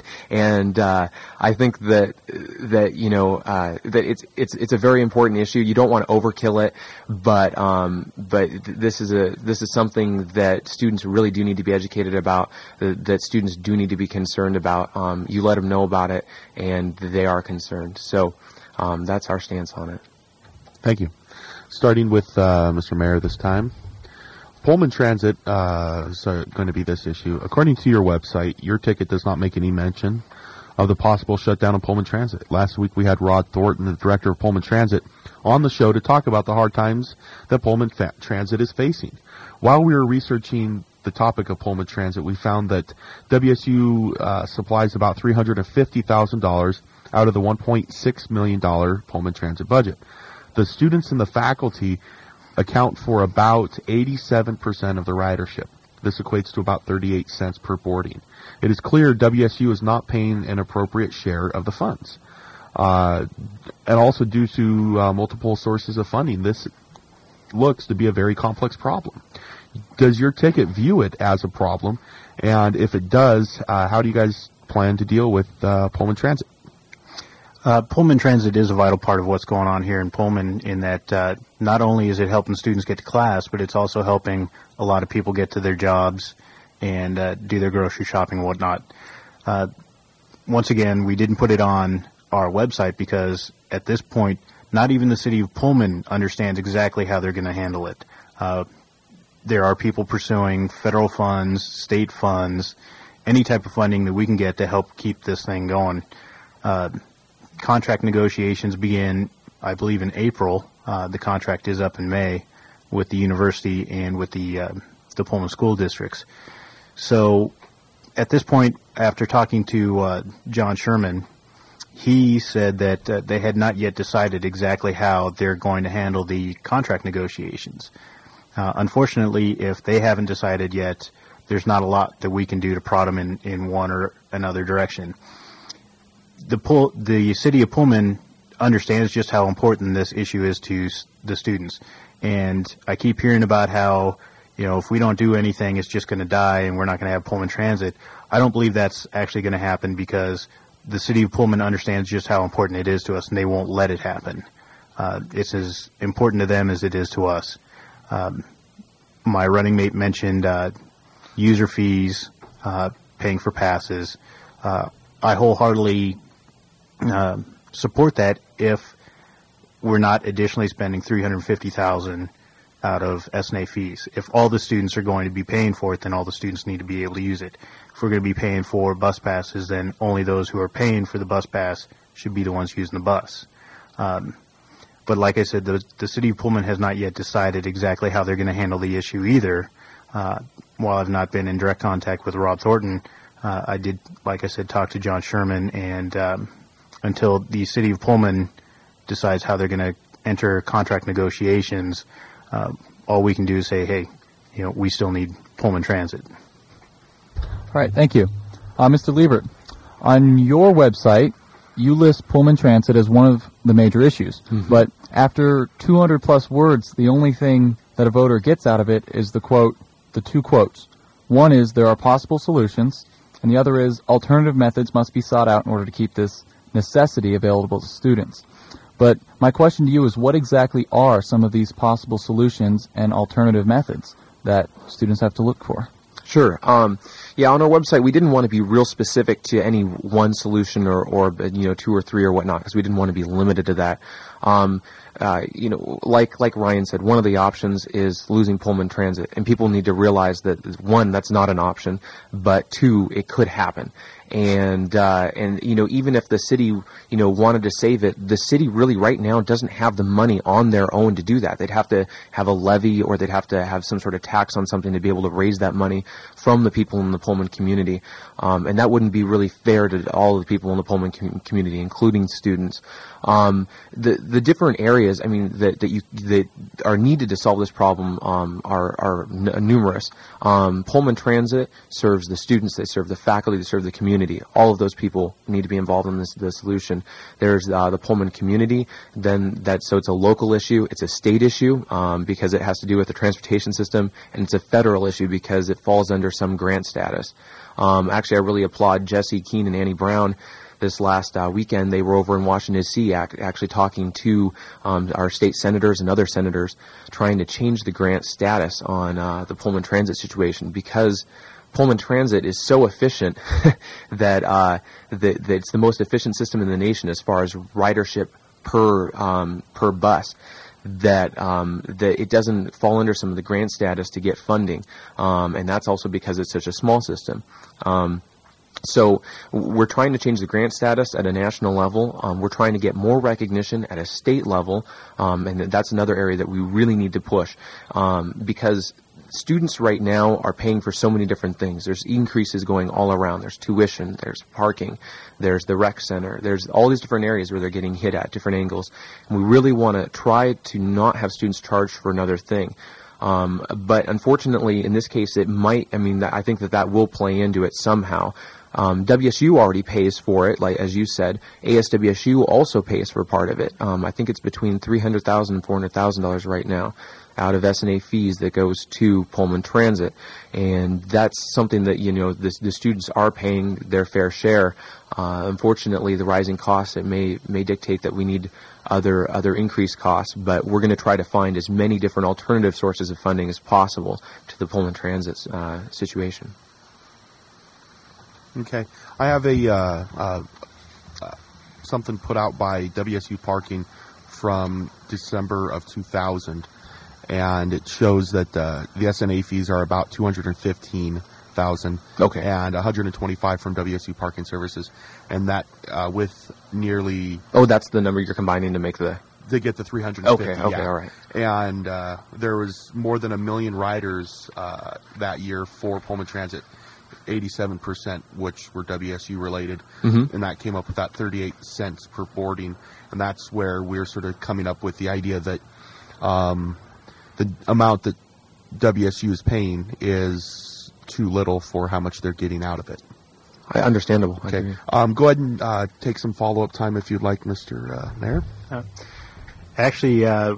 and uh, I think that, that you know, uh, that it's it's it's a very important issue. You don't want to overkill it, but um, but this is a this is something that students really do need to be educated about, that, that students do need to be concerned about. Um, you let them know about it, and they are concerned. So um, that's our stance on it. Thank you. Starting with uh, Mister Mayor this time. Pullman Transit uh, is uh, going to be this issue. According to your website, your ticket does not make any mention of the possible shutdown of Pullman Transit. Last week we had Rod Thornton, the director of Pullman Transit, on the show to talk about the hard times that Pullman fa- Transit is facing. While we were researching the topic of Pullman Transit, we found that W S U uh, supplies about three hundred fifty thousand dollars out of the one point six million dollars Pullman Transit budget. The students and the faculty account for about eighty-seven percent of the ridership. This equates to about thirty-eight cents per boarding. It is clear W S U is not paying an appropriate share of the funds. Uh, and also due to uh, multiple sources of funding, this looks to be a very complex problem. Does your ticket view it as a problem? And if it does, uh, how do you guys plan to deal with uh, Pullman Transit? Uh, Pullman Transit is a vital part of what's going on here in Pullman, in that uh, not only is it helping students get to class, but it's also helping a lot of people get to their jobs and uh, do their grocery shopping and whatnot. Uh, once again, we didn't put it on our website because at this point, not even the city of Pullman understands exactly how they're going to handle it. Uh, there are people pursuing federal funds, state funds, any type of funding that we can get to help keep this thing going. Uh, Contract negotiations begin, I believe, in April. Uh, the contract is up in May with the university and with the uh, the Pullman school districts. So at this point, after talking to uh, John Sherman, he said that uh, they had not yet decided exactly how they're going to handle the contract negotiations. Uh, unfortunately, if they haven't decided yet, there's not a lot that we can do to prod them in, in one or another direction. The Pull, the city of Pullman understands just how important this issue is to s- the students. And I keep hearing about how, you know, if we don't do anything, it's just going to die and we're not going to have Pullman Transit. I don't believe that's actually going to happen because the city of Pullman understands just how important it is to us, and they won't let it happen. Uh, it's as important to them as it is to us. Um, my running mate mentioned uh, user fees, uh, paying for passes. Uh, I wholeheartedly uh, support that if we're not additionally spending three hundred fifty thousand dollars out of S N A fees. If all the students are going to be paying for it, then all the students need to be able to use it. If we're going to be paying for bus passes, then only those who are paying for the bus pass should be the ones using the bus. Um, but like I said, the, the city of Pullman has not yet decided exactly how they're going to handle the issue either. Uh, while I've not been in direct contact with Rob Thornton, uh, I did, like I said, talk to John Sherman, and um, until the city of Pullman decides how they're going to enter contract negotiations, uh, all we can do is say, hey, you know, we still need Pullman Transit. All right, thank you. Uh, Mister Liebert, on your website, you list Pullman Transit as one of the major issues. Mm-hmm. But after two hundred plus words, the only thing that a voter gets out of it is the quote, the two quotes. One is, there are possible solutions, and the other is alternative methods must be sought out in order to keep this necessity available to students. But my question to you is, what exactly are some of these possible solutions and alternative methods that students have to look for? Sure. Um, yeah, on our website, we didn't want to be real specific to any one solution or, or you know, two or three or whatnot, because we didn't want to be limited to that. Um, uh, you know, like like Ryan said, one of the options is losing Pullman Transit, and people need to realize that, one, that's not an option, but two, it could happen. And, uh, and, you know, even if the city, you know, wanted to save it, the city really right now doesn't have the money on their own to do that. They'd have to have a levy, or they'd have to have some sort of tax on something to be able to raise that money from the people in the Pullman community. Um, and that wouldn't be really fair to all of the people in the Pullman com- community, including students. Um, the, the different areas, I mean, that, that you, that are needed to solve this problem, um, are, are n- numerous. Um, Pullman Transit serves the students, they serve the faculty, they serve the community. All of those people need to be involved in this, the solution. There's uh, the Pullman community. Then that so it's a local issue. It's a state issue um, because it has to do with the transportation system, and it's a federal issue because it falls under some grant status. Um, actually, I really applaud Jesse Keene and Annie Brown. This last uh, weekend, they were over in Washington, D C, ac- actually talking to um, our state senators and other senators, trying to change the grant status on uh, the Pullman Transit situation, because Pullman Transit is so efficient that, uh, that, that it's the most efficient system in the nation as far as ridership per um, per bus. That um, that it doesn't fall under some of the grant status to get funding, um, and that's also because it's such a small system. Um, So we're trying to change the grant status at a national level. Um, we're trying to get more recognition at a state level, um, and that's another area that we really need to push, um, because students right now are paying for so many different things. There's increases going all around. There's tuition, there's parking, there's the rec center, there's all these different areas where they're getting hit at different angles. And we really want to try to not have students charged for another thing. Um, but unfortunately, in this case, it might, I mean, I think that that will play into it somehow. Um, W S U already pays for it, like as you said. A S W S U also pays for part of it. Um, I think it's between three hundred thousand dollars and four hundred thousand dollars right now out of S and A fees that goes to Pullman Transit. And that's something that, you know, the, the students are paying their fair share. Uh, unfortunately, the rising costs, it may may dictate that we need other other increased costs, but we're going to try to find as many different alternative sources of funding as possible to the Pullman Transit uh, situation. Okay. I have a uh, uh, uh, something put out by W S U Parking from December of two thousand, and it shows that uh, the S N A fees are about two hundred fifteen thousand dollars, okay, and one hundred twenty-five from W S U Parking Services, and that uh, with nearly... Oh, that's the number you're combining to make the... To get the three hundred fifty. Okay, okay, yeah. all right. And uh, there was more than a million riders uh, that year for Pullman Transit. eighty-seven percent, which were W S U related, mm-hmm. and that came up with that thirty-eight cents per boarding, and that's where we're sort of coming up with the idea that um, the amount that W S U is paying is too little for how much they're getting out of it. I understandable. Okay. Um, go ahead and uh, take some follow-up time if you'd like, Mister Uh, Mayor. Uh, actually, uh,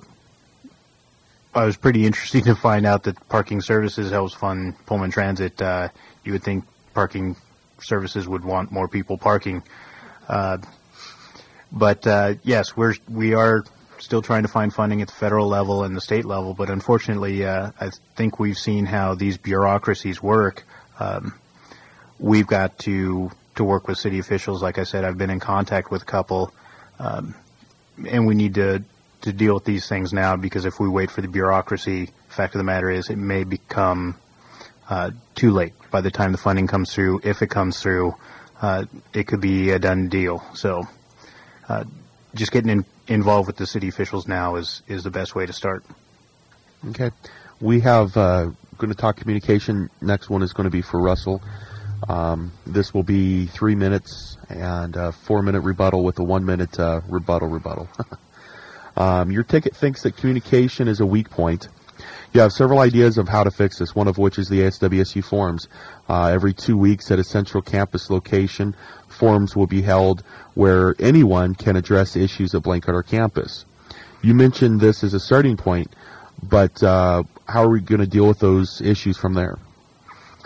I was pretty interested to find out that Parking Services helps fund Pullman Transit. Uh, you would think Parking Services would want more people parking. Uh, but, uh, yes, we're, we are still trying to find funding at the federal level and the state level, but unfortunately, uh, I think we've seen how these bureaucracies work. Um, we've got to, to work with city officials. Like I said, I've been in contact with a couple, um, and we need to, to deal with these things now, because if we wait for the bureaucracy, the fact of the matter is it may become uh, too late. By the time the funding comes through, if it comes through, uh, it could be a done deal. So uh, just getting in, involved with the city officials now is, is the best way to start. Okay. We have uh, going to talk communication. Next one is going to be for Russell. Um, this will be three minutes and a four-minute rebuttal with a one-minute uh, rebuttal rebuttal. Um, your ticket thinks that communication is a weak point. You have several ideas of how to fix this, one of which is the A S W S U forums. Uh, every two weeks at a central campus location, forums will be held where anyone can address issues at Blank Carter campus. You mentioned this as a starting point, but uh, how are we going to deal with those issues from there?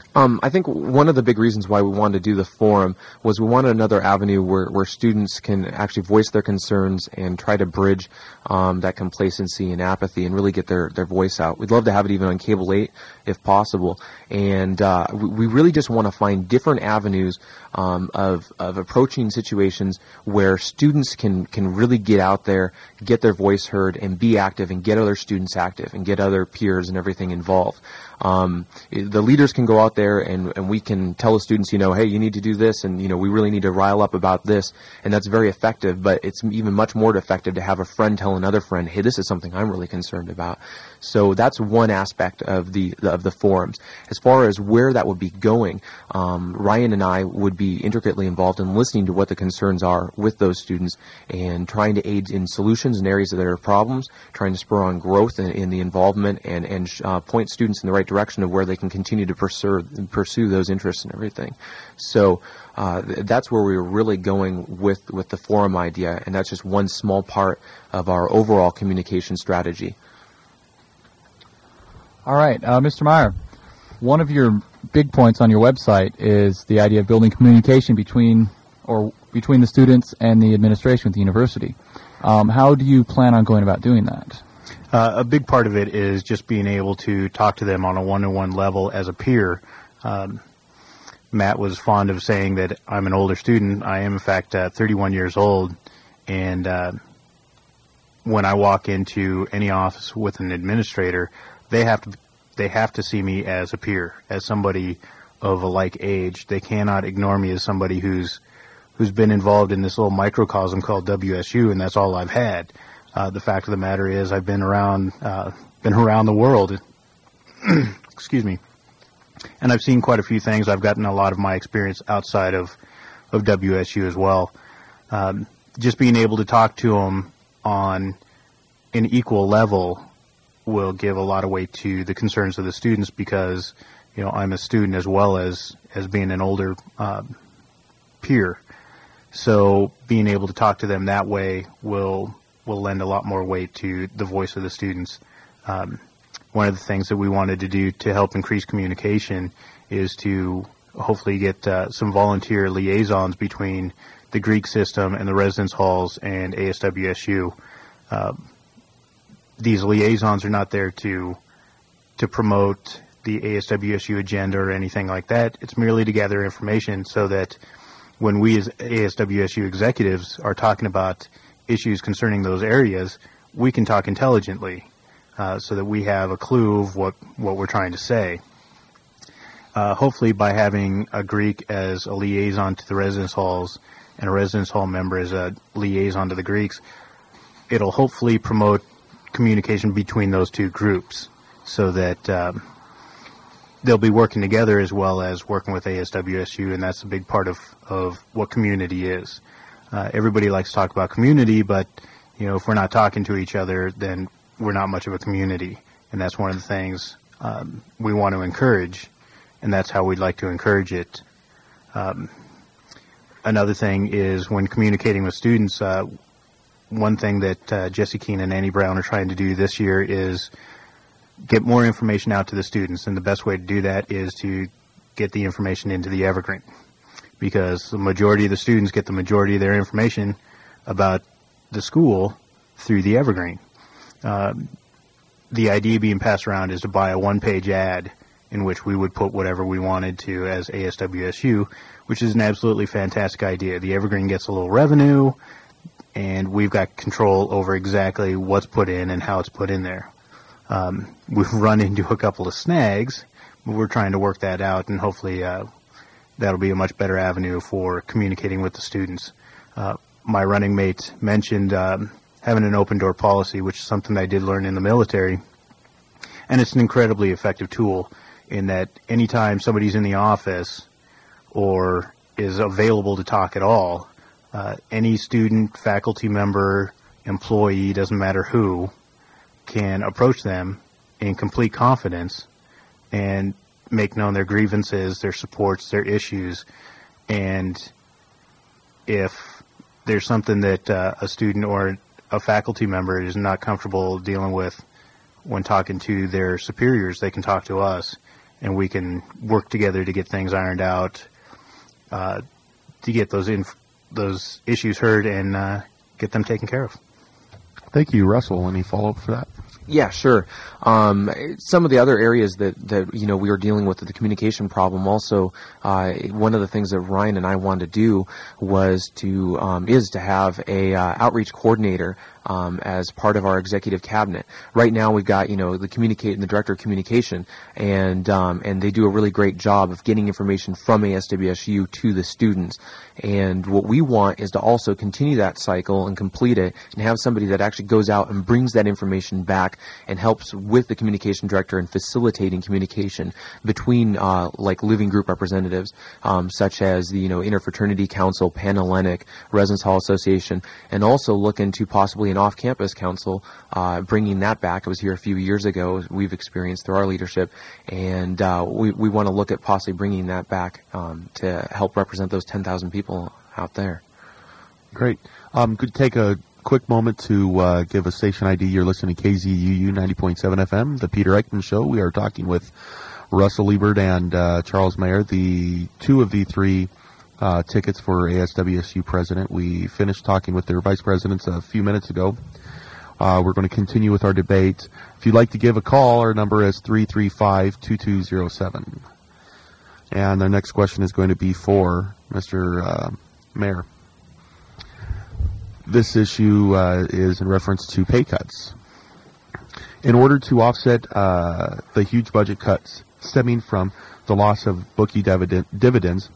Um, I think one of the big reasons why we wanted to do the forum was we wanted another avenue where, where students can actually voice their concerns and try to bridge um, that complacency and apathy and really get their, their voice out. We'd love to have it even on Cable eight if possible. And uh, we, we really just want to find different avenues um, of, of approaching situations where students can, can really get out there, get their voice heard, and be active and get other students active and get other peers and everything involved. Um, the leaders can go out there and, and we can tell the students, you know, hey, you need to do this, and, you know, we really need to rile up about this, and that's very effective, but it's even much more effective to have a friend tell another friend, hey, this is something I'm really concerned about. So that's one aspect of the of the forums. As far as where that would be going, um, Ryan and I would be intricately involved in listening to what the concerns are with those students and trying to aid in solutions in areas that are problems, trying to spur on growth in, in the involvement and, and uh, point students in the right direction of where they can continue to pursue, pursue those interests and everything. So uh, th- that's where we were really going with, with the forum idea, and that's just one small part of our overall communication strategy. All right, uh, Mister Meyer, one of your big points on your website is the idea of building communication between or between the students and the administration at the university. Um, how do you plan on going about doing that? Uh, a big part of it is just being able to talk to them on a one-to-one level as a peer. Um, Matt was fond of saying that I'm an older student. I am, in fact, uh, thirty-one years old, and uh, when I walk into any office with an administrator, they have to they have to see me as a peer, as somebody of a like age. They cannot ignore me as somebody who's who's been involved in this little microcosm called W S U, and that's all I've had. Uh, the fact of the matter is, I've been around uh, been around the world. Excuse me. And I've seen quite a few things. I've gotten a lot of my experience outside of, of W S U as well. Um, just being able to talk to them on an equal level will give a lot of weight to the concerns of the students, because, you know, I'm a student as well as, as being an older uh, peer. So being able to talk to them that way will will lend a lot more weight to the voice of the students. Um, one of the things that we wanted to do to help increase communication is to hopefully get uh, some volunteer liaisons between the Greek system and the residence halls and A S W S U. Uh, these liaisons are not there to to promote the A S W S U agenda or anything like that. It's merely to gather information so that when we as A S W S U executives are talking about issues concerning those areas, we can talk intelligently uh, so that we have a clue of what, what we're trying to say. Uh, hopefully by having a Greek as a liaison to the residence halls and a residence hall member as a liaison to the Greeks, it'll hopefully promote communication between those two groups so that um, they'll be working together as well as working with A S W S U, and that's a big part of, of what community is. Uh, everybody likes to talk about community, but, you know, if we're not talking to each other, then we're not much of a community, and that's one of the things um, we want to encourage, and that's how we'd like to encourage it. Um, another thing is when communicating with students, uh, one thing that uh, Jesse Keene and Annie Brown are trying to do this year is get more information out to the students, and the best way to do that is to get the information into the Evergreen, because the majority of the students get the majority of their information about the school through the Evergreen. Uh, the idea being passed around is to buy a one-page ad in which we would put whatever we wanted to as A S W S U, which is an absolutely fantastic idea. The Evergreen gets a little revenue, and we've got control over exactly what's put in and how it's put in there. Um, we've run into a couple of snags, but we're trying to work that out, and hopefully uh, that'll be a much better avenue for communicating with the students. Uh, my running mate mentioned um, having an open door policy, which is something I did learn in the military, and it's an incredibly effective tool in that anytime somebody's in the office or is available to talk at all, uh, any student, faculty member, employee, doesn't matter who, can approach them in complete confidence and make known their grievances, their supports, their issues, and if there's something that uh, a student or a faculty member is not comfortable dealing with when talking to their superiors, they can talk to us, and we can work together to get things ironed out, uh, to get those inf- those issues heard and uh, get them taken care of. Thank you, Russell. Any follow-up for that? Yeah, sure. Um, some of the other areas that, that you know we were dealing with the communication problem. Also, uh, one of the things that Ryan and I wanted to do was to um, is to have a uh, outreach coordinator um, as part of our executive cabinet. Right now, we've got you know the communicate and the director of communication, and um, and they do a really great job of getting information from A S W S U to the students. And what we want is to also continue that cycle and complete it, and have somebody that actually goes out and brings that information back and helps with the communication director in facilitating communication between uh, like living group representatives, um, such as the you know Interfraternity Council, Panhellenic, Residence Hall Association, and also look into possibly an off-campus council, uh, bringing that back. It was here a few years ago. We've experienced through our leadership, and uh, we we want to look at possibly bringing that back um, to help represent those ten thousand people out there. Great. Um, could take a quick moment to uh, give a station I D. You're listening to K Z U U ninety point seven F M, the Peter Eichmann Show. We are talking with Russell Liebert and uh, Charles Mayer, the two of the three uh, tickets for A S W S U president. We finished talking with their vice presidents a few minutes ago. Uh, we're going to continue with our debate. If you'd like to give a call, our number is three three five, two two zero seven. And our next question is going to be for Mister Uh, Mayer. This issue uh, is in reference to pay cuts. In order to offset uh, the huge budget cuts stemming from the loss of bookie dividend, dividends,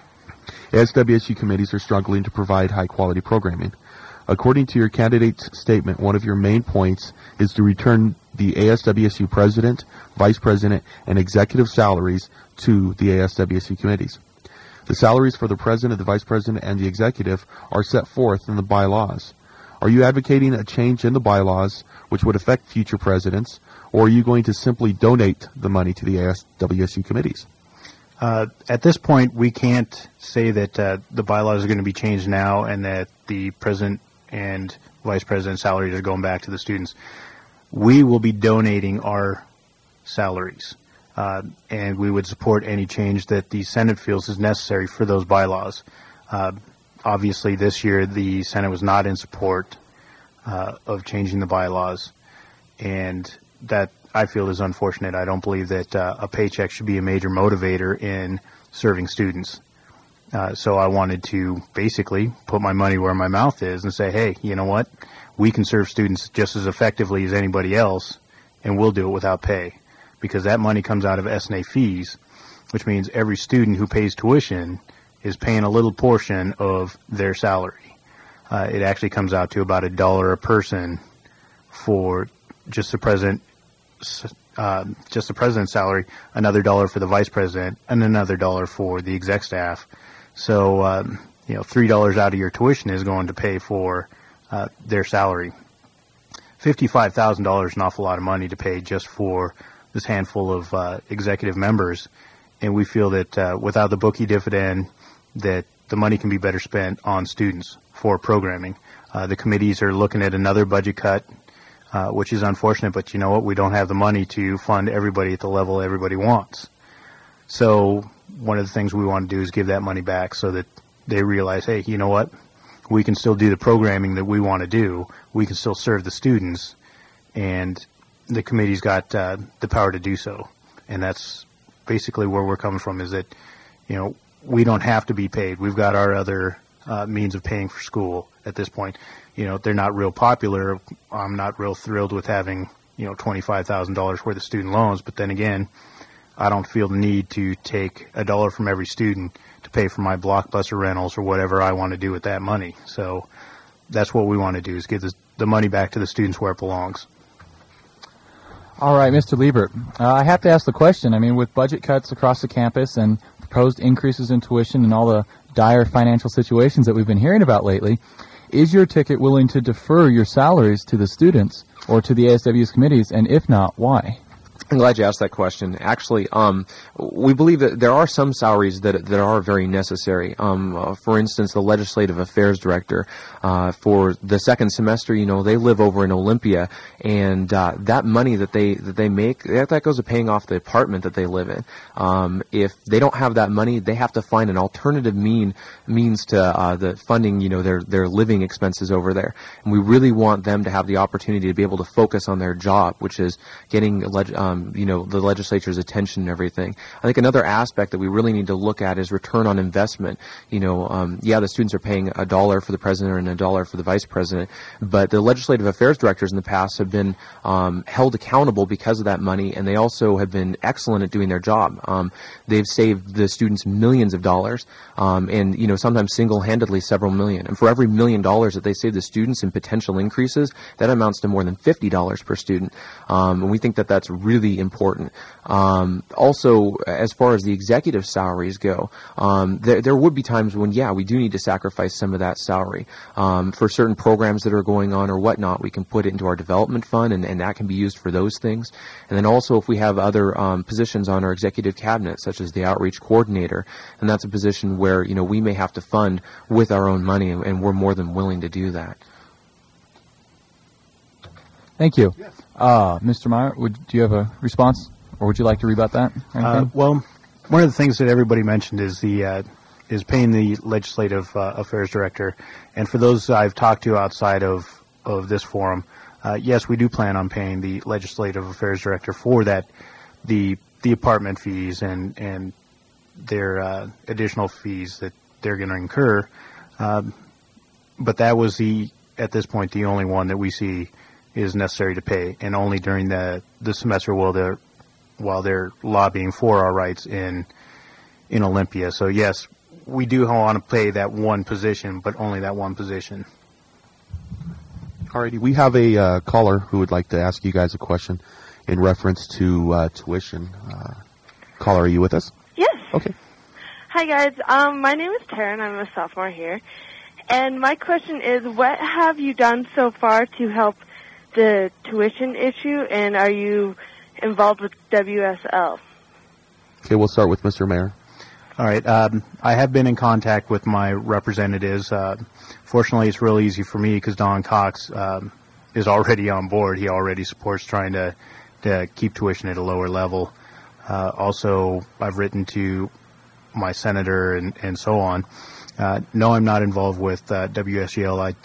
A S W S U committees are struggling to provide high-quality programming. According to your candidate's statement, one of your main points is to return the A S W S U president, vice president, and executive salaries to the A S W S U committees. The salaries for the president, the vice president, and the executive are set forth in the bylaws. Are you advocating a change in the bylaws which would affect future presidents, or are you going to simply donate the money to the A S W S U committees? Uh, at this point, we can't say that uh, the bylaws are going to be changed now and that the president and vice president salaries are going back to the students. We will be donating our salaries. Uh, and we would support any change that the Senate feels is necessary for those bylaws. Uh, obviously, this year the Senate was not in support uh, of changing the bylaws, and that I feel is unfortunate. I don't believe that uh, a paycheck should be a major motivator in serving students. Uh, so I wanted to basically put my money where my mouth is and say, hey, you know what? We can serve students just as effectively as anybody else, and we'll do it without pay. Because that money comes out of S N A fees, which means every student who pays tuition is paying a little portion of their salary. Uh, it actually comes out to about a dollar a person for just the president, uh, just the president's salary, another dollar for the vice president, and another dollar for the exec staff. So, um, you know, three dollars out of your tuition is going to pay for uh, their salary. Fifty-five thousand dollars is an awful lot of money to pay just for this handful of uh, executive members, and we feel that uh, without the bookie dividend, that the money can be better spent on students for programming. Uh, the committees are looking at another budget cut, uh, which is unfortunate, but you know what? We don't have the money to fund everybody at the level everybody wants. So one of the things we want to do is give that money back so that they realize, hey, you know what? We can still do the programming that we want to do. We can still serve the students, and the committee's got uh, the power to do so. And that's basically where we're coming from, is that, you know, we don't have to be paid. We've got our other uh, means of paying for school at this point. You know, they're not real popular. I'm not real thrilled with having, you know, twenty-five thousand dollars worth of student loans. But then again, I don't feel the need to take a dollar from every student to pay for my Blockbuster rentals or whatever I want to do with that money. So that's what we want to do, is give the, the money back to the students where it belongs. All right, Mister Liebert, uh, I have to ask the question. I mean, with budget cuts across the campus and proposed increases in tuition and all the dire financial situations that we've been hearing about lately, is your ticket willing to defer your salaries to the students or to the A S W S committees, and if not, why? I'm glad you asked that question. Actually, um, we believe that there are some salaries that that are very necessary. Um, uh, for instance, the legislative affairs director uh, for the second semester, you know, they live over in Olympia, and uh, that money that they that they make, that, that goes to paying off the apartment that they live in. Um, if they don't have that money, they have to find an alternative mean means to uh, the funding, you know, their their living expenses over there. And we really want them to have the opportunity to be able to focus on their job, which is getting leg- um, you know, the legislature's attention and everything. I think another aspect that we really need to look at is return on investment. You know, um, yeah, the students are paying a dollar for the president and a dollar for the vice president, but the legislative affairs directors in the past have been um, held accountable because of that money, and they also have been excellent at doing their job. Um, they've saved the students millions of dollars, um, and, you know, sometimes single-handedly several million. And for every million dollars that they save the students in potential increases, that amounts to more than fifty dollars per student. Um, and we think that that's really important. Um, also, as far as the executive salaries go, um, there, there would be times when, yeah, we do need to sacrifice some of that salary. Um, for certain programs that are going on or whatnot, we can put it into our development fund, and, and that can be used for those things. And then also, if we have other um, positions on our executive cabinet, such as the outreach coordinator, and that's a position where, you know, we may have to fund with our own money, and, and we're more than willing to do that. Thank you. Yes. Uh, Mister Meyer, would, do you have a response, or would you like to rebut that? Uh, well, one of the things that everybody mentioned is the uh, is paying the legislative uh, affairs director. And for those I've talked to outside of, of this forum, uh, yes, we do plan on paying the legislative affairs director for that, the the apartment fees and and their uh, additional fees that they're going to incur. Um, but that was the at this point the only one that we see is necessary to pay, and only during the the semester while they're while they're lobbying for our rights in in Olympia. So yes, we do want to pay that one position, but only that one position. Alrighty, we have a uh, caller who would like to ask you guys a question in reference to uh, tuition. Uh, caller, are you with us? Yes. Okay. Hi guys, um, my name is Taryn. I'm a sophomore here, and my question is, what have you done so far to help the tuition issue, and are you involved with W S L? Okay, we'll start with Mister Mayor. All right. Um, I have been in contact with my representatives. Uh, fortunately, it's real easy for me because Don Cox um, is already on board. He already supports trying to, to keep tuition at a lower level. Uh, also, I've written to my senator and, and so on. Uh, no, I'm not involved with uh, W S L. I,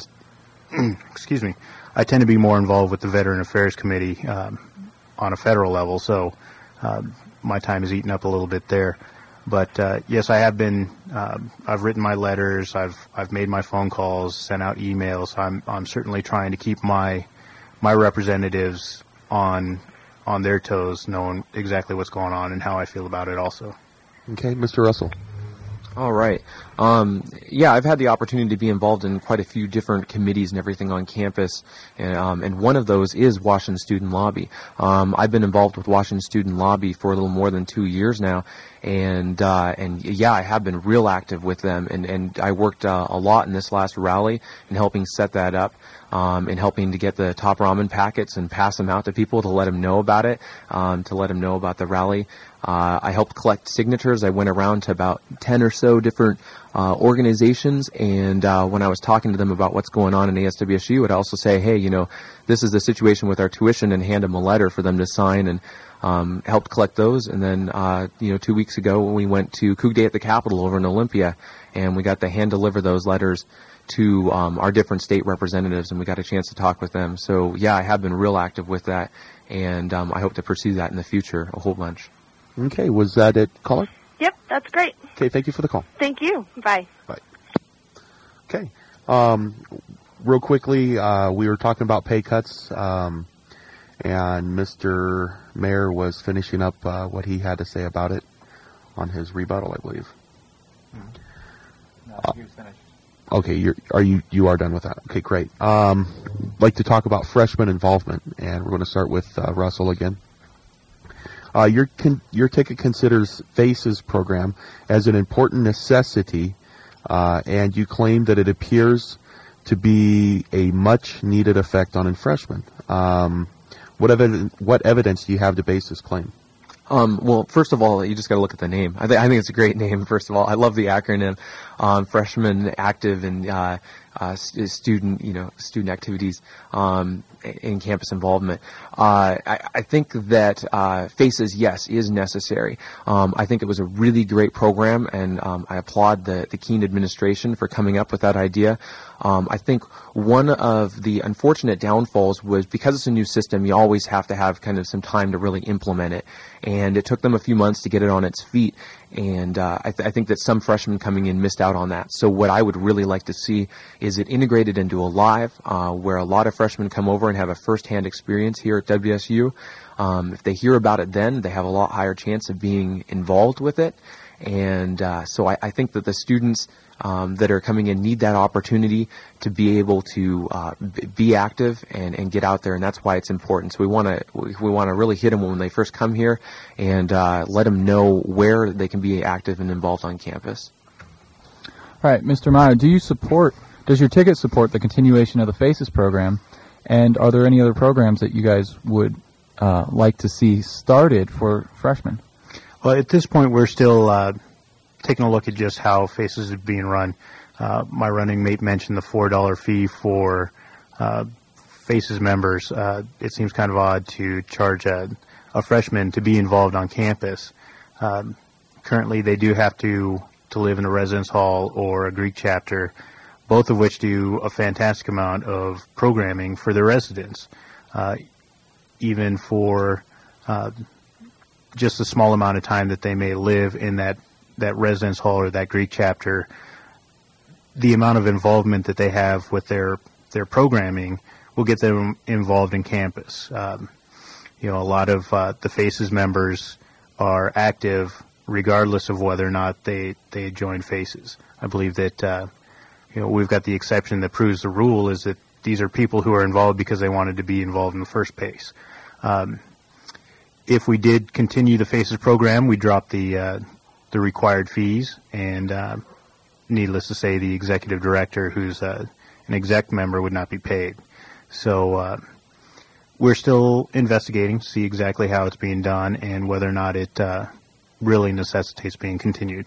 excuse me. I tend to be more involved with the Veteran Affairs Committee um, on a federal level, so uh, my time is eaten up a little bit there. But uh, yes, I have been. Uh, I've written my letters. I've I've made my phone calls, sent out emails. I'm I'm certainly trying to keep my my representatives on on their toes, knowing exactly what's going on and how I feel about it. Also. Okay, Mister Russell. All right. Um, yeah, I've had the opportunity to be involved in quite a few different committees and everything on campus, and, um, and one of those is Washington Student Lobby. Um, I've been involved with Washington Student Lobby for a little more than two years now, and uh, and yeah, I have been real active with them, and, and I worked uh, a lot in this last rally in helping set that up. Um, and helping to get the top ramen packets and pass them out to people to let them know about it, um, to let them know about the rally. Uh, I helped collect signatures. I went around to about ten or so different uh, organizations, and uh, when I was talking to them about what's going on in A S W S U, I'd also say, hey, you know, this is the situation with our tuition, and hand them a letter for them to sign, and um, helped collect those. And then, uh, you know, two weeks ago, we went to Coug Day at the Capitol over in Olympia, and we got to hand deliver those letters to um, our different state representatives, and we got a chance to talk with them. So, yeah, I have been real active with that, and um, I hope to pursue that in the future a whole bunch. Okay, was that it, caller? Yep, that's great. Okay, thank you for the call. Thank you. Bye. Bye. Okay. Um, real quickly, uh, we were talking about pay cuts, um, and Mister Mayor was finishing up uh, what he had to say about it on his rebuttal, I believe. Mm-hmm. No, uh, he was finished. Okay, you're, are you you are done with that? Okay, great. Um, like to talk about freshman involvement, and we're going to start with uh, Russell again. Uh, your con- your ticket considers FACES program as an important necessity, uh, and you claim that it appears to be a much needed effect on freshmen. Um, What, evi- what evidence do you have to base this claim? Um, well, first of all, you just got to look at the name. I, th- I think it's a great name. First of all, I love the acronym, um, freshman active and uh, uh, st- student, you know, student activities um, in campus involvement. Uh, I, I think that uh, FACES, yes, is necessary. Um, I think it was a really great program, and um, I applaud the the Keene administration for coming up with that idea. Um, I think one of the unfortunate downfalls was because it's a new system, you always have to have kind of some time to really implement it. And it took them a few months to get it on its feet. And uh, I, th- I think that some freshmen coming in missed out on that. So what I would really like to see is it integrated into a live, uh, where a lot of freshmen come over and have a first-hand experience here at W S U. Um, if they hear about it then, they have a lot higher chance of being involved with it. And uh, so I, I think that the students um, that are coming in need that opportunity to be able to uh, b- be active and, and get out there, and that's why it's important. So we want to we, we want to really hit them when they first come here and uh, let them know where they can be active and involved on campus. All right, Mister Meyer, do you support? Does your ticket support the continuation of the FACES program? And are there any other programs that you guys would uh, like to see started for freshmen? Well, at this point, we're still uh, taking a look at just how FACES is being run. Uh, my running mate mentioned the four dollar fee for uh, FACES members. Uh, it seems kind of odd to charge a, a freshman to be involved on campus. Um, currently, they do have to, to live in a residence hall or a Greek chapter, both of which do a fantastic amount of programming for their residents. Uh, even for uh, just a small amount of time that they may live in that, that residence hall or that Greek chapter, the amount of involvement that they have with their their programming will get them involved in campus. Um, you know, a lot of uh, the FACES members are active regardless of whether or not they, they join FACES. I believe that, uh, you know, we've got the exception that proves the rule is that these are people who are involved because they wanted to be involved in the first place. Um, if we did continue the FACES program, we drop the uh, the required fees, and uh, needless to say, the executive director, who's uh, an exec member, would not be paid. So uh, we're still investigating to see exactly how it's being done and whether or not it uh, really necessitates being continued.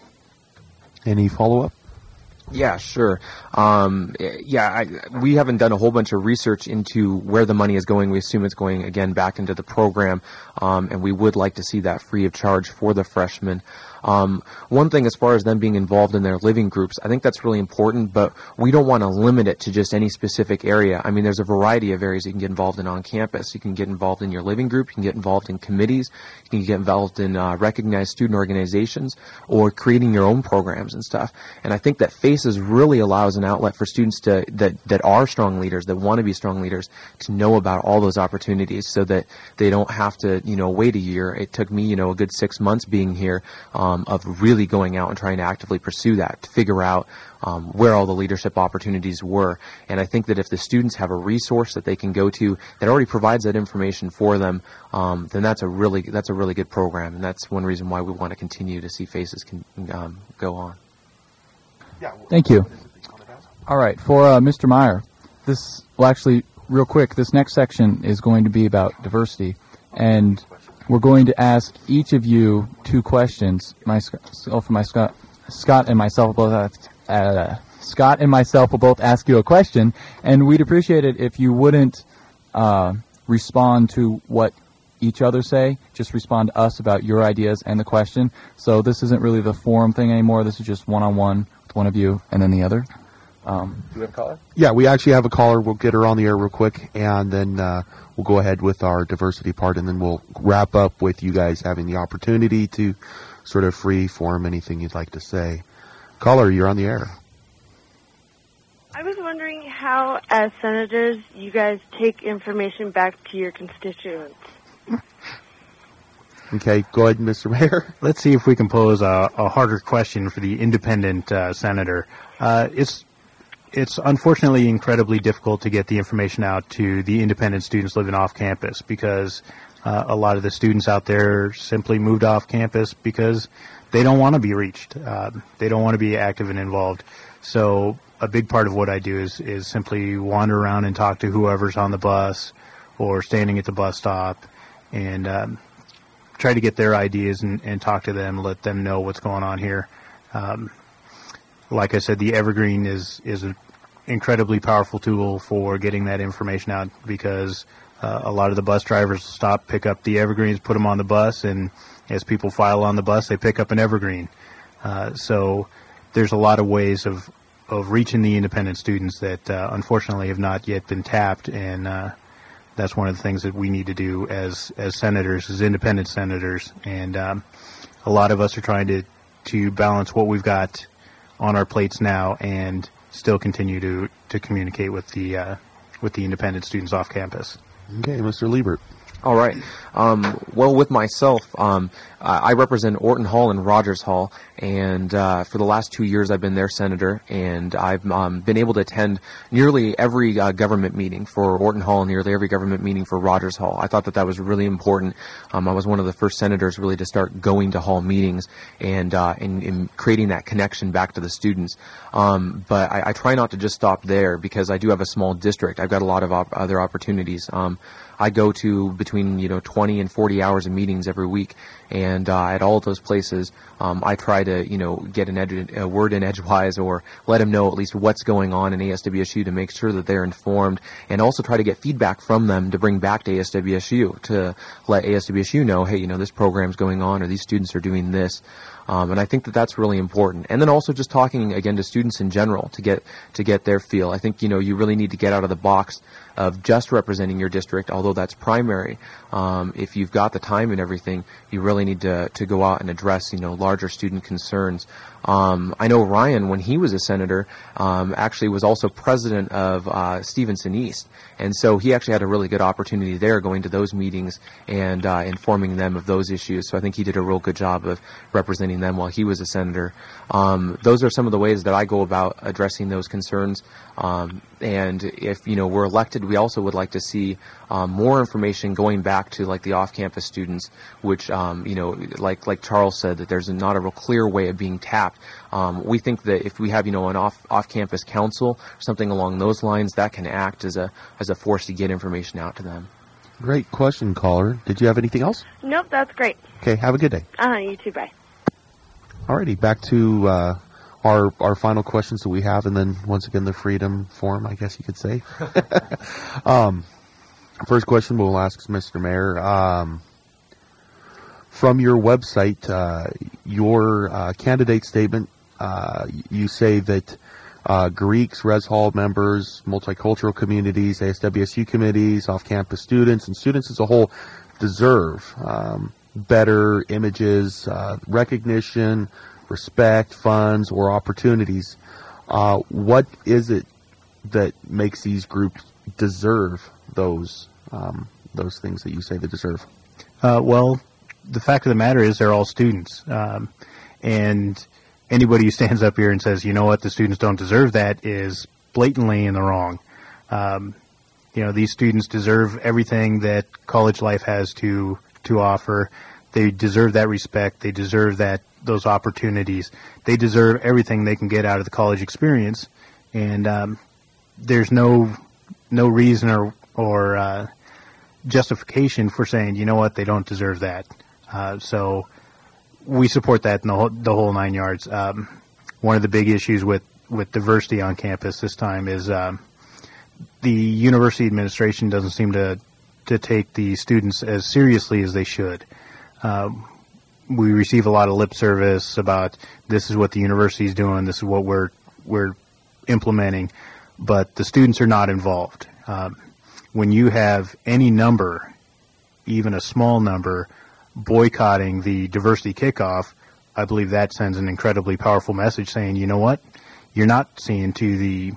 Any follow-up? Yeah, sure. Um, yeah, I, we haven't done a whole bunch of research into where the money is going. We assume it's going, again, back into the program, um, and we would like to see that free of charge for the freshmen. Um, one thing as far as them being involved in their living groups, I think that's really important, but we don't want to limit it to just any specific area. I mean, there's a variety of areas you can get involved in on campus. You can get involved in your living group, you can get involved in committees, you can get involved in uh, recognized student organizations, or creating your own programs and stuff. And I think that FACES really allows an outlet for students to that, that are strong leaders, that want to be strong leaders, to know about all those opportunities so that they don't have to, you know, wait a year. It took me, you know, a good six months being here, um, of really going out and trying to actively pursue that, to figure out um, where all the leadership opportunities were. And I think that if the students have a resource that they can go to that already provides that information for them, um, then that's a really that's a really good program, and that's one reason why we want to continue to see FACES can, um, go on. Thank you. All right, for uh, Mister Meyer, this, well, actually, real quick, this next section is going to be about diversity, and we're going to ask each of you two questions. Myself and my Scott, Scott and myself will both uh, Scott and myself will both ask you a question, and we'd appreciate it if you wouldn't uh, respond to what each other say. Just respond to us about your ideas and the question. So this isn't really the forum thing anymore. This is just one-on-one with one of you and then the other. Um, Do we have a caller? Yeah, we actually have a caller. We'll get her on the air real quick, and then uh, we'll go ahead with our diversity part, and then we'll wrap up with you guys having the opportunity to sort of free form anything you'd like to say. Caller, you're on the air. I was wondering how, as senators, you guys take information back to your constituents. Okay, go ahead, Mister Mayor. Let's see if we can pose a, a harder question for the independent uh, senator. Uh, it's It's unfortunately incredibly difficult to get the information out to the independent students living off campus because uh, a lot of the students out there simply moved off campus because they don't want to be reached. Uh, they don't want to be active and involved. So a big part of what I do is, is simply wander around and talk to whoever's on the bus or standing at the bus stop, and um, try to get their ideas and, and talk to them, let them know what's going on here. Um, like I said, the Evergreen is is an incredibly powerful tool for getting that information out, because uh, a lot of the bus drivers stop, pick up the Evergreens, put them on the bus, and as people file on the bus, they pick up an Evergreen. Uh, so there's a lot of ways of, of reaching the independent students that uh, unfortunately have not yet been tapped, and uh, that's one of the things that we need to do as as senators, as independent senators. And um, a lot of us are trying to, to balance what we've got on our plates now and still continue to, to communicate with the uh, with the independent students off campus. Okay, Mister Liebert. All right. Um, well, with myself, um, I represent Orton Hall and Rogers Hall, and uh, for the last two years I've been their senator, and I've um, been able to attend nearly every uh, government meeting for Orton Hall and nearly every government meeting for Rogers Hall. I thought that that was really important. Um, I was one of the first senators really to start going to hall meetings and, uh, and, and creating that connection back to the students. Um, but I, I try not to just stop there, because I do have a small district. I've got a lot of op- other opportunities. Um, I go to between, you know, twenty and forty hours of meetings every week, and uh, at all of those places, um, I try to, you know, get an ed- a word in edgewise, or let them know at least what's going on in A S W S U to make sure that they're informed, and also try to get feedback from them to bring back to A S W S U to let A S W S U know, hey, you know, this program's going on, or these students are doing this. Um, and I think that that's really important. And then also just talking again to students in general to get to get their feel. I think, you know, you really need to get out of the box of just representing your district, although that's primary. Um, if you've got the time and everything, you really need to to go out and address, you know, larger student concerns. Um, I know Ryan, when he was a senator, um, actually was also president of uh, Stevenson East, and so he actually had a really good opportunity there, going to those meetings and uh, informing them of those issues. So I think he did a real good job of representing them while he was a senator. Um, those are some of the ways that I go about addressing those concerns. Um, and if, you know, we're elected, we also would like to see um, more information going back to, like, the off-campus students, which, um, you know, like like Charles said, that there's not a real clear way of being tapped. Um, we think that if we have, you know, an off off-campus council, something along those lines, that can act as a as a force to get information out to them. Great question, caller. Did you have anything else? Nope, that's great. Okay, have a good day. Uh-huh, you too, bye. Alrighty, back to uh, our our final questions that we have, and then once again the freedom form, I guess you could say. um, first question we'll ask Mister Mayor. Um, from your website, uh, your uh, candidate statement, uh, you say that uh, Greeks, Res Hall members, multicultural communities, A S W S U committees, off-campus students, and students as a whole deserve um, better images, uh, recognition, respect, funds, or opportunities. Uh, what is it that makes these groups deserve those um, those things that you say they deserve? Uh, well, the fact of the matter is they're all students. Um, and anybody who stands up here and says, you know what, the students don't deserve that, is blatantly in the wrong. Um, you know, these students deserve everything that college life has to to offer. They deserve that respect. They deserve that those opportunities. They deserve everything they can get out of the college experience. And um, there's no no reason or or uh, justification for saying, you know what, they don't deserve that. Uh, so we support that in the whole, the whole nine yards. Um, one of the big issues with, with diversity on campus this time is um, the university administration doesn't seem to to take the students as seriously as they should. Um, we receive a lot of lip service about this is what the university is doing, this is what we're we're implementing, but the students are not involved. Um, when you have any number, even a small number, boycotting the diversity kickoff, I believe that sends an incredibly powerful message saying, you know what, you're not seeing to the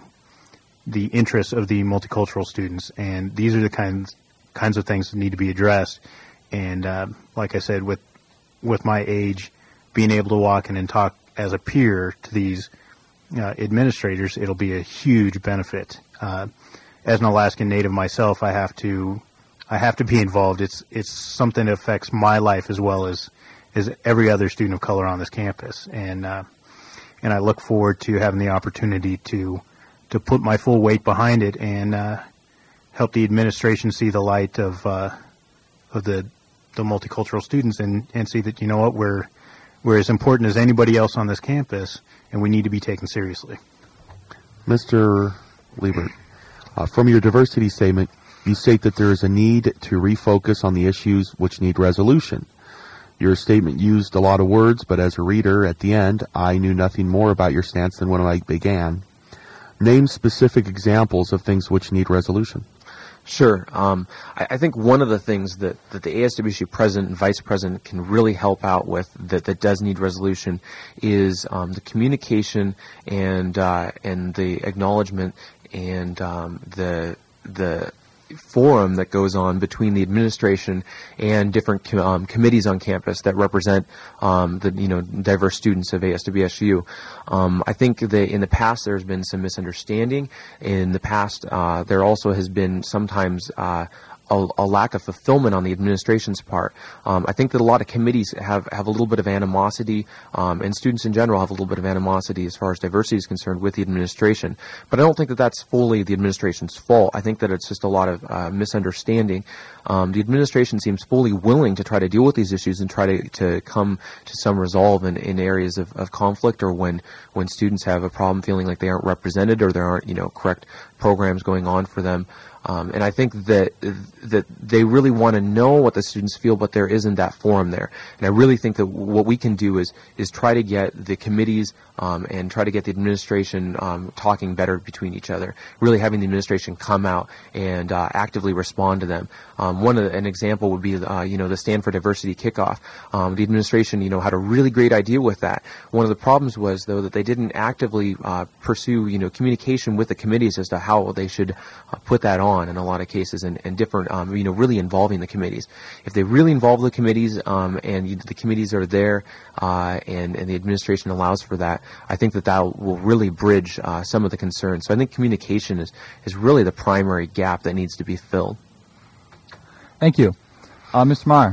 the interests of the multicultural students, and these are the kinds kinds of things that need to be addressed. And uh, like I said, with with my age, being able to walk in and talk as a peer to these uh, administrators, it'll be a huge benefit. Uh, as an Alaskan Native myself, I have to I have to be involved. It's it's something that affects my life as well as as every other student of color on this campus, and uh, and I look forward to having the opportunity to to put my full weight behind it and uh, help the administration see the light of uh, of the the multicultural students and, and see that, you know what, we're we're as important as anybody else on this campus, and we need to be taken seriously. Mister Liebert, uh, from your diversity statement, you state that there is a need to refocus on the issues which need resolution. Your statement used a lot of words, but as a reader, at the end, I knew nothing more about your stance than when I began. Name specific examples of things which need resolution. Sure. Um, I, I think one of the things that, that the A S W S U president and vice president can really help out with that, that does need resolution is um, the communication and uh, and the acknowledgement and um, the the forum that goes on between the administration and different com- um, committees on campus that represent um, the you know diverse students of A S W S U. Um, I think that in the past there's been some misunderstanding. In the past, uh, there also has been sometimes uh, a, a lack of fulfillment on the administration's part. Um, I think that a lot of committees have, have a little bit of animosity, um, and students in general have a little bit of animosity as far as diversity is concerned with the administration. But I don't think that that's fully the administration's fault. I think that it's just a lot of uh, misunderstanding. Um, the administration seems fully willing to try to deal with these issues and try to, to come to some resolve in, in areas of, of conflict, or when, when students have a problem feeling like they aren't represented or there aren't, you know, correct programs going on for them. Um, and I think that that they really want to know what the students feel, but there isn't that forum there. And I really think that what we can do is is try to get the committees um, and try to get the administration um, talking better between each other. Really having the administration come out and uh, actively respond to them. Um, one of the, an example would be uh, you know the Stand for Diversity kickoff. Um, the administration you know had a really great idea with that. One of the problems was though that they didn't actively uh, pursue you know communication with the committees as to how they should uh, put that on. In a lot of cases, and, and different, um, you know, really involving the committees. If they really involve the committees, um, and you, the committees are there, uh, and, and the administration allows for that, I think that that will really bridge uh, some of the concerns. So I think communication is, is really the primary gap that needs to be filled. Thank you. Uh, Mister Meyer,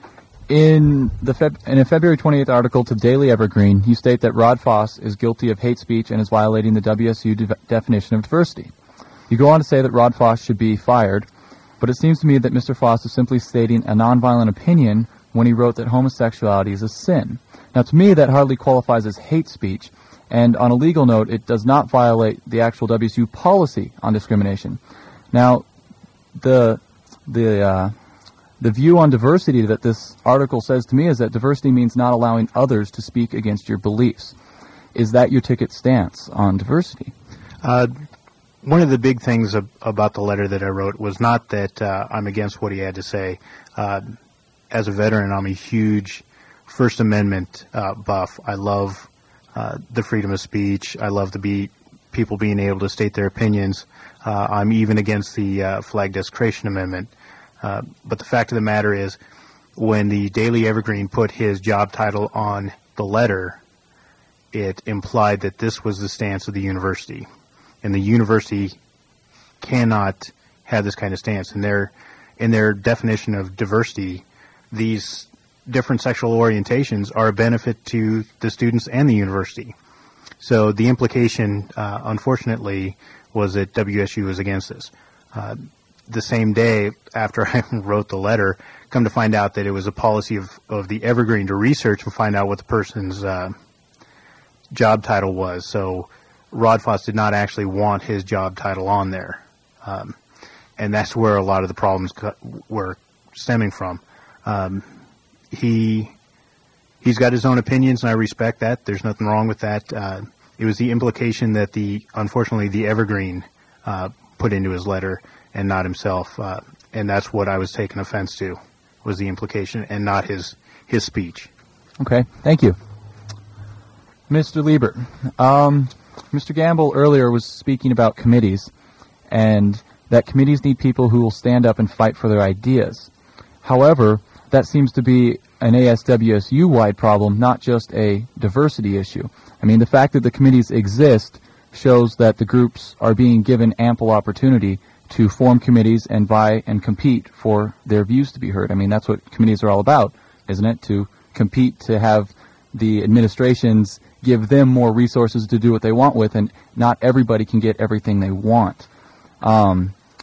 in, the Feb- in a February twenty-eighth article to Daily Evergreen, you state that Rod Foss is guilty of hate speech and is violating the W S U de- definition of diversity. You go on to say that Rod Foss should be fired, but it seems to me that Mister Foss is simply stating a nonviolent opinion when he wrote that homosexuality is a sin. Now, to me, that hardly qualifies as hate speech, and on a legal note, it does not violate the actual W S U policy on discrimination. Now, the the uh, the view on diversity that this article says to me is that diversity means not allowing others to speak against your beliefs. Is that your ticket stance on diversity? Uh One of the big things ab- about the letter that I wrote was not that uh, I'm against what he had to say. Uh, as a veteran, I'm a huge First Amendment uh, buff. I love uh, the freedom of speech. I love to be people being able to state their opinions. Uh, I'm even against the uh, flag desecration amendment. Uh, but the fact of the matter is, when the Daily Evergreen put his job title on the letter, it implied that this was the stance of the university. And the university cannot have this kind of stance. In their, in their definition of diversity, these different sexual orientations are a benefit to the students and the university. So the implication, uh, unfortunately, was that W S U was against this. Uh, the same day after I wrote the letter, come to find out that it was a policy of, of the Evergreen to research and find out what the person's uh, job title was. So Rod Foss did not actually want his job title on there. Um, and that's where a lot of the problems co- were stemming from. Um, he, he's got his own opinions, and I respect that. There's nothing wrong with that. Uh, it was the implication that the, unfortunately, the Evergreen uh, put into his letter and not himself. Uh, and that's what I was taking offense to, was the implication and not his, his speech. Okay, thank you. Mister Liebert, um... Mister Gamble earlier was speaking about committees, and that committees need people who will stand up and fight for their ideas. However, that seems to be an A S W S U-wide problem, not just a diversity issue. I mean, the fact that the committees exist shows that the groups are being given ample opportunity to form committees and vie and compete for their views to be heard. I mean, that's what committees are all about, isn't it? To compete, to have the administrations give them more resources to do what they want with, and not everybody can get everything they want. Um,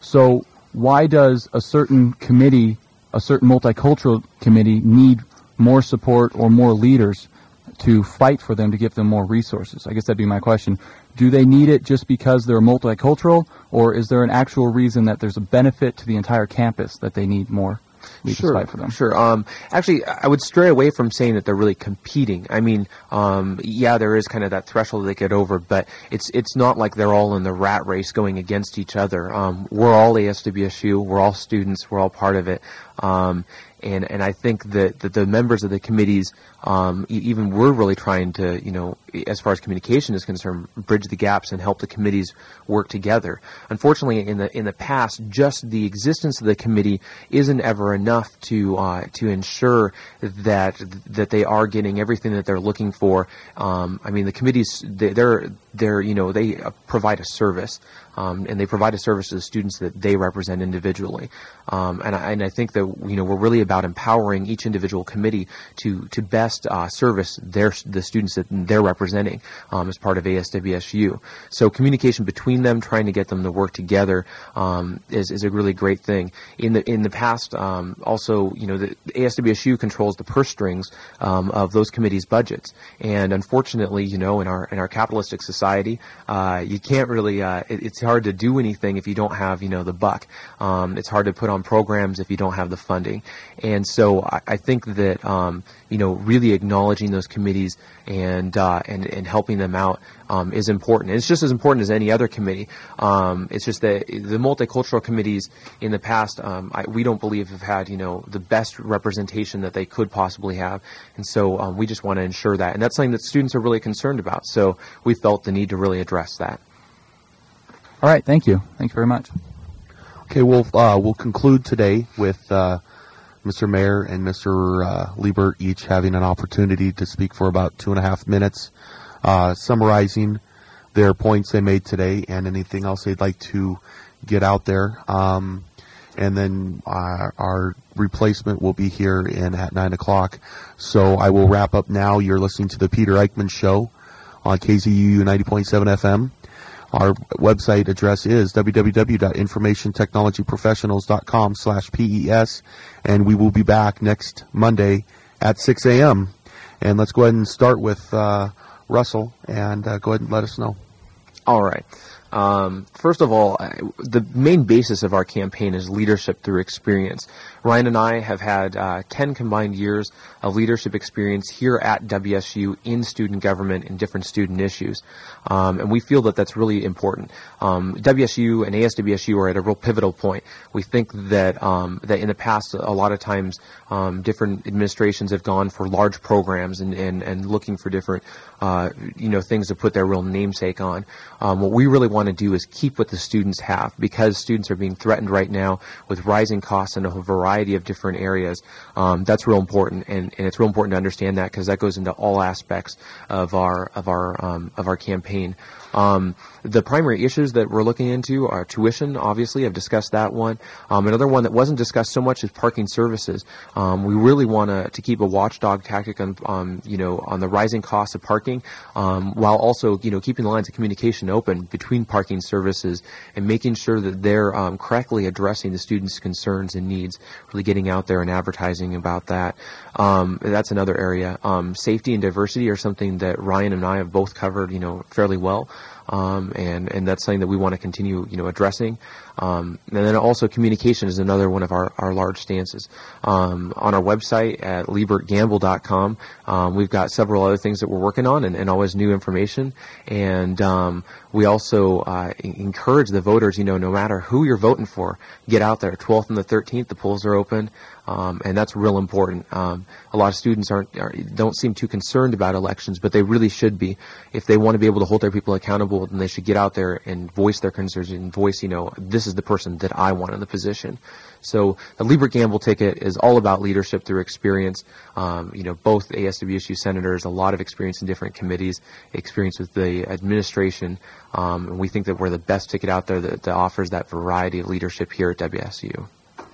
So why does a certain committee, a certain multicultural committee, need more support or more leaders to fight for them to give them more resources? I guess that'd be my question. Do they need it just because they're multicultural, or is there an actual reason that there's a benefit to the entire campus that they need more leaders Sure, to fight for them? sure. Um, actually, I would stray away from saying that they're really competing. I mean, um, yeah, there is kind of that threshold they get over, but it's it's not like they're all in the rat race going against each other. Um, we're all A S W S U. We're all students. We're all part of it. Um, and and I think that, that the members of the committees, um, e- even we're really trying to, you know, as far as communication is concerned, bridge the gaps and help the committees work together. Unfortunately, in the in the past, just the existence of the committee isn't ever enough to uh, to ensure that that they are getting everything that they're looking for. Um, I mean, the committees, they, they're they're you know they uh, provide a service. Um, and they provide a service to the students that they represent individually. Um, and, I, and I think that, you know, we're really about empowering each individual committee to, to best uh, service their, the students that they're representing um, as part of A S W S U. So communication between them, trying to get them to work together um, is, is a really great thing. In the in the past, um, also, you know, the A S W S U controls the purse strings um, of those committees' budgets. And unfortunately, you know, in our in our capitalistic society, uh, you can't really, uh, it, it's hard to do anything if you don't have, you know, the buck. Um, it's hard to put on programs if you don't have the funding. And so I, I think that, um, you know, really acknowledging those committees and uh, and, and helping them out um, is important. And it's just as important as any other committee. Um, it's just that the multicultural committees in the past, um, I, we don't believe have had, you know, the best representation that they could possibly have. And so um, we just want to ensure that. And that's something that students are really concerned about. So we felt the need to really address that. All right, thank you. Thank you very much. Okay, we'll uh, we'll conclude today with uh, Mister Mayor and Mister Uh, Liebert each having an opportunity to speak for about two and a half minutes, uh, summarizing their points they made today and anything else they'd like to get out there. Um, and then uh, our replacement will be here in at nine o'clock. So I will wrap up now. You're listening to the Peter Eichmann Show on K Z U U ninety point seven F M. Our website address is w w w dot information technology professionals dot com slash P E S, and we will be back next Monday at six a.m. And let's go ahead and start with uh, Russell, and uh, go ahead and let us know. All right. Um, first of all, I, the main basis of our campaign is leadership through experience. Ryan and I have had uh, ten combined years of leadership experience here at W S U in student government and different student issues. Um, and we feel that that's really important. Um, W S U and A S W S U are at a real pivotal point. We think that um, that in the past, a lot of times, um, different administrations have gone for large programs and, and, and looking for different, uh, you know, things to put their real namesake on. Um, what we really want to do is keep what the students have, because students are being threatened right now with rising costs in a variety of different areas. Um, that's real important, and, and it's real important to understand that, because that goes into all aspects of our of our um, of our campaign. Um, the primary issues that we're looking into are tuition, obviously. I've discussed that one. Um, another one that wasn't discussed so much is parking services. Um, we really want to to keep a watchdog tactic on, um, you know, on the rising costs of parking, um, while also, you know, keeping the lines of communication open between parking services and making sure that they're um, correctly addressing the students' concerns and needs, really getting out there and advertising about that. Um, that's another area. Um, safety and diversity are something that Ryan and I have both covered, you know, fairly well. Um, and, and that's something that we want to continue, you know, addressing. Um, and then also communication is another one of our, our large stances. Um, on our website at liebert gamble dot com, um, we've got several other things that we're working on, and, and always new information. And um, we also uh, encourage the voters, you know, no matter who you're voting for, get out there. twelfth and the thirteenth, the polls are open. Um, and that's real important. Um, a lot of students aren't are, don't seem too concerned about elections, but they really should be. If they want to be able to hold their people accountable, then they should get out there and voice their concerns and voice, you know, this is the person that I want in the position. So the Liebert Gamble ticket is all about leadership through experience. Um, you know, both A S W S U senators, a lot of experience in different committees, experience with the administration, um, and we think that we're the best ticket out there that, that offers that variety of leadership here at W S U.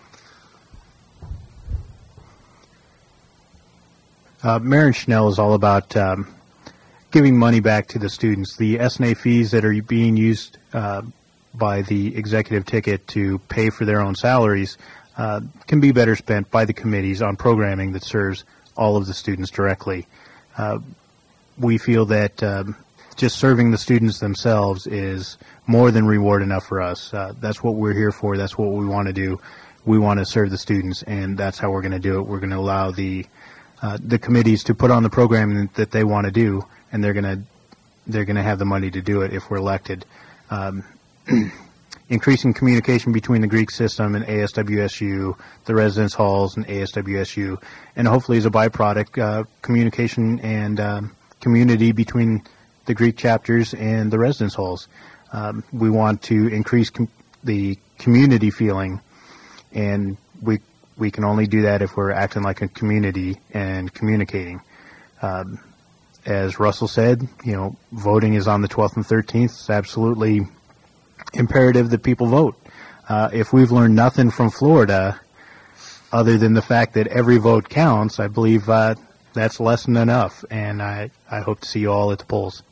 Uh, Marin Schnell is all about um, giving money back to the students. The S N A fees that are being used uh, by the executive ticket to pay for their own salaries uh, can be better spent by the committees on programming that serves all of the students directly. Uh, we feel that um, just serving the students themselves is more than reward enough for us. Uh, that's what we're here for. That's what we want to do. We want to serve the students, and that's how we're going to do it. We're going to allow the uh, the committees to put on the programming that they want to do, and they're going to they're going to have the money to do it if we're elected. Um, increasing communication between the Greek system and A S W S U, the residence halls and A S W S U, and hopefully as a byproduct, uh, communication and um, community between the Greek chapters and the residence halls. Um, we want to increase com- the community feeling, and we we can only do that if we're acting like a community and communicating. Um, as Russell said, you know, voting is on the twelfth and thirteenth. It's absolutely imperative that people vote. Uh, if we've learned nothing from Florida, other than the fact that every vote counts, I believe uh, that's less than enough, and I, I hope to see you all at the polls.